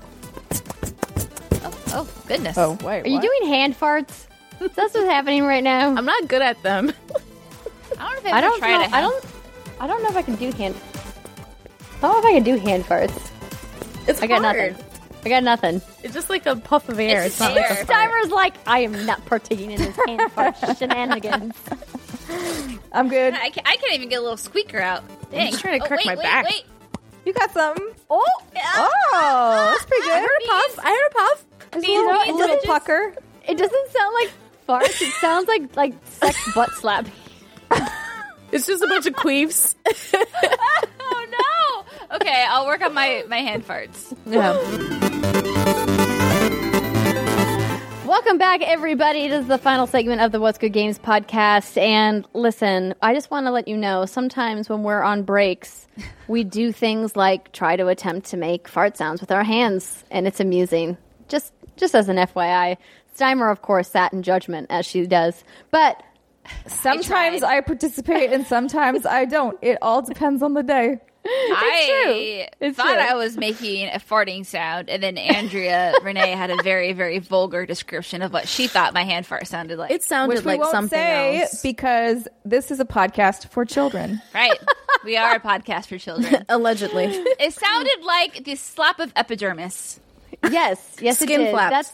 Oh, goodness. Oh, wait. Are you doing hand farts? Is that what's happening right now? I'm not good at them. I don't know if I don't know if I can do hand. I don't know if I can do hand farts. It's I got hard. nothing. I got nothing. It's just like a puff of air. It's not like a fart. Steimer's like, I am not partaking in this hand fart shenanigans. I'm good. I can't even get a little squeaker out. Dang. I'm just trying to crack my wait, back. Wait. You got something. Oh, Oh, that's pretty good. I heard a puff. A little pucker. it doesn't sound like farts. It sounds like sex butt slap. It's just a bunch of queefs. Oh, no. Okay, I'll work on my hand farts. Welcome back, everybody. This is the final segment of the What's Good Games podcast. And listen, I just want to let you know, sometimes when we're on breaks, we do things like try to attempt to make fart sounds with our hands, and it's amusing. Just as an FYI. Steimer, of course, sat in judgment, as she does. But Sometimes I participate and sometimes I don't. It all depends on the day. I It's thought true. I was making a farting sound, and then Andrea Renee had a very, very vulgar description of what she thought my hand fart sounded like. It sounded Which we like won't something say else. because this is a podcast for children. Right. We are a podcast for children. Allegedly. It sounded like the slap of epidermis. yes, Skin it did. flaps.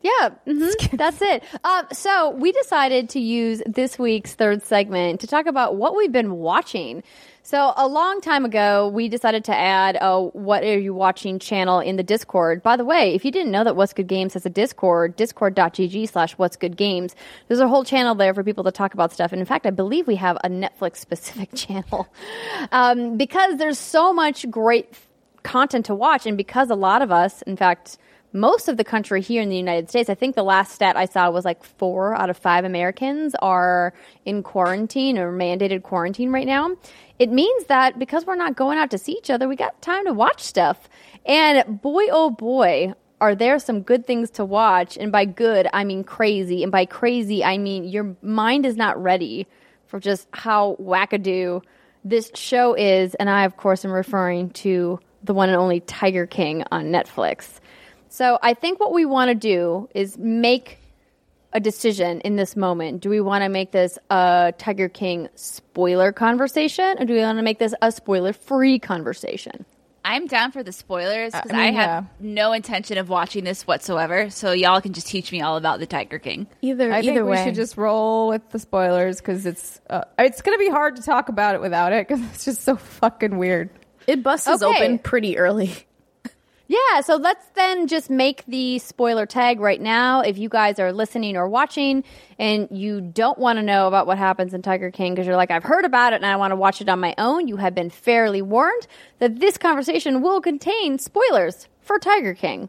That's it. So we decided to use this week's third segment to talk about what we've been watching. So a long time ago, we decided to add a What Are You Watching channel in the Discord. By the way, if you didn't know that What's Good Games has a Discord, discord.gg/What's Good Games, there's a whole channel there for people to talk about stuff. And in fact, I believe we have a Netflix-specific channel because there's so much great content to watch, and because a lot of us, in fact, most of the country here in the United States, I think the last stat I saw was like 4 out of 5 Americans are in quarantine or mandated quarantine right now. It means that because we're not going out to see each other, we got time to watch stuff. And boy, oh boy, are there some good things to watch. And by good, I mean crazy. And by crazy, I mean your mind is not ready for just how wackadoo this show is. And I, of course, am referring to the one and only Tiger King on Netflix. So I think what we want to do is make a decision in this moment. Do we want to make this a Tiger King spoiler conversation, or do we want to make this a spoiler-free conversation? I'm down for the spoilers because I mean, I have no intention of watching this whatsoever. So y'all can just teach me all about the Tiger King. I think we should just roll with the spoilers because it's going to be hard to talk about it without it because it's just so fucking weird. It busts open pretty early. Yeah, so let's then just make the spoiler tag right now. If you guys are listening or watching and you don't want to know about what happens in Tiger King because you're like, I've heard about it and I want to watch it on my own, you have been fairly warned that this conversation will contain spoilers for Tiger King.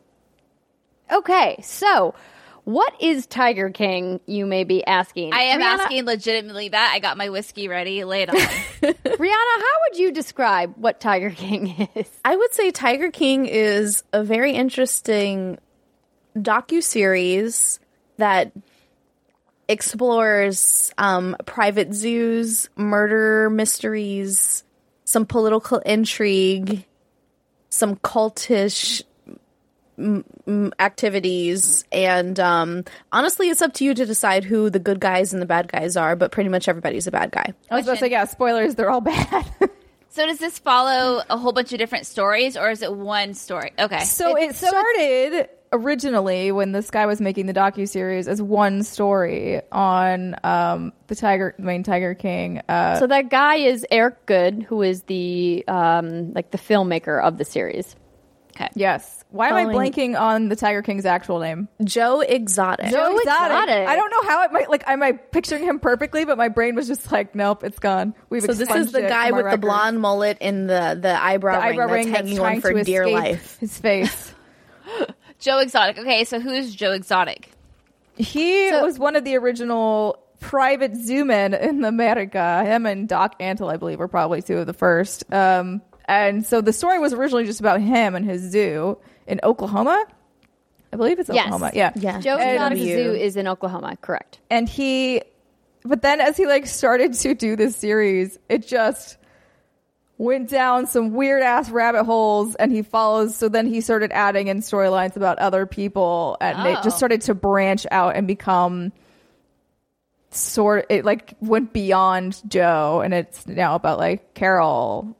Okay, so what is Tiger King, you may be asking? I am Rihanna, asking legitimately that. I got my whiskey ready. Lay it on. Rihanna, how would you describe what Tiger King is? I would say Tiger King is a very interesting docuseries that explores private zoos, murder mysteries, some political intrigue, some cultish activities, and honestly, it's up to you to decide who the good guys and the bad guys are, but pretty much everybody's a bad guy. I was about to say, yeah, spoilers, they're all bad. So does this follow a whole bunch of different stories, or is it one story? Okay. So it started originally when this guy was making the docuseries as one story on the main Tiger King. So that guy is Eric Good, who is the the filmmaker of the series. Okay. Yes. Why am I blanking on the Tiger King's actual name? Joe Exotic. Joe Exotic. I don't know how it might, am I picturing him perfectly, but my brain was just like, nope, it's gone. So this is the guy with the blonde mullet and the eyebrow ring that's hanging on for dear life. His face. Joe Exotic. Okay, so who's Joe Exotic? He was one of the original private zoo men in America. Him and Doc Antle, I believe, were probably two of the first. And so the story was originally just about him and his zoo in Oklahoma. I believe it's Oklahoma. Yeah. Joe Exotic Zoo is in Oklahoma, correct. And but then as he like started to do this series, it just went down some weird ass rabbit holes, and so then he started adding in storylines about other people, and it just started to branch out and become it like went beyond Joe, and it's now about like Carol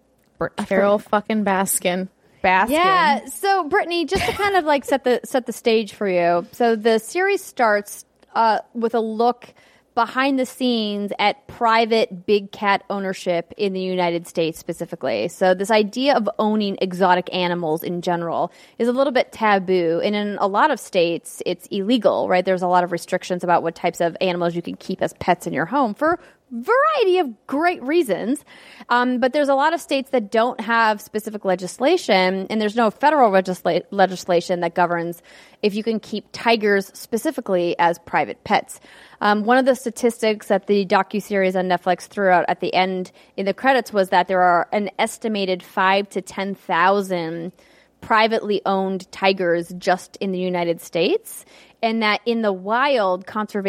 fucking Baskin. Yeah. So Brittany, just to kind of like set the stage for you. So the series starts with a look behind the scenes at private big cat ownership in the United States specifically. So this idea of owning exotic animals in general is a little bit taboo. And in a lot of states, it's illegal, right? There's a lot of restrictions about what types of animals you can keep as pets in your home for variety of great reasons. But there's a lot of states that don't have specific legislation, and there's no federal legislation that governs if you can keep tigers specifically as private pets. One of the statistics that the docuseries on Netflix threw out at the end in the credits was that there are an estimated 5,000 to 10,000 privately owned tigers just in the United States, and that in the wild,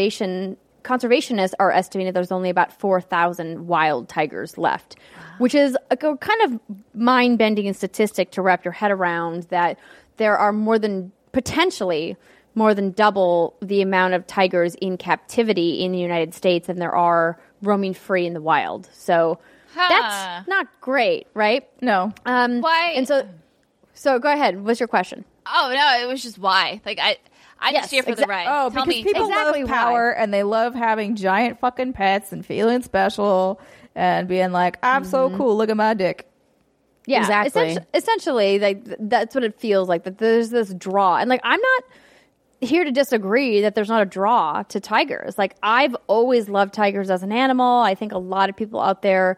conservationists are estimating there's only about 4,000 wild tigers left, which is a kind of mind-bending statistic to wrap your head around, that there are potentially more than double the amount of tigers in captivity in the United States than there are roaming free in the wild. So that's not great, right? No. Why? And so go ahead. What's your question? Oh, no, it was just why. Like, I just here for the ride. Oh, Tell because me. people exactly love power and they love having giant fucking pets and feeling special and being like, I'm so cool. Look at my dick. Yeah, exactly. Essentially, like that's what it feels like. That there's this draw, and like I'm not here to disagree that there's not a draw to tigers. Like I've always loved tigers as an animal. I think a lot of people out there,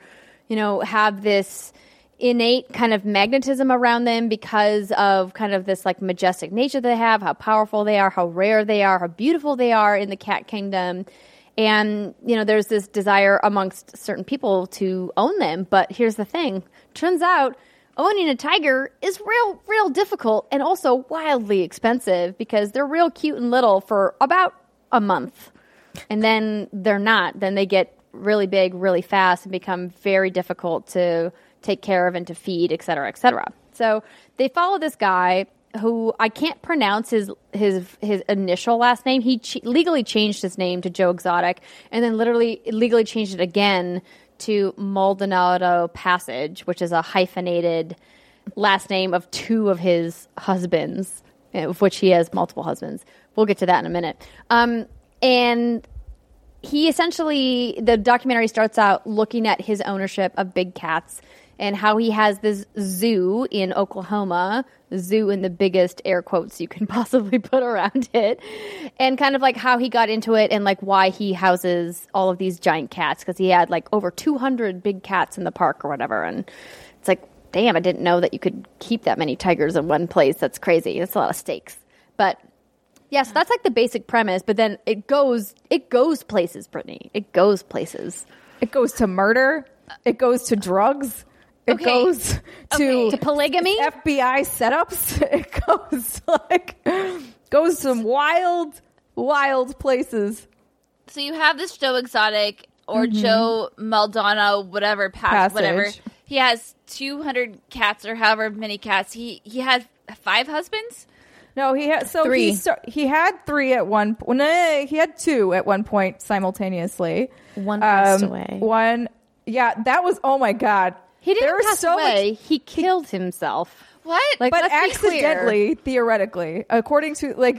have this innate kind of magnetism around them because of kind of this like majestic nature they have, how powerful they are, how rare they are, how beautiful they are in the cat kingdom. And, there's this desire amongst certain people to own them. But here's the thing. Turns out owning a tiger is real difficult and also wildly expensive because they're real cute and little for about a month. And then they're not. Then they get really big, really fast and become very difficult to take care of and to feed, et cetera, et cetera. So they follow this guy who I can't pronounce his initial last name. He legally changed his name to Joe Exotic and then legally changed it again to Maldonado Passage, which is a hyphenated last name of two of his husbands, of which he has multiple husbands. We'll get to that in a minute. And he essentially, the documentary starts out looking at his ownership of big cats and how he has this zoo in Oklahoma, zoo in the biggest air quotes you can possibly put around it, and kind of like how he got into it and like why he houses all of these giant cats, because he had like over 200 big cats in the park or whatever. And it's like, damn, I didn't know that you could keep that many tigers in one place. That's crazy. It's a lot of stakes. But yeah, so that's like the basic premise, but then it goes places, Brittany. It goes places. It goes to murder. It goes to drugs. It goes to polygamy, FBI setups. It goes some wild places. So you have this Joe Exotic or Joe Maldonado, whatever, whatever. He has 200 cats or however many cats. He had 5 husbands? No, he had 3. He had 3 at one point. No, he had 2 at one point simultaneously. One passed away. Yeah, that was, oh my God. He didn't pass away. He killed himself. What? Like, but accidentally, theoretically, according to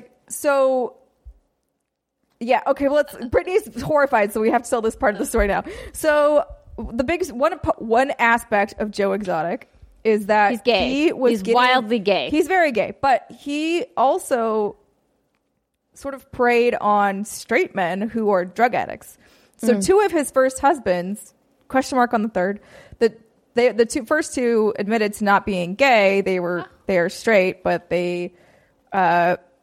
yeah. Okay. Well, Brittany's horrified, so we have to tell this part of the story now. So the biggest one aspect of Joe Exotic is that he's gay. He's wildly gay. He's very gay, but he also sort of preyed on straight men who are drug addicts. So 2 of his first husbands, question mark on the third, the first two admitted to not being gay. They are straight, but they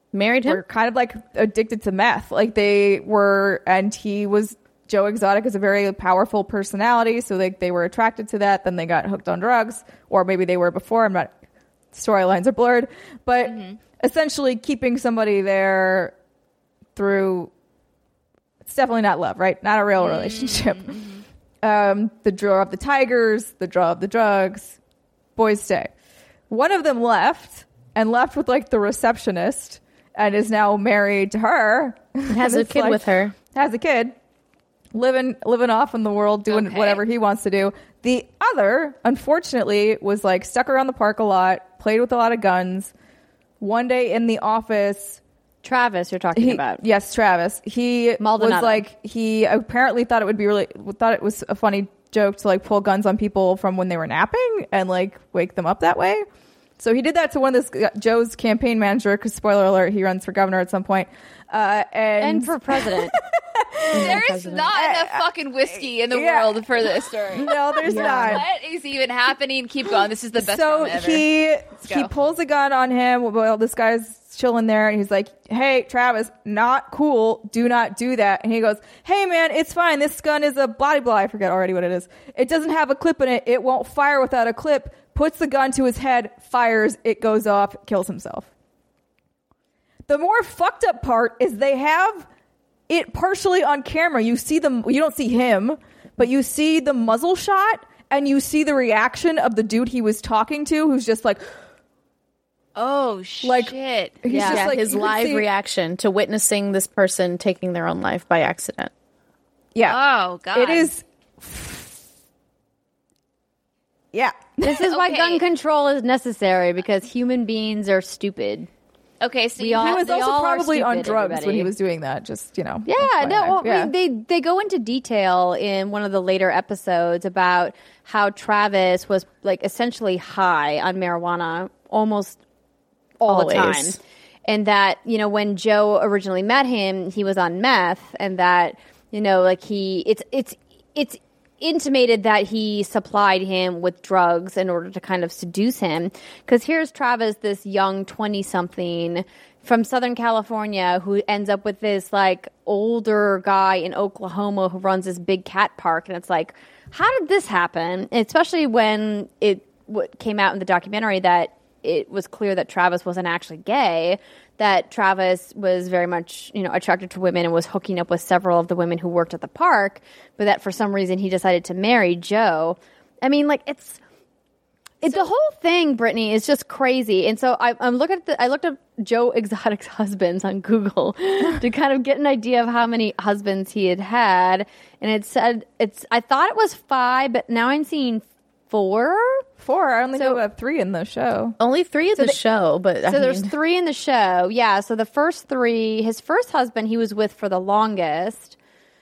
married him. were kind of like addicted to meth. Like they were, and he was, Joe Exotic is a very powerful personality, so they were attracted to that. Then they got hooked on drugs, or maybe they were before. I'm not. Storylines are blurred, but essentially keeping somebody there through. It's definitely not love, right? Not a real relationship. The draw of the tigers, the draw of the drugs. Boys stay. One of them left with like the receptionist and is now married to her. Has a kid with her. Has a kid. Living off in the world, doing whatever he wants to do. The other, unfortunately, was like stuck around the park a lot, played with a lot of guns. One day in the office, Travis, you're talking about. Yes, Travis. He Maldonado. was like, he apparently thought it was a funny joke to like pull guns on people from when they were napping and like wake them up that way. So he did that to one of Joe's campaign manager, because spoiler alert, he runs for governor at some point. And for president. There is not enough fucking whiskey in the world for this story. No, there's not. What is even happening? Keep going. This is the best So film ever. he pulls a gun on him while this guy's chilling there, and he's like, "Hey, Travis, not cool. Do not do that." And he goes, "Hey, man, it's fine. This gun is a blah blah. I forget already what it is. It doesn't have a clip in it. It won't fire without a clip." Puts the gun to his head, fires. It goes off, kills himself. The more fucked up part is they have it partially on camera. You see them. You don't see him, but you see the muzzle shot, and you see the reaction of the dude he was talking to, who's just like, oh shit. like, he's Yeah, just like, his you can live see- reaction to witnessing this person taking their own life by accident. Yeah. Oh god. It is. Yeah. This is why Okay. gun control is necessary, because human beings are stupid. Okay, so We you all- He have was they also all are probably on stupid, drugs when everybody. he was doing that. Just, Yeah, FYI. no, well, Yeah. they go into detail in one of the later episodes about how Travis was like essentially high on marijuana almost all the time. Always. And that, when Joe originally met him, he was on meth, and that, like it's intimated that he supplied him with drugs in order to kind of seduce him. Because here's Travis, this young 20-something from Southern California, who ends up with this like older guy in Oklahoma who runs this big cat park. And it's like, how did this happen? And especially when it came out in the documentary that it was clear that Travis wasn't actually gay, that Travis was very much, attracted to women and was hooking up with several of the women who worked at the park, but that for some reason he decided to marry Joe. I mean, like the whole thing, Brittany, is just crazy. And so I looked up Joe Exotic's husbands on Google to kind of get an idea of how many husbands he had. And it said I thought it was 5, but now I'm seeing 4. 4. I only So- know about 3 in the show. Only 3 of the show, but So there's 3 in the show. Yeah. So the first 3, his first husband he was with for the longest.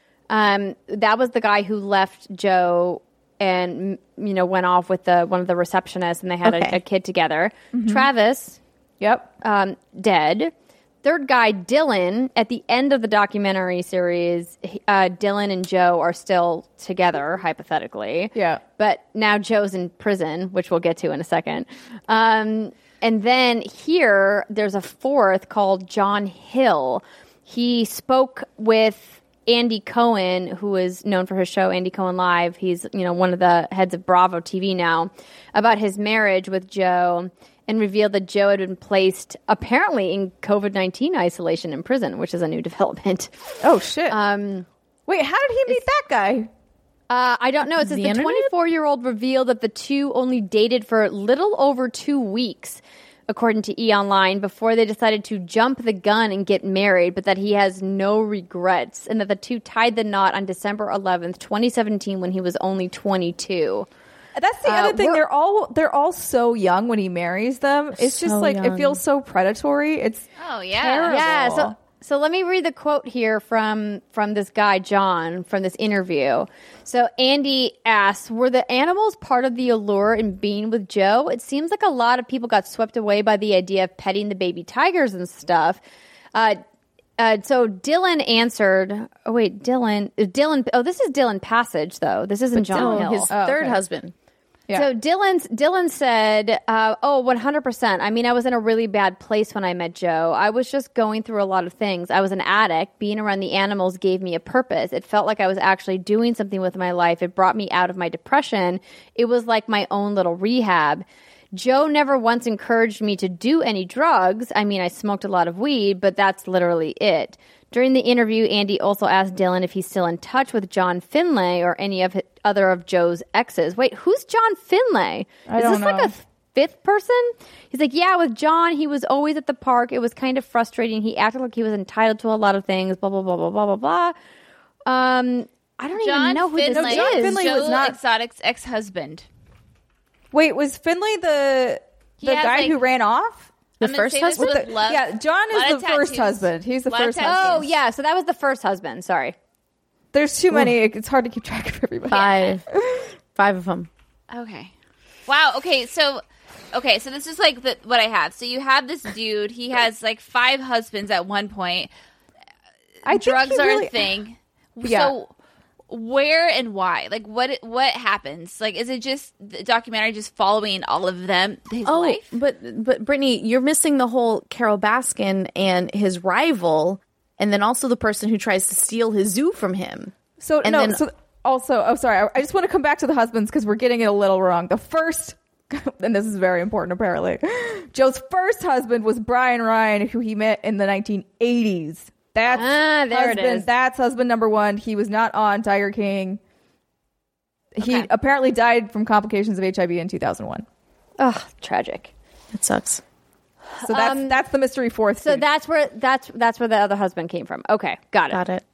That was the guy who left Joe and, went off with one of the receptionists, and they had Okay. a kid together. Travis, Yep. dead. Third guy, Dylan, at the end of the documentary series, Dylan and Joe are still together, hypothetically. Yeah. But now Joe's in prison, which we'll get to in a second. And then here, there's a 4th called John Hill. He spoke with Andy Cohen, who is known for his show Andy Cohen Live. He's, one of the heads of Bravo TV now, about his marriage with Joe, and revealed that Joe had been placed apparently in COVID-19 isolation in prison, which is a new development. Oh, shit. Wait, how did he meet that guy? I don't know. It says The the internet? 24-year-old revealed that the two only dated for little over 2 weeks, according to E! Online, before they decided to jump the gun and get married, but that he has no regrets, and that the two tied the knot on December 11th, 2017, when he was only 22. That's the other thing. we're- They're all so young when he marries them. It's just So like it young. feels so predatory. It's Oh yeah. terrible. Yeah, so let me read the quote here from this guy, John, from this interview. So Andy asks, were the animals part of the allure in being with Joe? It seems like a lot of people got swept away by the idea of petting the baby tigers and stuff. So Dylan answered, Dylan, oh, this is Dylan Passage, though. This isn't John Hill. his third husband. Yeah. So Dylan said, 100%. I mean, I was in a really bad place when I met Joe. I was just going through a lot of things. I was an addict. Being around the animals gave me a purpose. It felt like I was actually doing something with my life. It brought me out of my depression. It was like my own little rehab. Joe never once encouraged me to do any drugs. I mean, I smoked a lot of weed, but that's literally it. During the interview, Andy also asked Dylan if he's still in touch with John Finlay or any of other of Joe's exes. Wait, who's John Finlay? I Is don't this know. like a fifth person? He's like, yeah, with John, he was always at the park. It was kind of frustrating. He acted like he was entitled to a lot of things, blah, blah, blah, blah, blah, blah, blah. I don't even know who this Finlay is. John Finlay Joe was not- Exotic's ex-husband. Wait, was Finlay the has, guy like- who ran off? The I'm gonna first say this husband? with love. Yeah, John Lot is of the first tattoos. husband. He's the Lot of first tattoos. husband. Oh, yeah. So that was the first husband. Sorry. There's too many. It's hard to keep track of everybody. 5 of them. Okay. Wow. Okay. So this is like what I have. So you have this dude. He has like 5 husbands at one point. I think Drugs he are really- a thing. Yeah. So where and why? Like what happens? Like is it just the documentary just following all of them his life? but Brittany, you're missing the whole Carol Baskin and his rival, and then also the person who tries to steal his zoo from him. So And no. then- So also, oh sorry. I just want to come back to the husbands because we're getting it a little wrong. The first, and this is very important apparently. Joe's first husband was Brian Ryan, who he met in the 1980s. That's there it husband. is. That's husband number 1. He was not on Tiger King. He Okay. apparently died from complications of HIV in 2001. Ugh, tragic. It sucks. So that's the mystery fourth. So dude. that's where the other husband came from. Okay, got it. Got it.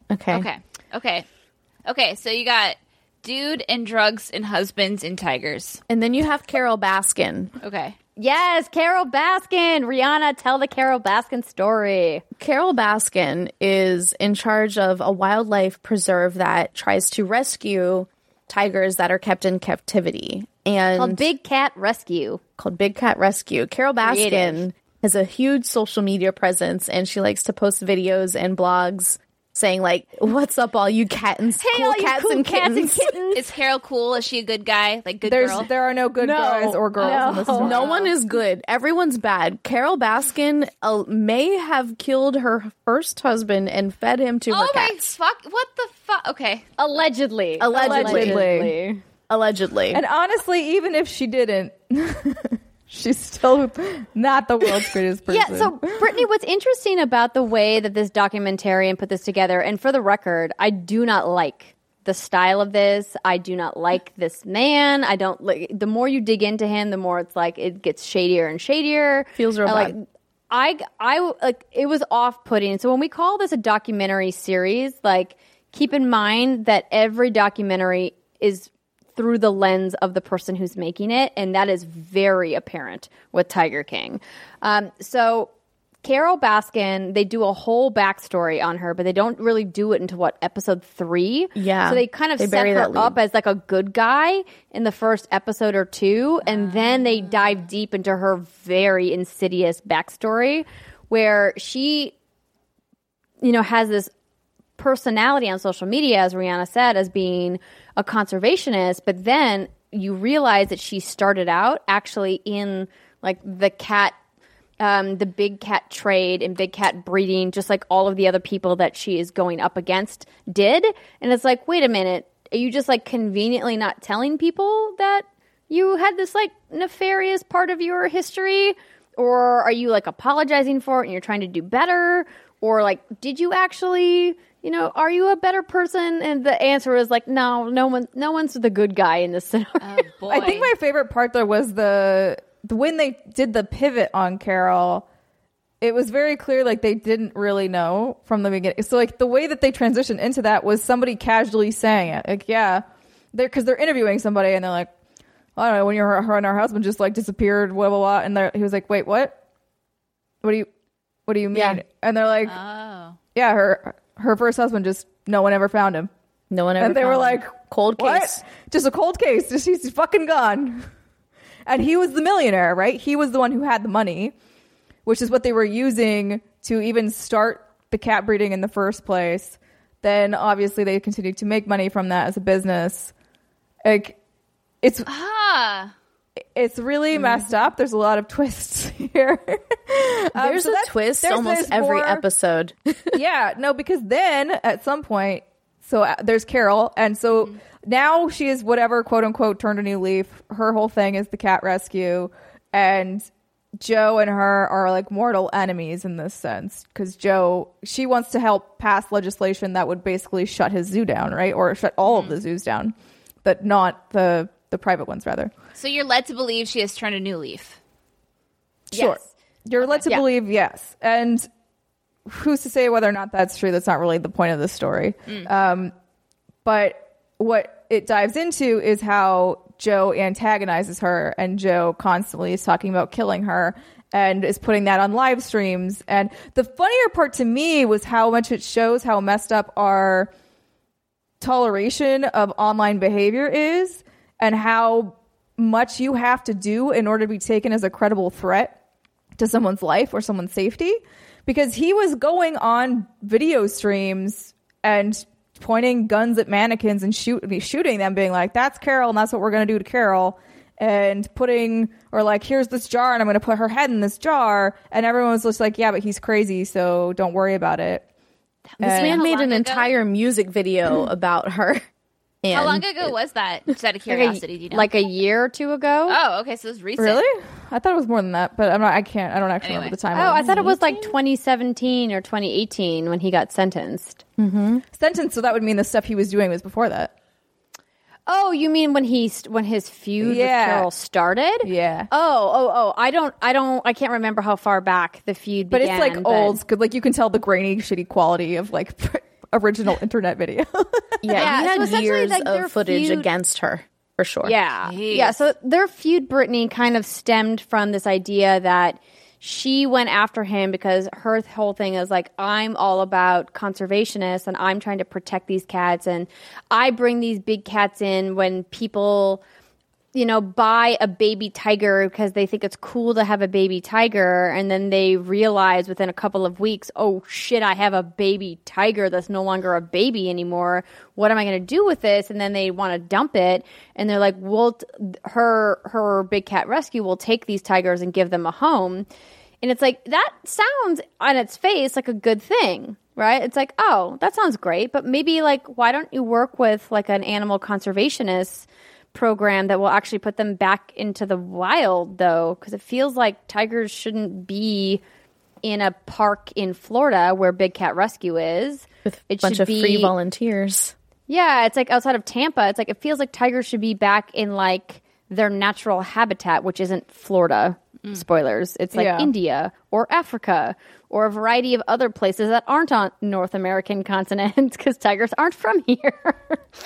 Okay. So you got dude and drugs and husbands and tigers. And then you have Carol Baskin. Okay. Yes, Carol Baskin. Rihanna, tell the Carol Baskin story. Carol Baskin is in charge of a wildlife preserve that tries to rescue tigers that are kept in captivity. And Called Big Cat Rescue. called Big Cat Rescue. Carol Baskin Creative. has a huge social media presence, and she likes to post videos and blogs saying like, "What's up, all you cool all you cats cool and cats and kittens?" kittens. Is Carol cool? Is she a good guy? Like good girl? there are no good guys or girls in this world. No one is good. Everyone's bad. Carol Baskin may have killed her first husband and fed him to her Oh my cats. fuck! What the fuck? Okay. Allegedly. Allegedly. And honestly, even if she didn't, she's still not the world's greatest person. Yeah, so Brittany, what's interesting about the way that this documentarian put this together, and for the record, I do not like the style of this. I do not like this man. I don't like. The more you dig into him, the more it's like it gets shadier and shadier. Feels real like. bad. I like it was off-putting. So when we call this a documentary series, like keep in mind that every documentary is through the lens of the person who's making it, and that is very apparent with Tiger King. So Carol Baskin, they do a whole backstory on her, but they don't really do it until episode 3. Yeah. So they kind of They set bury her that lead. up as like a good guy in the first episode or 2, and then they dive deep into her very insidious backstory where she, has this personality on social media, as Rihanna said, as being a conservationist, but then you realize that she started out actually in like the big cat trade and big cat breeding, just like all of the other people that she is going up against did. And it's like, wait a minute, are you just like conveniently not telling people that you had this like nefarious part of your history? Or are you like apologizing for it and you're trying to do better? Or like, did you actually, are you a better person? And the answer is like, no one's the good guy in this scenario. Oh boy. I think my favorite part though was the when they did the pivot on Carol. It was very clear like they didn't really know from the beginning. So like the way that they transitioned into that was somebody casually saying it. Like, yeah, because they're interviewing somebody and they're like, I don't know, when her and her husband just like disappeared, blah blah blah, and he was like, wait, what? What do you mean? Yeah. And they're like, Oh. yeah, her first husband just no one ever found him. No one ever. And they were found like, him. Cold what? case. Just a cold case. Just he's fucking gone. And he was the millionaire, right? He was the one who had the money, which is what they were using to even start the cat breeding in the first place. Then obviously they continued to make money from that as a business. Like it's Ah. it's really messed up. There's a lot of twists here. There's a twist almost every episode. Yeah, no, because then at some point, there's Carol, and so now she is whatever, quote unquote, turned a new leaf. Her whole thing is the cat rescue, and Joe and her are like mortal enemies in this sense, because she wants to help pass legislation that would basically shut his zoo down, right? Or shut all of the zoos down, but not the private ones, rather. So you're led to believe she has turned a new leaf. Sure. Yes. You're led to believe, yes. And who's to say whether or not that's true? That's not really the point of the story. But what it dives into is how Joe antagonizes her, and Joe constantly is talking about killing her and is putting that on live streams. And the funnier part to me was how much it shows how messed up our toleration of online behavior is, and how much you have to do in order to be taken as a credible threat to someone's life or someone's safety. Because he was going on video streams and pointing guns at mannequins and shooting them, being like, that's Carol and that's what we're going to do to Carol, and here's this jar and I'm going to put her head in this jar, and everyone was just like, yeah, but he's crazy, so don't worry about it. This man made an ago? entire music video about her. And How long ago was that? Just out of curiosity, do you know? Like a year or two ago. Oh, okay, so it's recent. Really? I thought it was more than that, but I don't actually Anyway. remember the time. Oh, I thought it was like 2017 or 2018 when he got sentenced. Sentenced, so that would mean the stuff he was doing was before that. Oh, you mean when his feud with Carol started? Yeah. Oh, I can't remember how far back the feud But began. it's like old, because like you can tell the grainy, shitty quality of like original internet video. Yeah, he so had essentially, years like, their of footage feud- against her, for sure. Yeah. Jeez. Yeah. So their feud, Brittany, kind of stemmed from this idea that she went after him because her whole thing is like, I'm all about conservationists and I'm trying to protect these cats. And I bring these big cats in when people, buy a baby tiger because they think it's cool to have a baby tiger. And then they realize within a couple of weeks, oh shit, I have a baby tiger that's no longer a baby anymore. What am I going to do with this? And then they want to dump it. And they're like, her big cat rescue will take these tigers and give them a home. And it's like, that sounds on its face like a good thing, right? It's like, oh, that sounds great. But maybe like, why don't you work with like an animal conservationist program that will actually put them back into the wild, though? Because it feels like tigers shouldn't be in a park in Florida where Big Cat Rescue is. With a bunch of free volunteers. Yeah, it's like outside of Tampa. It's like, it feels like tigers should be back in like their natural habitat, which isn't Florida. Spoilers. It's like India or Africa or a variety of other places that aren't on North American continent, because tigers aren't from here.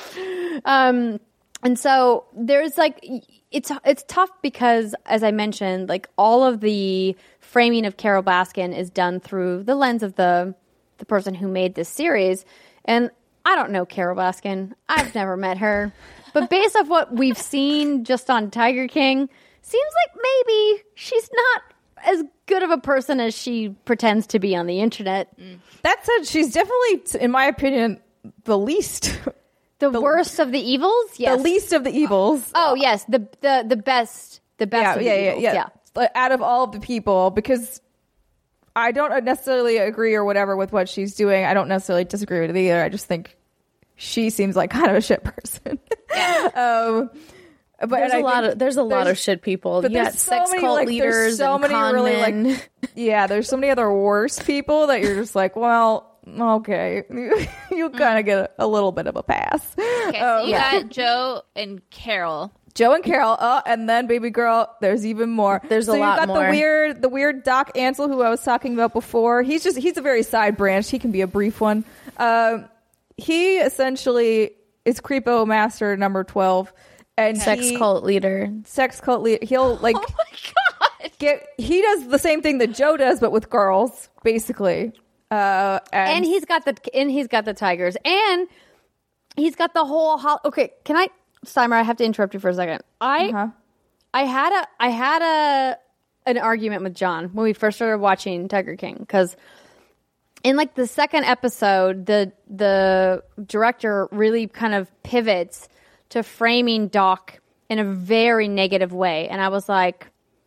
And so there's like, it's tough because, as I mentioned, like all of the framing of Carol Baskin is done through the lens of the person who made this series. And I don't know Carol Baskin. I've never met her. But based off what we've seen just on Tiger King, seems like maybe she's not as good of a person as she pretends to be on the internet. That said, she's definitely, in my opinion, the least... The worst of the evils? Yes. The least of the evils. Oh, yes. The best. The best of the evils. Yeah. Out of all of the people, because I don't necessarily agree or whatever with what she's doing. I don't necessarily disagree with it either. I just think she seems like kind of a shit person. Yeah. But there's a lot of shit people. But You got there's so sex many, cult like, leaders there's so and many con really men. like there's so many other worse people that you're just like, well, okay, you kind of get a little bit of a pass. Okay, so you got Joe and Carol. Joe and Carol, and then baby girl, there's even more. There's a lot you've got more. the weird Doc Ansel who I was talking about before. He's a very side branch. He can be a brief one. He essentially is Creepo Master number 12. And Sex cult leader. He'll like. Oh my god! He does the same thing that Joe does, but with girls, basically. And he's got the tigers, and he's got the whole. Okay, can I, Steimer? I have to interrupt you for a second. I had an argument with John when we first started watching Tiger King, because in like the second episode, the director really kind of pivots to framing Doc in a very negative way. And I was like,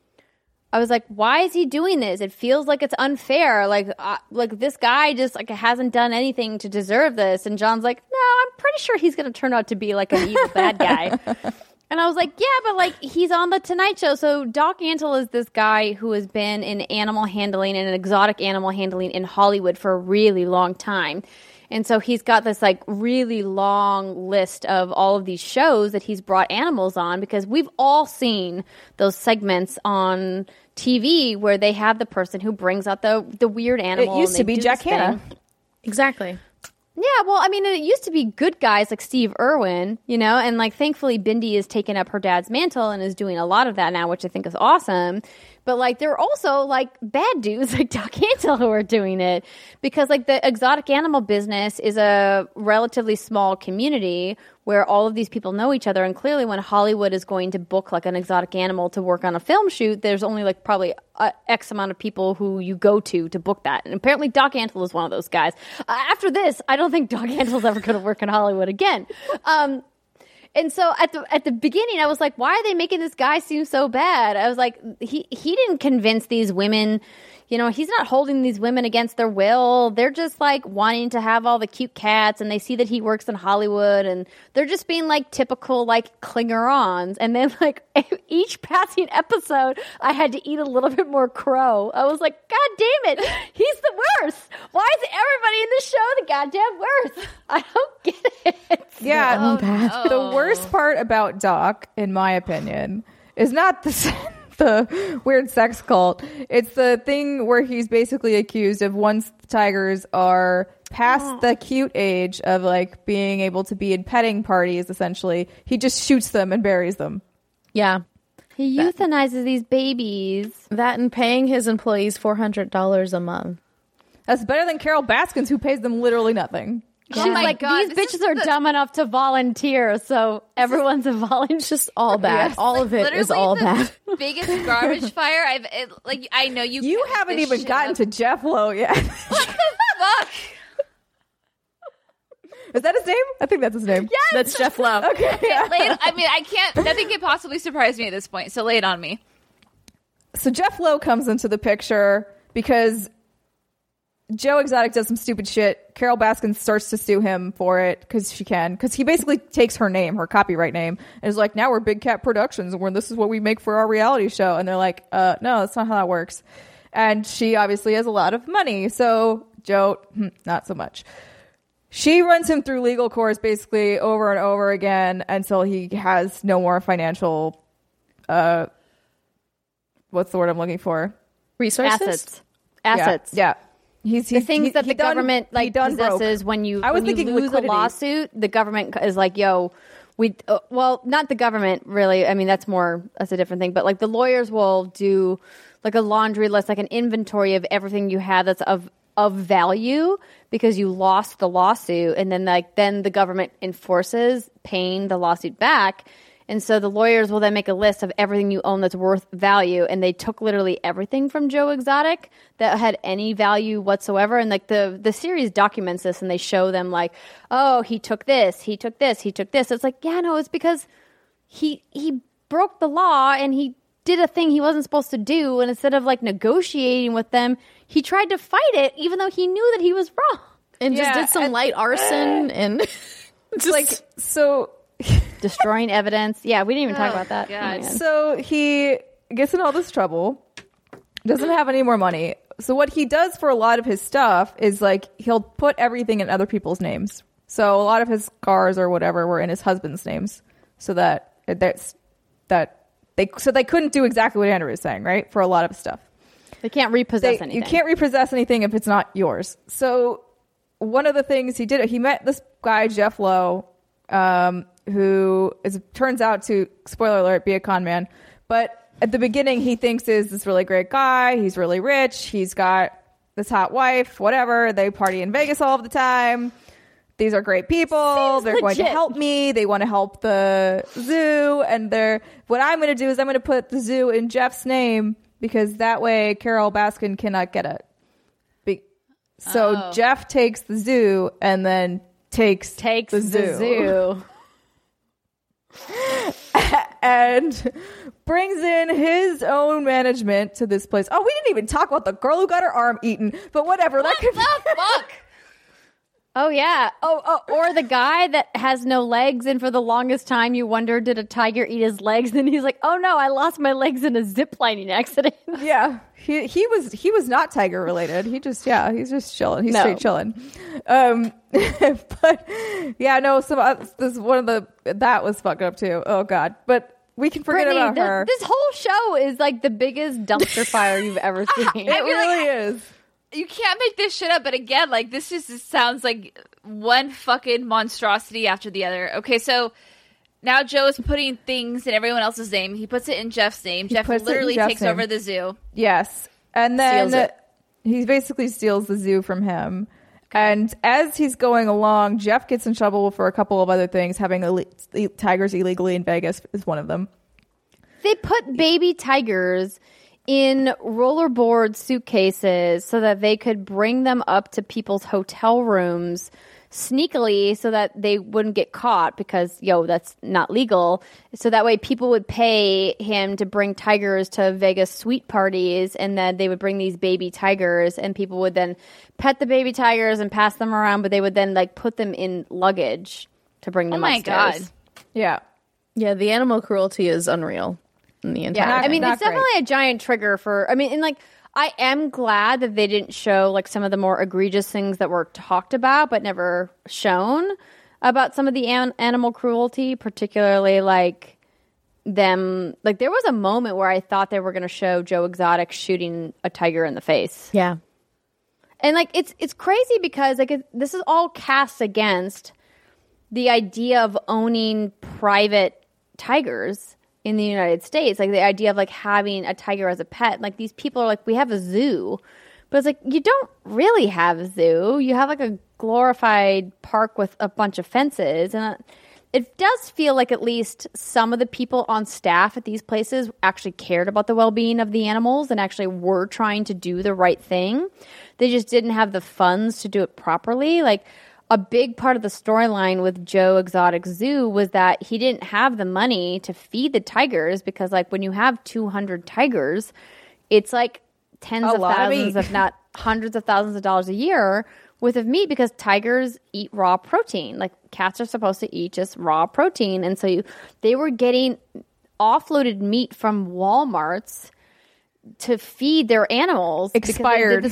why is he doing this? It feels like it's unfair. Like this guy just like hasn't done anything to deserve this. And John's like, no, I'm pretty sure he's going to turn out to be like an evil bad guy. And I was like, yeah, but like he's on the Tonight Show. So Doc Antle is this guy who has been in animal handling and exotic animal handling in Hollywood for a really long time. And so he's got this like really long list of all of these shows that he's brought animals on, because we've all seen those segments on TV where they have the person who brings out the weird animal. It used to be Jack Hanna. Exactly. Yeah, well, I mean, it used to be good guys like Steve Irwin, you know, and like thankfully Bindi has taken up her dad's mantle and is doing a lot of that now, which I think is awesome. But like there are also like bad dudes like Doc Antle who are doing it, because like the exotic animal business is a relatively small community where all of these people know each other. And clearly when Hollywood is going to book like an exotic animal to work on a film shoot, there's only like probably X amount of people who you go to book that. And apparently Doc Antle is one of those guys. After this, I don't think Doc Antle's ever going to work in Hollywood again. And so at the beginning, I was like, why are they making this guy seem so bad? I was like, he didn't convince these women. You know, he's not holding these women against their will. They're just like wanting to have all the cute cats, and they see that he works in Hollywood, and they're just being like typical like clinger-ons. And then like each passing episode, I had to eat a little bit more crow. I was like, God damn it, he's the worst. Why is everybody in the show the goddamn worst? I don't get it. Yeah, no. The worst part about Doc, in my opinion, is not the weird sex cult. It's the thing where he's basically accused of, once the tigers are past the cute age of like being able to be in petting parties, essentially, he just shoots them and buries them. Yeah. He euthanizes these babies. That and paying his employees $400 a month. That's better than Carol Baskins, who pays them literally nothing. She's like, God, these bitches are dumb enough to volunteer, so everyone's a volunteer. It's just all bad. Yes. All of it is all bad. Biggest garbage fire I know you. You haven't even gotten to Jeff Lowe yet. What the fuck? Is that his name? I think that's his name. Yes, That's Jeff Lowe. Okay. I mean, I can't. Nothing can possibly surprise me at this point. So lay it on me. So Jeff Lowe comes into the picture because Joe Exotic does some stupid shit. Carol Baskin starts to sue him for it because she can. Because he basically takes her name, her copyright name, and is like, now we're Big Cat Productions, and this is what we make for our reality show. And they're like, no, that's not how that works. And she obviously has a lot of money. So Joe, not so much. She runs him through legal course basically over and over again until he has no more financial, what's the word I'm looking for? Resources? Assets. Yeah. He's The things that the government like possesses broke. when you I was when you thinking lose liquidity. a lawsuit, the government is like, yo, we well, not the government really. I mean, that's a different thing. But like the lawyers will do like a laundry list, like an inventory of everything you have that's of value because you lost the lawsuit, and then the government enforces paying the lawsuit back. And so the lawyers will then make a list of everything you own that's worth value. And they took literally everything from Joe Exotic that had any value whatsoever. And like the series documents this, and they show them like, oh, he took this, he took this, he took this. It's like, yeah, no, it's because he broke the law and he did a thing he wasn't supposed to do. And instead of like negotiating with them, he tried to fight it, even though he knew that he was wrong. And just did some light arson and just like, so destroying evidence. Yeah, we didn't even talk about that. God. Oh my God. So he gets in all this trouble, doesn't have any more money. So what he does for a lot of his stuff is like he'll put everything in other people's names. So a lot of his cars or whatever were in his husband's names, so that they couldn't do exactly what Andrew was saying, right? For a lot of stuff, They can't repossess anything. you can't repossess anything if it's not yours. So one of the things he did, he met this guy Jeff Lowe, who turns out to, spoiler alert, be a con man. But at the beginning, he thinks is this really great guy. He's really rich. He's got this hot wife, whatever. They party in Vegas all of the time. These are great people. Seems They're going to legit. help me. They want to help the zoo. And what I'm going to do is I'm going to put the zoo in Jeff's name because that way Carol Baskin cannot get it. So Jeff takes the zoo and then takes the zoo. and brings in his own management to this place. Oh, we didn't even talk about the girl who got her arm eaten, but whatever. What the fuck? Oh, yeah. Or the guy that has no legs, and for the longest time you wonder, did a tiger eat his legs? And he's like, oh no, I lost my legs in a ziplining accident. Yeah, he was not tiger related. He's just chilling. He's straight chilling. But yeah, no, this one of that was fucked up too. Oh god, but we can forget Brittany, about her. This whole show is like the biggest dumpster fire you've ever seen. It really is. You can't make this shit up. But again, like, this just sounds like one fucking monstrosity after the other. Okay, so now Joe is putting things in everyone else's name. He puts it in Jeff's name. Jeff literally takes over the zoo. Yes. And then he basically steals the zoo from him. And as he's going along, Jeff gets in trouble for a couple of other things. Having tigers illegally in Vegas is one of them. They put baby tigers in rollerboard suitcases so that they could bring them up to people's hotel rooms sneakily so that they wouldn't get caught because, that's not legal. So that way people would pay him to bring tigers to Vegas suite parties, and then they would bring these baby tigers, and people would then pet the baby tigers and pass them around, but they would then like put them in luggage to bring them upstairs. Oh my God. Yeah. Yeah, the animal cruelty is unreal in the entire I mean, Not it's definitely a giant trigger I am glad that they didn't show like some of the more egregious things that were talked about but never shown about some of the animal cruelty, particularly like them. Like there was a moment where I thought they were going to show Joe Exotic shooting a tiger in the face. Yeah. And like it's crazy because like this is all cast against the idea of owning private tigers in the United States, like the idea of like having a tiger as a pet. Like these people are like, we have a zoo, but it's like you don't really have a zoo. You have like a glorified park with a bunch of fences, and it does feel like at least some of the people on staff at these places actually cared about the well-being of the animals and actually were trying to do the right thing. They just didn't have the funds to do it properly. Like a big part of the storyline with Joe Exotic Zoo was that he didn't have the money to feed the tigers because, like, when you have 200 tigers, it's like tens of thousands, if not hundreds of thousands of dollars a year worth of meat because tigers eat raw protein. Like, cats are supposed to eat just raw protein. And so they were getting offloaded meat from Walmarts to feed their animals. Expired.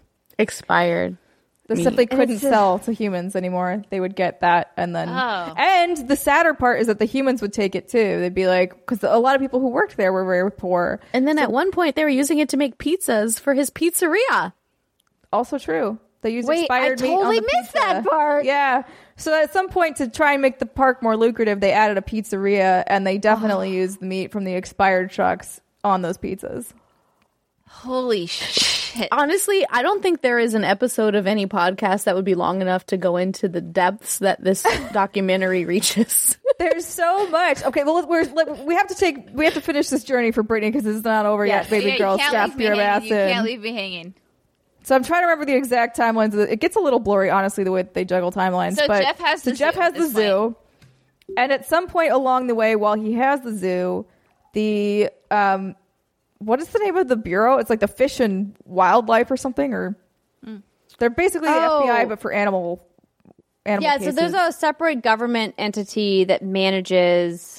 The stuff they couldn't sell to humans anymore. They would get that, and then and the sadder part is that the humans would take it too. They'd be like, because a lot of people who worked there were very poor. And then at one point they were using it to make pizzas for his pizzeria. Also true. They used expired meat. I totally on the missed pizza. that part. Yeah. So at some point, to try and make the park more lucrative, they added a pizzeria, and they definitely used the meat from the expired trucks on those pizzas. Holy shit. Honestly, I don't think there is an episode of any podcast that would be long enough to go into the depths that this documentary reaches. There's so much. Okay, well, we have to finish this journey for Brittany because it's not over yet, baby girl. Strap your ass in. You can't leave me hanging. So I'm trying to remember the exact timelines. It gets a little blurry, honestly, the way they juggle timelines. So but, Jeff has the zoo. And at some point along the way, while he has the zoo, the what is the name of the bureau? It's like the Fish and Wildlife or something, or they're basically the FBI but for animal yeah, cases. so there's a separate government entity that manages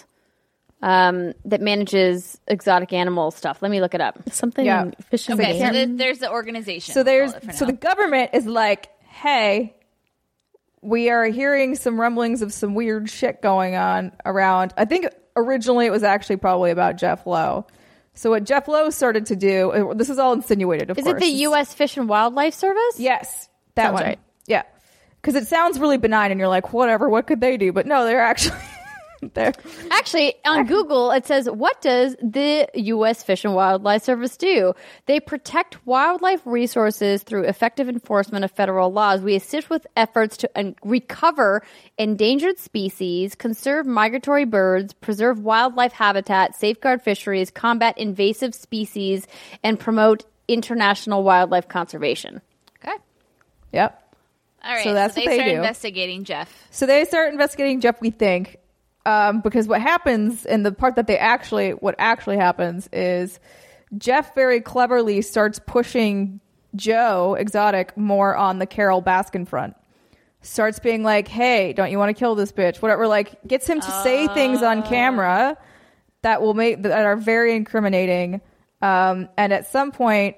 exotic animal stuff. Let me look it up. Something Fish and Okay, so there's the organization. So the government is like, hey, we are hearing some rumblings of some weird shit going on around. I think originally it was actually probably about Jeff Lowe. So what Jeff Lowe started to do, this is all insinuated, of course. Is it the U.S. Fish and Wildlife Service? Yes, that Sounds one. right. Yeah, because it sounds really benign, and you're like, whatever, what could they do? But no, they're actually... Actually, on Google, it says, what does the U.S. Fish and Wildlife Service do? They protect wildlife resources through effective enforcement of federal laws. We assist with efforts to recover endangered species, conserve migratory birds, preserve wildlife habitat, safeguard fisheries, combat invasive species, and promote international wildlife conservation. Okay. Yep. All right. So that's so what they start do. Investigating Jeff. So they start investigating Jeff, we think. because what happens, and the part that what actually happens is Jeff very cleverly starts pushing Joe Exotic more on the Carol Baskin front. Starts being like, hey, don't you want to kill this bitch? Whatever, like gets him to say things on camera that are very incriminating. And at some point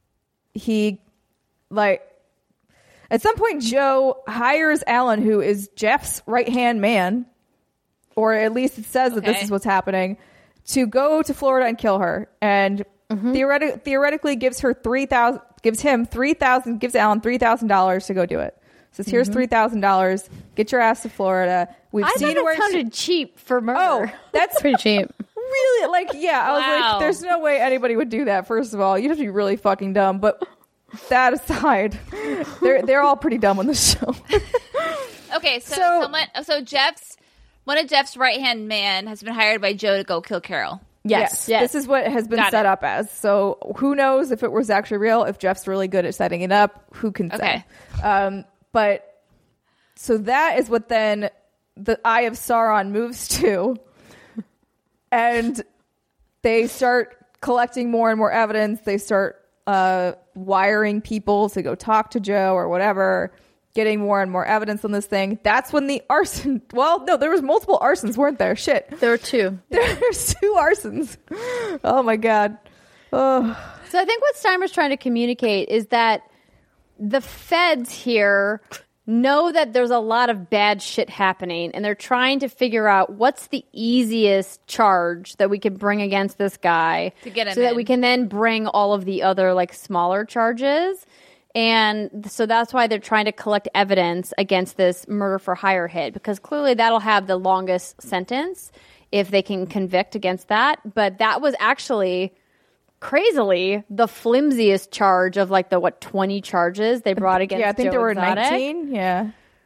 Joe hires Alan, who is Jeff's right-hand man, or at least it says that this is what's happening, to go to Florida and kill her. And theoretically gives Alan $3,000 to go do it. Says, here's $3,000. Get your ass to Florida. I thought it sounded cheap for murder. Oh, that's Pretty cheap. really like, yeah. I was like, there's no way anybody would do that. First of all, you'd have to be really fucking dumb. But that aside, they're all pretty dumb on the show. Okay, so one of Jeff's right hand man has been hired by Joe to go kill Carol. Yes. This is what it has been set up as. So who knows if it was actually real? If Jeff's really good at setting it up, who can say? But so that is what then the Eye of Sauron moves to, and they start collecting more and more evidence. They start wiring people to go talk to Joe or whatever, getting more and more evidence on this thing. That's when the arson. Well, no, there was multiple arsons, weren't there? Shit, There were 2. there's 2 arsons. Oh my god. Oh. So I think what Steimer's trying to communicate is that the feds here know that there's a lot of bad shit happening, and they're trying to figure out what's the easiest charge that we can bring against this guy to get him so that we can then bring all of the other like smaller charges. And so that's why they're trying to collect evidence against this murder for hire hit, because clearly that'll have the longest sentence if they can convict against that. But that was actually crazily the flimsiest charge of like the 20 charges they brought against. Yeah, I think Joe there were Exotic. 19. Yeah.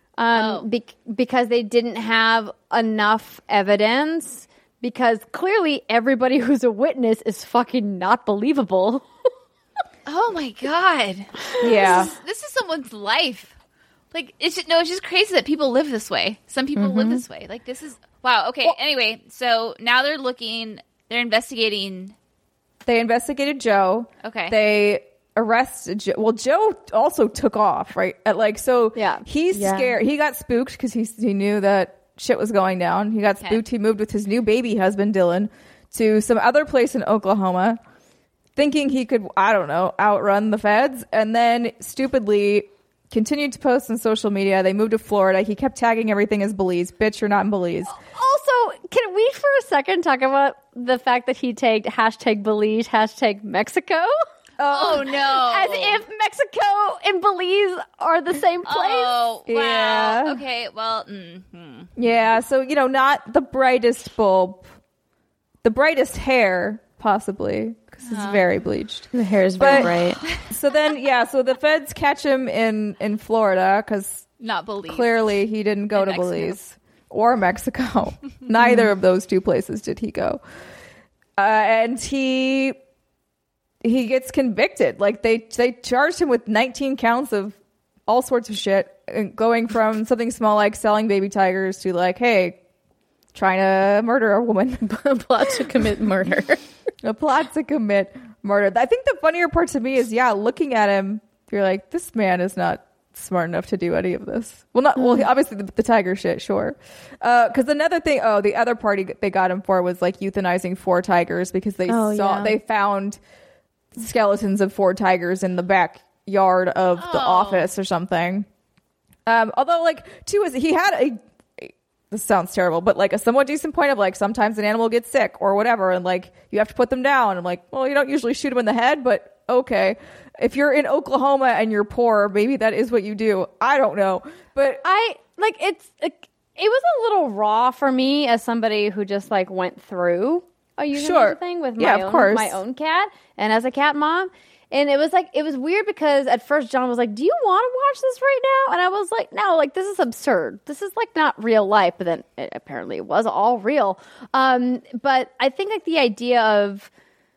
Because they didn't have enough evidence, because clearly everybody who's a witness is fucking not believable. Oh my god. Yeah. This is someone's life. Like it's just crazy that people live this way. Some people live this way. Like this is wow. Okay. Well, anyway, so now they're investigating. They investigated Joe. Okay. They arrested Joe. Well, Joe also took off, right? He's scared. He got spooked because he knew that shit was going down. He got spooked. He moved with his new baby husband, Dylan, to some other place in Oklahoma, thinking he could, I don't know, outrun the feds, and then stupidly continued to post on social media. They moved to Florida. He kept tagging everything as Belize. Bitch, you're not in Belize. Also, can we for a second talk about the fact that he tagged #Belize, #Mexico? Oh no. As if Mexico and Belize are the same place. Oh, wow. Yeah. Okay, well, Yeah, so, not the brightest bulb. The brightest hair, possibly, because it's very bleached. The hair is very bright. So then, so the feds catch him in Florida, because not Belize. clearly he didn't go In to Mexico. Belize or Mexico. Neither of those 2 places did he go. And he gets convicted. Like they charged him with 19 counts of all sorts of shit, going from something small like selling baby tigers to like, hey, trying to murder a woman. Plot to commit murder. A plot to commit murder. I think the funnier part to me is, looking at him, you're like, this man is not smart enough to do any of this. Well, obviously the tiger shit, sure. Because another thing, the other party they got him for was like euthanizing 4 tigers because they they found skeletons of 4 tigers in the backyard of the office or something. Although, like, too, he had this sounds terrible, but like a somewhat decent point of like sometimes an animal gets sick or whatever, and like you have to put them down. I'm like, well, you don't usually shoot them in the head, but okay. If you're in Oklahoma and you're poor, maybe that is what you do. I don't know, but it was a little raw for me as somebody who just like went through a euthanasia thing with my own cat, and as a cat mom. And it was weird because at first John was like, do you want to watch this right now? And I was like, no, like this is absurd. This is like not real life. But then apparently it was all real. But I think like the idea of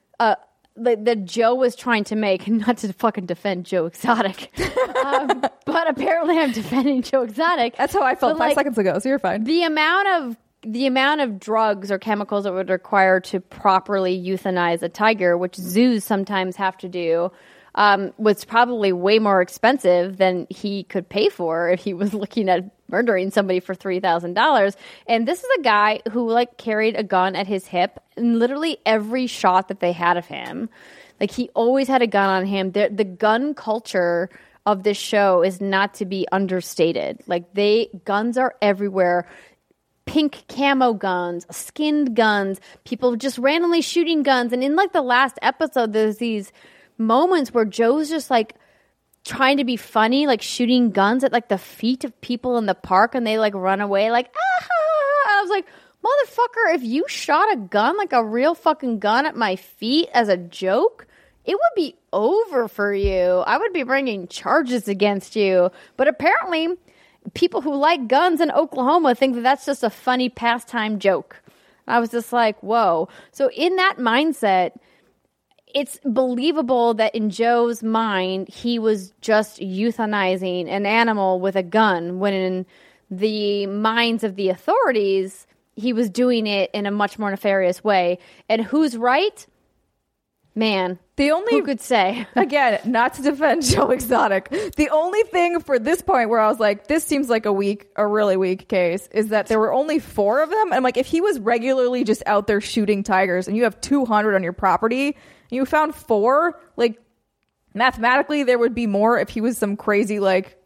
that Joe was trying to make, not to fucking defend Joe Exotic, but apparently I'm defending Joe Exotic. That's how I felt 5 seconds ago, so you're fine. The amount of the amount of drugs or chemicals it would require to properly euthanize a tiger, which zoos sometimes have to do, was probably way more expensive than he could pay for if he was looking at murdering somebody for $3,000. And this is a guy who like carried a gun at his hip in literally every shot that they had of him. Like he always had a gun on him. The gun culture of this show is not to be understated. Like guns are everywhere. Pink camo guns, skinned guns, people just randomly shooting guns. And in like the last episode, there's these moments where Joe's just like trying to be funny, like shooting guns at like the feet of people in the park, and they like run away like, ah! I was like, motherfucker, if you shot a gun, like a real fucking gun at my feet as a joke, it would be over for you. I would be bringing charges against you. But apparently people who like guns in Oklahoma think that that's just a funny pastime joke. I was just like, whoa. So in that mindset, it's believable that in Joe's mind, he was just euthanizing an animal with a gun, when in the minds of the authorities, he was doing it in a much more nefarious way. And who's right? Man, who could say? Again, not to defend Joe Exotic. The only thing for this point where I was like, this seems like a really weak case, is that there were only 4 of them. And I'm like, if he was regularly just out there shooting tigers and you have 200 on your property, and you found 4, like mathematically there would be more if he was some crazy like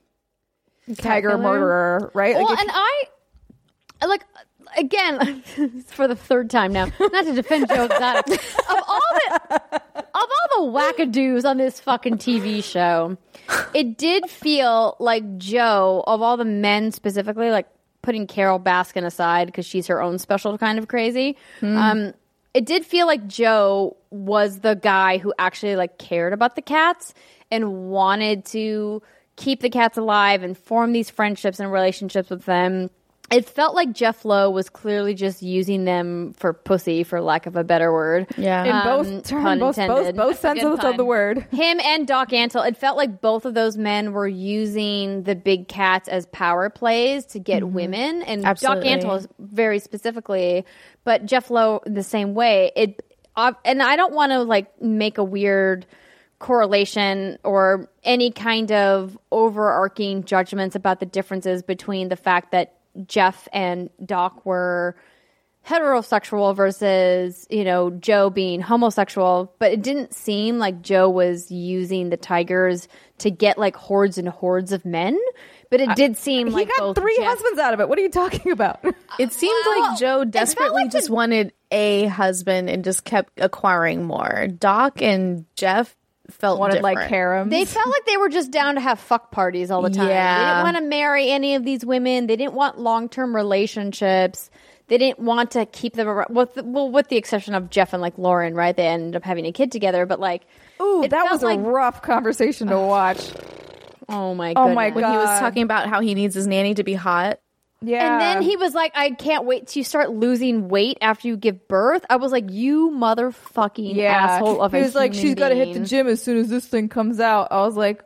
tiger murderer, right? Well, like, and I like, again, for the 3rd time now, not to defend Joe Exotic, of all the wackadoos on this fucking TV show, it did feel like Joe, of all the men specifically, like putting Carol Baskin aside because she's her own special kind of crazy, it did feel like Joe was the guy who actually like cared about the cats and wanted to keep the cats alive and form these friendships and relationships with them. It felt like Jeff Lowe was clearly just using them for pussy, for lack of a better word. Yeah, in both senses of the word. Him and Doc Antle. It felt like both of those men were using the big cats as power plays to get women, and Absolutely. Doc Antle very specifically, but Jeff Lowe the same way. And I don't want to like make a weird correlation or any kind of overarching judgments about the differences between the fact that Jeff and Doc were heterosexual versus, Joe being homosexual, but it didn't seem like Joe was using the tigers to get like hordes and hordes of men. But it did seem like he got 3 husbands out of it. What are you talking about? It seemed like Joe desperately just wanted a husband and just kept acquiring more. Doc and Jeff felt wanted different. Like harems. They felt like they were just down to have fuck parties all the time. Yeah. They didn't want to marry any of these women. They didn't want long-term relationships. They didn't want to keep them around. With the exception of Jeff and like Lauren, right? They ended up having a kid together, but like, ooh, that was a rough conversation to watch. Oh my goodness. Oh my God. When he was talking about how he needs his nanny to be hot. Yeah. And then he was like, I can't wait till you start losing weight after you give birth. I was like, you motherfucking asshole of a human being. He was like, she's got to hit the gym as soon as this thing comes out. I was like,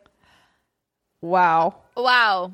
wow. Wow.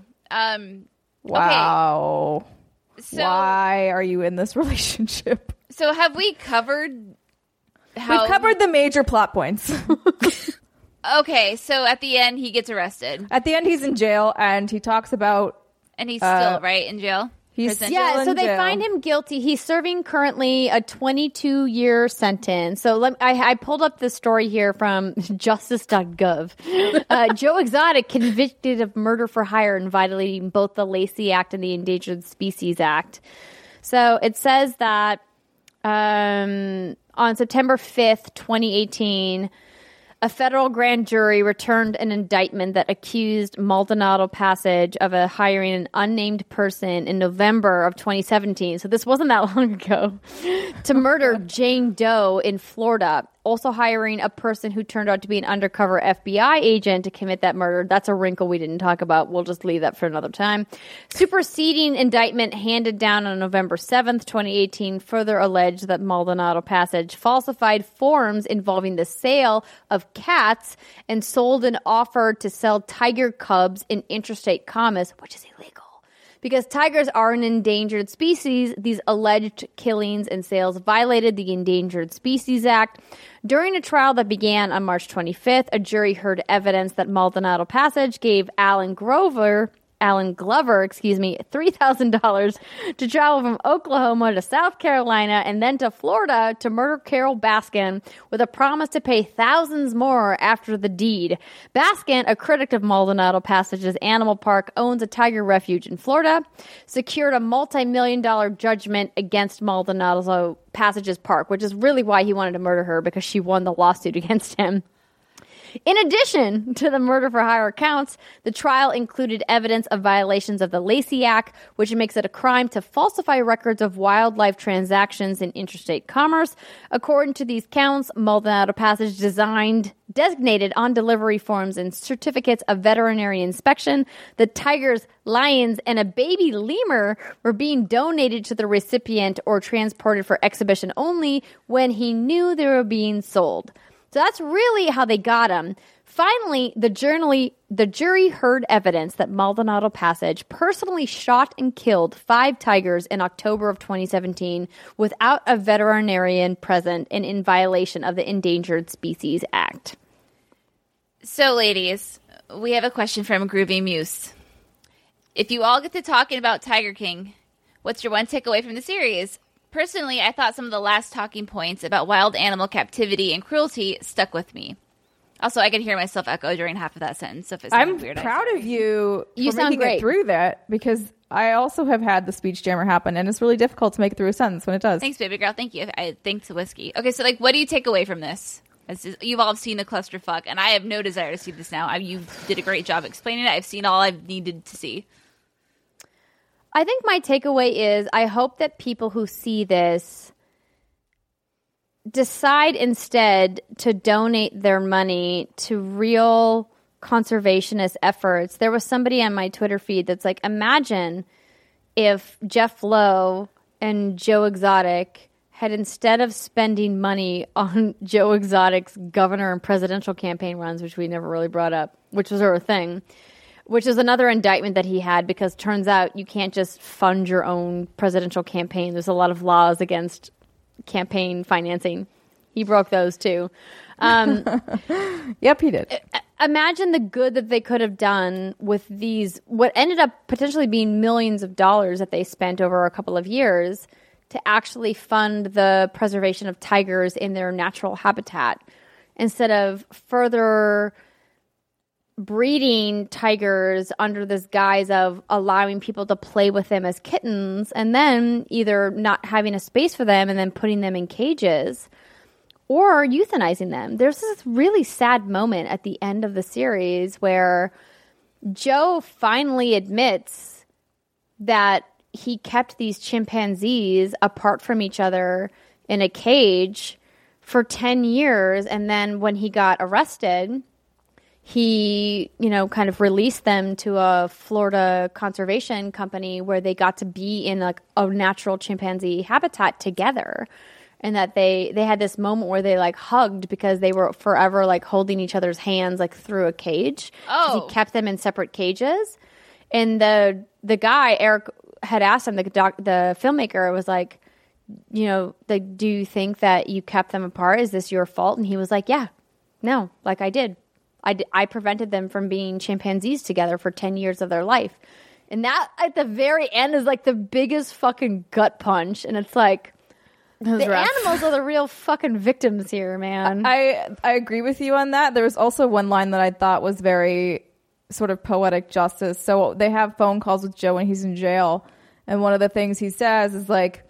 Wow. Okay. So, why are you in this relationship? So have we covered We've covered the major plot points. Okay, so at the end, he gets arrested. At the end, he's in jail, and he talks about... And he's still, right, in jail? He's still in so they jail. find him guilty. He's serving currently a 22-year sentence. So I pulled up the story here from justice.gov. Joe Exotic convicted of murder for hire and violating both the Lacey Act and the Endangered Species Act. So it says that on September 5th, 2018... a federal grand jury returned an indictment that accused Maldonado Passage of hiring an unnamed person in November of 2017, so this wasn't that long ago, to murder Jane Doe in Florida. Also hiring a person who turned out to be an undercover FBI agent to commit that murder. That's a wrinkle we didn't talk about. We'll just leave that for another time. Superseding indictment handed down on November 7th, 2018, further alleged that Maldonado Passage falsified forms involving the sale of cats and sold an offer to sell tiger cubs in interstate commerce, which is illegal, Because tigers are an endangered species, these alleged killings and sales violated the Endangered Species Act. During a trial that began on March 25th, a jury heard evidence that Maldonado Passage gave Alan Glover, $3,000 to travel from Oklahoma to South Carolina and then to Florida to murder Carol Baskin with a promise to pay thousands more after the deed. Baskin, a critic of Maldonado Passage's animal park, owns a tiger refuge in Florida, secured a multi-million-dollar judgment against Maldonado Passage's park, which is really why he wanted to murder her, because she won the lawsuit against him. In addition to the murder for hire counts, the trial included evidence of violations of the Lacey Act, which makes it a crime to falsify records of wildlife transactions in interstate commerce. According to these counts, Maldonado Passage designated on delivery forms and certificates of veterinary inspection that tigers, lions, and a baby lemur were being donated to the recipient or transported for exhibition only when he knew they were being sold. So that's really how they got him. Finally, the jury heard evidence that Maldonado Passage personally shot and killed 5 tigers in October of 2017 without a veterinarian present and in violation of the Endangered Species Act. So, ladies, we have a question from Groovy Muse. If you all get to talking about Tiger King, what's your one takeaway from the series? Personally, I thought some of the last talking points about wild animal captivity and cruelty stuck with me. Also, I could hear myself echo during half of that sentence. So if it I'm weird, proud of you for sound making great. it through that, because I also have had the speech jammer happen, and it's really difficult to make it through a sentence when it does. Thanks, baby girl. Thank you. Thanks to Whiskey. Okay, so what do you take away from this? You've all seen the clusterfuck, and I have no desire to see this now. You did a great job explaining it. I've seen all I've needed to see. I think my takeaway is I hope that people who see this decide instead to donate their money to real conservationist efforts. There was somebody on my Twitter feed that's like, imagine if Jeff Lowe and Joe Exotic had, instead of spending money on Joe Exotic's governor and presidential campaign runs, which we never really brought up, which was our thing, which is another indictment that he had, because turns out you can't just fund your own presidential campaign. There's a lot of laws against campaign financing. He broke those too. Yep, he did. Imagine the good that they could have done with these, what ended up potentially being millions of dollars that they spent over a couple of years to actually fund the preservation of tigers in their natural habitat, instead of further breeding tigers under this guise of allowing people to play with them as kittens, and then either not having a space for them and then putting them in cages, or euthanizing them. There's this really sad moment at the end of the series where Joe finally admits that he kept these chimpanzees apart from each other in a cage for 10 years, and then when he got arrested, he, kind of released them to a Florida conservation company where they got to be in like a natural chimpanzee habitat together. And that they had this moment where they like hugged because they were forever like holding each other's hands like through a cage. Oh. He kept them in separate cages. And the guy, Eric, had asked him, the filmmaker was like, do you think that you kept them apart? Is this your fault? And he was like, yeah, no, like I did. I prevented them from being chimpanzees together for 10 years of their life. And that at the very end is like the biggest fucking gut punch. And it's like, the animals are the real fucking victims here, man. I agree with you on that. There was also one line that I thought was very sort of poetic justice. So they have phone calls with Joe when he's in jail. And one of the things he says is like,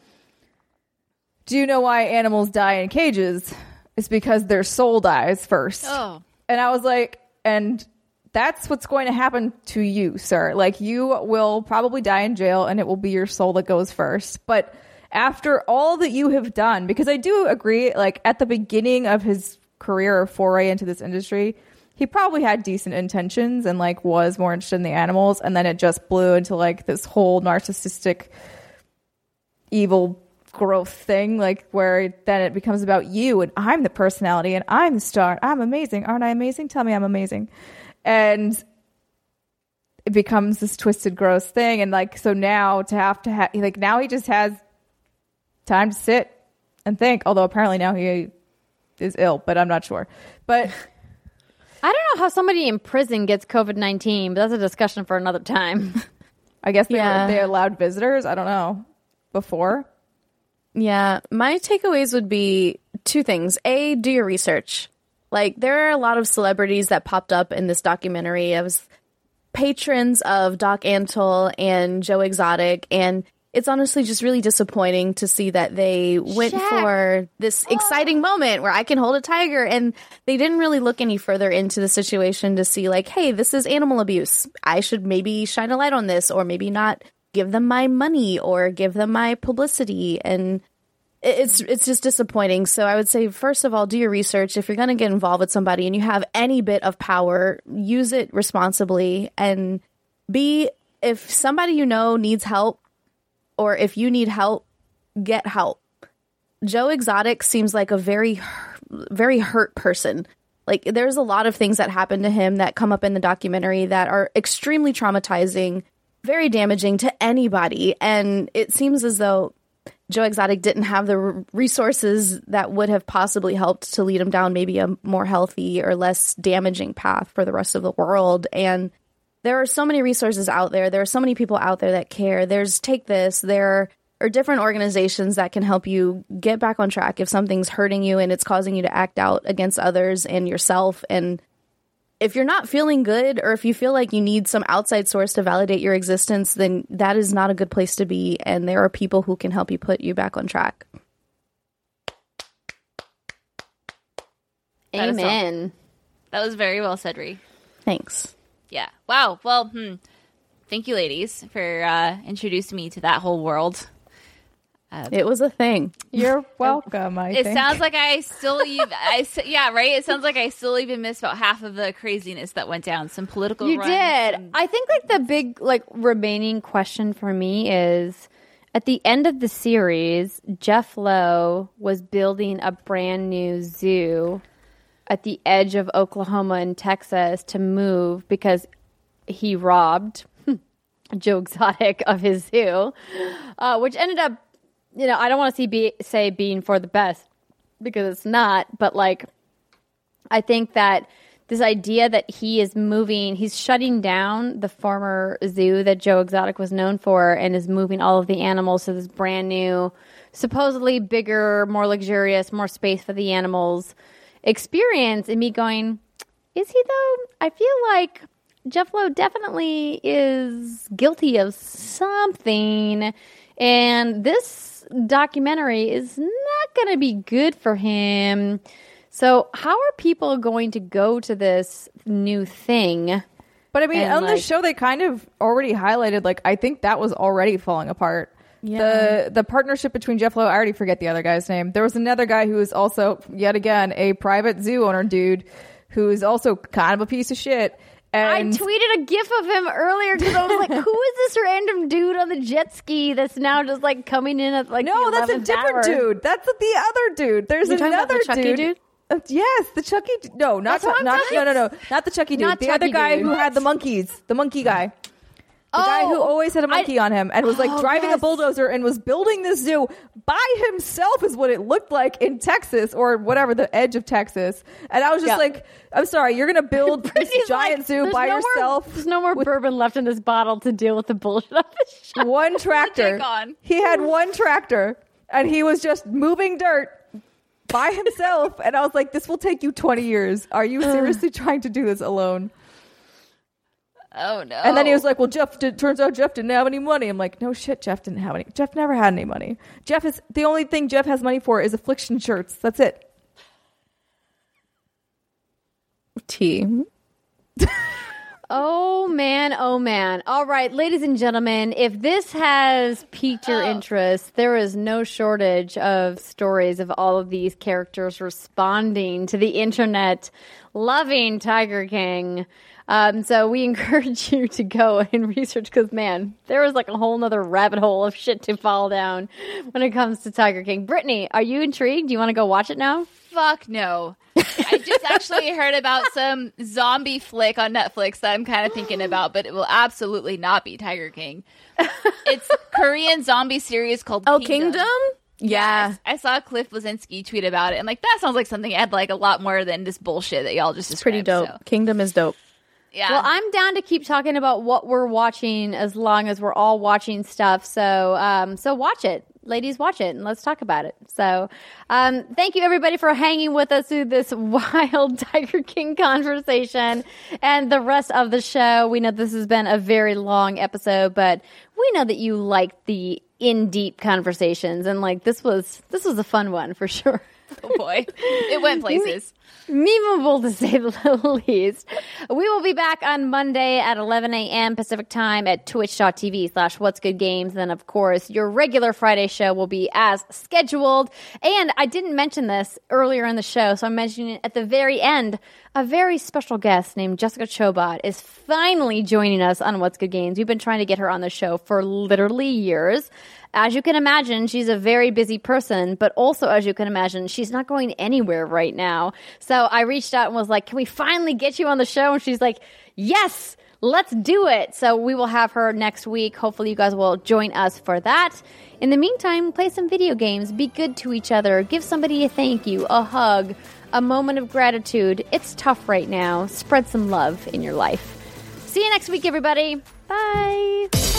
do you know why animals die in cages? It's because their soul dies first. Oh. And I was like, and that's what's going to happen to you, sir. Like, you will probably die in jail and it will be your soul that goes first. But after all that you have done, because I do agree, like at the beginning of his career or foray into this industry, he probably had decent intentions and like was more interested in the animals. And then it just blew into like this whole narcissistic, evil growth thing, like where then it becomes about you and I'm the personality and I'm the star. I'm amazing. Aren't I amazing? Tell me I'm amazing. And it becomes this twisted, gross thing. And like, so now to have like, now he just has time to sit and think, although apparently now he is ill, but I'm not sure. But I don't know how somebody in prison gets COVID-19, but that's a discussion for another time. I guess they allowed visitors. I don't know. Before. Yeah. My takeaways would be two things. A, do your research. Like, there are a lot of celebrities that popped up in this documentary. I was patrons of Doc Antle and Joe Exotic, and it's honestly just really disappointing to see that they went for this exciting moment where I can hold a tiger, and they didn't really look any further into the situation to see, like, hey, this is animal abuse. I should maybe shine a light on this, or maybe not give them my money or give them my publicity. And it's just disappointing. So I would say, first of all, do your research. If you're going to get involved with somebody and you have any bit of power, use it responsibly. And B, if somebody you know needs help, or if you need help, get help. Joe Exotic seems like a very, very hurt person. Like, there's a lot of things that happen to him that come up in the documentary that are extremely traumatizing, very damaging to anybody. And it seems as though Joe Exotic didn't have the resources that would have possibly helped to lead him down maybe a more healthy or less damaging path for the rest of the world. And there are so many resources out there. There are so many people out there that care. There's Take This. There are different organizations that can help you get back on track if something's hurting you and it's causing you to act out against others and yourself. And if you're not feeling good, or if you feel like you need some outside source to validate your existence, then that is not a good place to be. And there are people who can help you put you back on track. Amen. That was very well said, Ree. Thanks. Yeah. Wow. Well, thank you, ladies, for introducing me to that whole world. It was a thing. You're welcome. It sounds like I still yeah, right. It sounds like I still even missed about half of the craziness that went down. Some political. You runs did. and- I think like the big remaining question for me is, at the end of the series, Jeff Lowe was building a brand new zoo at the edge of Oklahoma and Texas to move because he robbed Joe Exotic of his zoo, which ended up, I don't want to say being for the best, because it's not, but like, I think that this idea that he is moving, he's shutting down the former zoo that Joe Exotic was known for and is moving all of the animals to this brand new, supposedly bigger, more luxurious, more space for the animals experience, and me going, is he though? I feel like Jeff Lowe definitely is guilty of something, and this documentary is not going to be good for him. So how are people going to go to this new thing? But I mean, on the show, they kind of already highlighted, like, I think that was already falling apart. Yeah. The partnership between Jeff Lowe, I already forget the other guy's name. There was another guy who was also, yet again, a private zoo owner dude who is also kind of a piece of shit. And I tweeted a gif of him earlier because I was like, who is this random dude on the jet ski that's now just like coming in at like no, the 11th that's a different hour? Dude. That's the other dude. There's You're talking another about the Chucky dude? Yes, the Chucky. No, not the Chucky dude. Not The other Chucky guy dude. who had the monkeys. The monkey guy. The guy who always had a monkey on him and was like driving a bulldozer and was building this zoo by himself is what it looked like in Texas or whatever, the edge of Texas. And I was just like, I'm sorry, you're going to build this giant zoo by yourself. There's no more bourbon left in this bottle to deal with the bullshit of the show. One tractor. He had one tractor and he was just moving dirt by himself. And I was like, this will take you 20 years. Are you seriously trying to do this alone? Oh no. And then he was like, well, turns out Jeff didn't have any money. I'm like, no shit, Jeff didn't have any. Jeff never had any money. The only thing Jeff has money for is affliction shirts. That's it. Tea. Oh man, oh man. All right, ladies and gentlemen, if this has piqued your interest, there is no shortage of stories of all of these characters responding to the internet, loving Tiger King. So we encourage you to go and research, because man, there was like a whole nother rabbit hole of shit to fall down when it comes to Tiger King. Brittany, are you intrigued? Do you want to go watch it now? Fuck no. I just actually heard about some zombie flick on Netflix that I'm kind of thinking about, but it will absolutely not be Tiger King. It's a Korean zombie series called Kingdom? Yeah. I saw Cliff Blazinski tweet about it, and like that sounds like something I'd like a lot more than this bullshit that y'all just described. Pretty dope. So. Kingdom is dope. Yeah. Well, I'm down to keep talking about what we're watching as long as we're all watching stuff. So, so watch it. Ladies, watch it, and let's talk about it. So, thank you, everybody, for hanging with us through this wild Tiger King conversation and the rest of the show. We know this has been a very long episode, but we know that you like the in-deep conversations, and like this was a fun one for sure. Oh boy, it went places. Memeable, to say the least. We will be back on Monday at 11 a.m. Pacific time at twitch.tv/whatsgoodgames. Then, of course, your regular Friday show will be as scheduled. And I didn't mention this earlier in the show, so I'm mentioning it at the very end. A very special guest named Jessica Chobot is finally joining us on What's Good Games. We've been trying to get her on the show for literally years. As you can imagine, she's a very busy person, but also, as you can imagine, she's not going anywhere right now. So I reached out and was like, can we finally get you on the show? And she's like, yes, let's do it. So we will have her next week. Hopefully you guys will join us for that. In the meantime, play some video games, be good to each other, give somebody a thank you, a hug, a moment of gratitude. It's tough right now. Spread some love in your life. See you next week, everybody. Bye.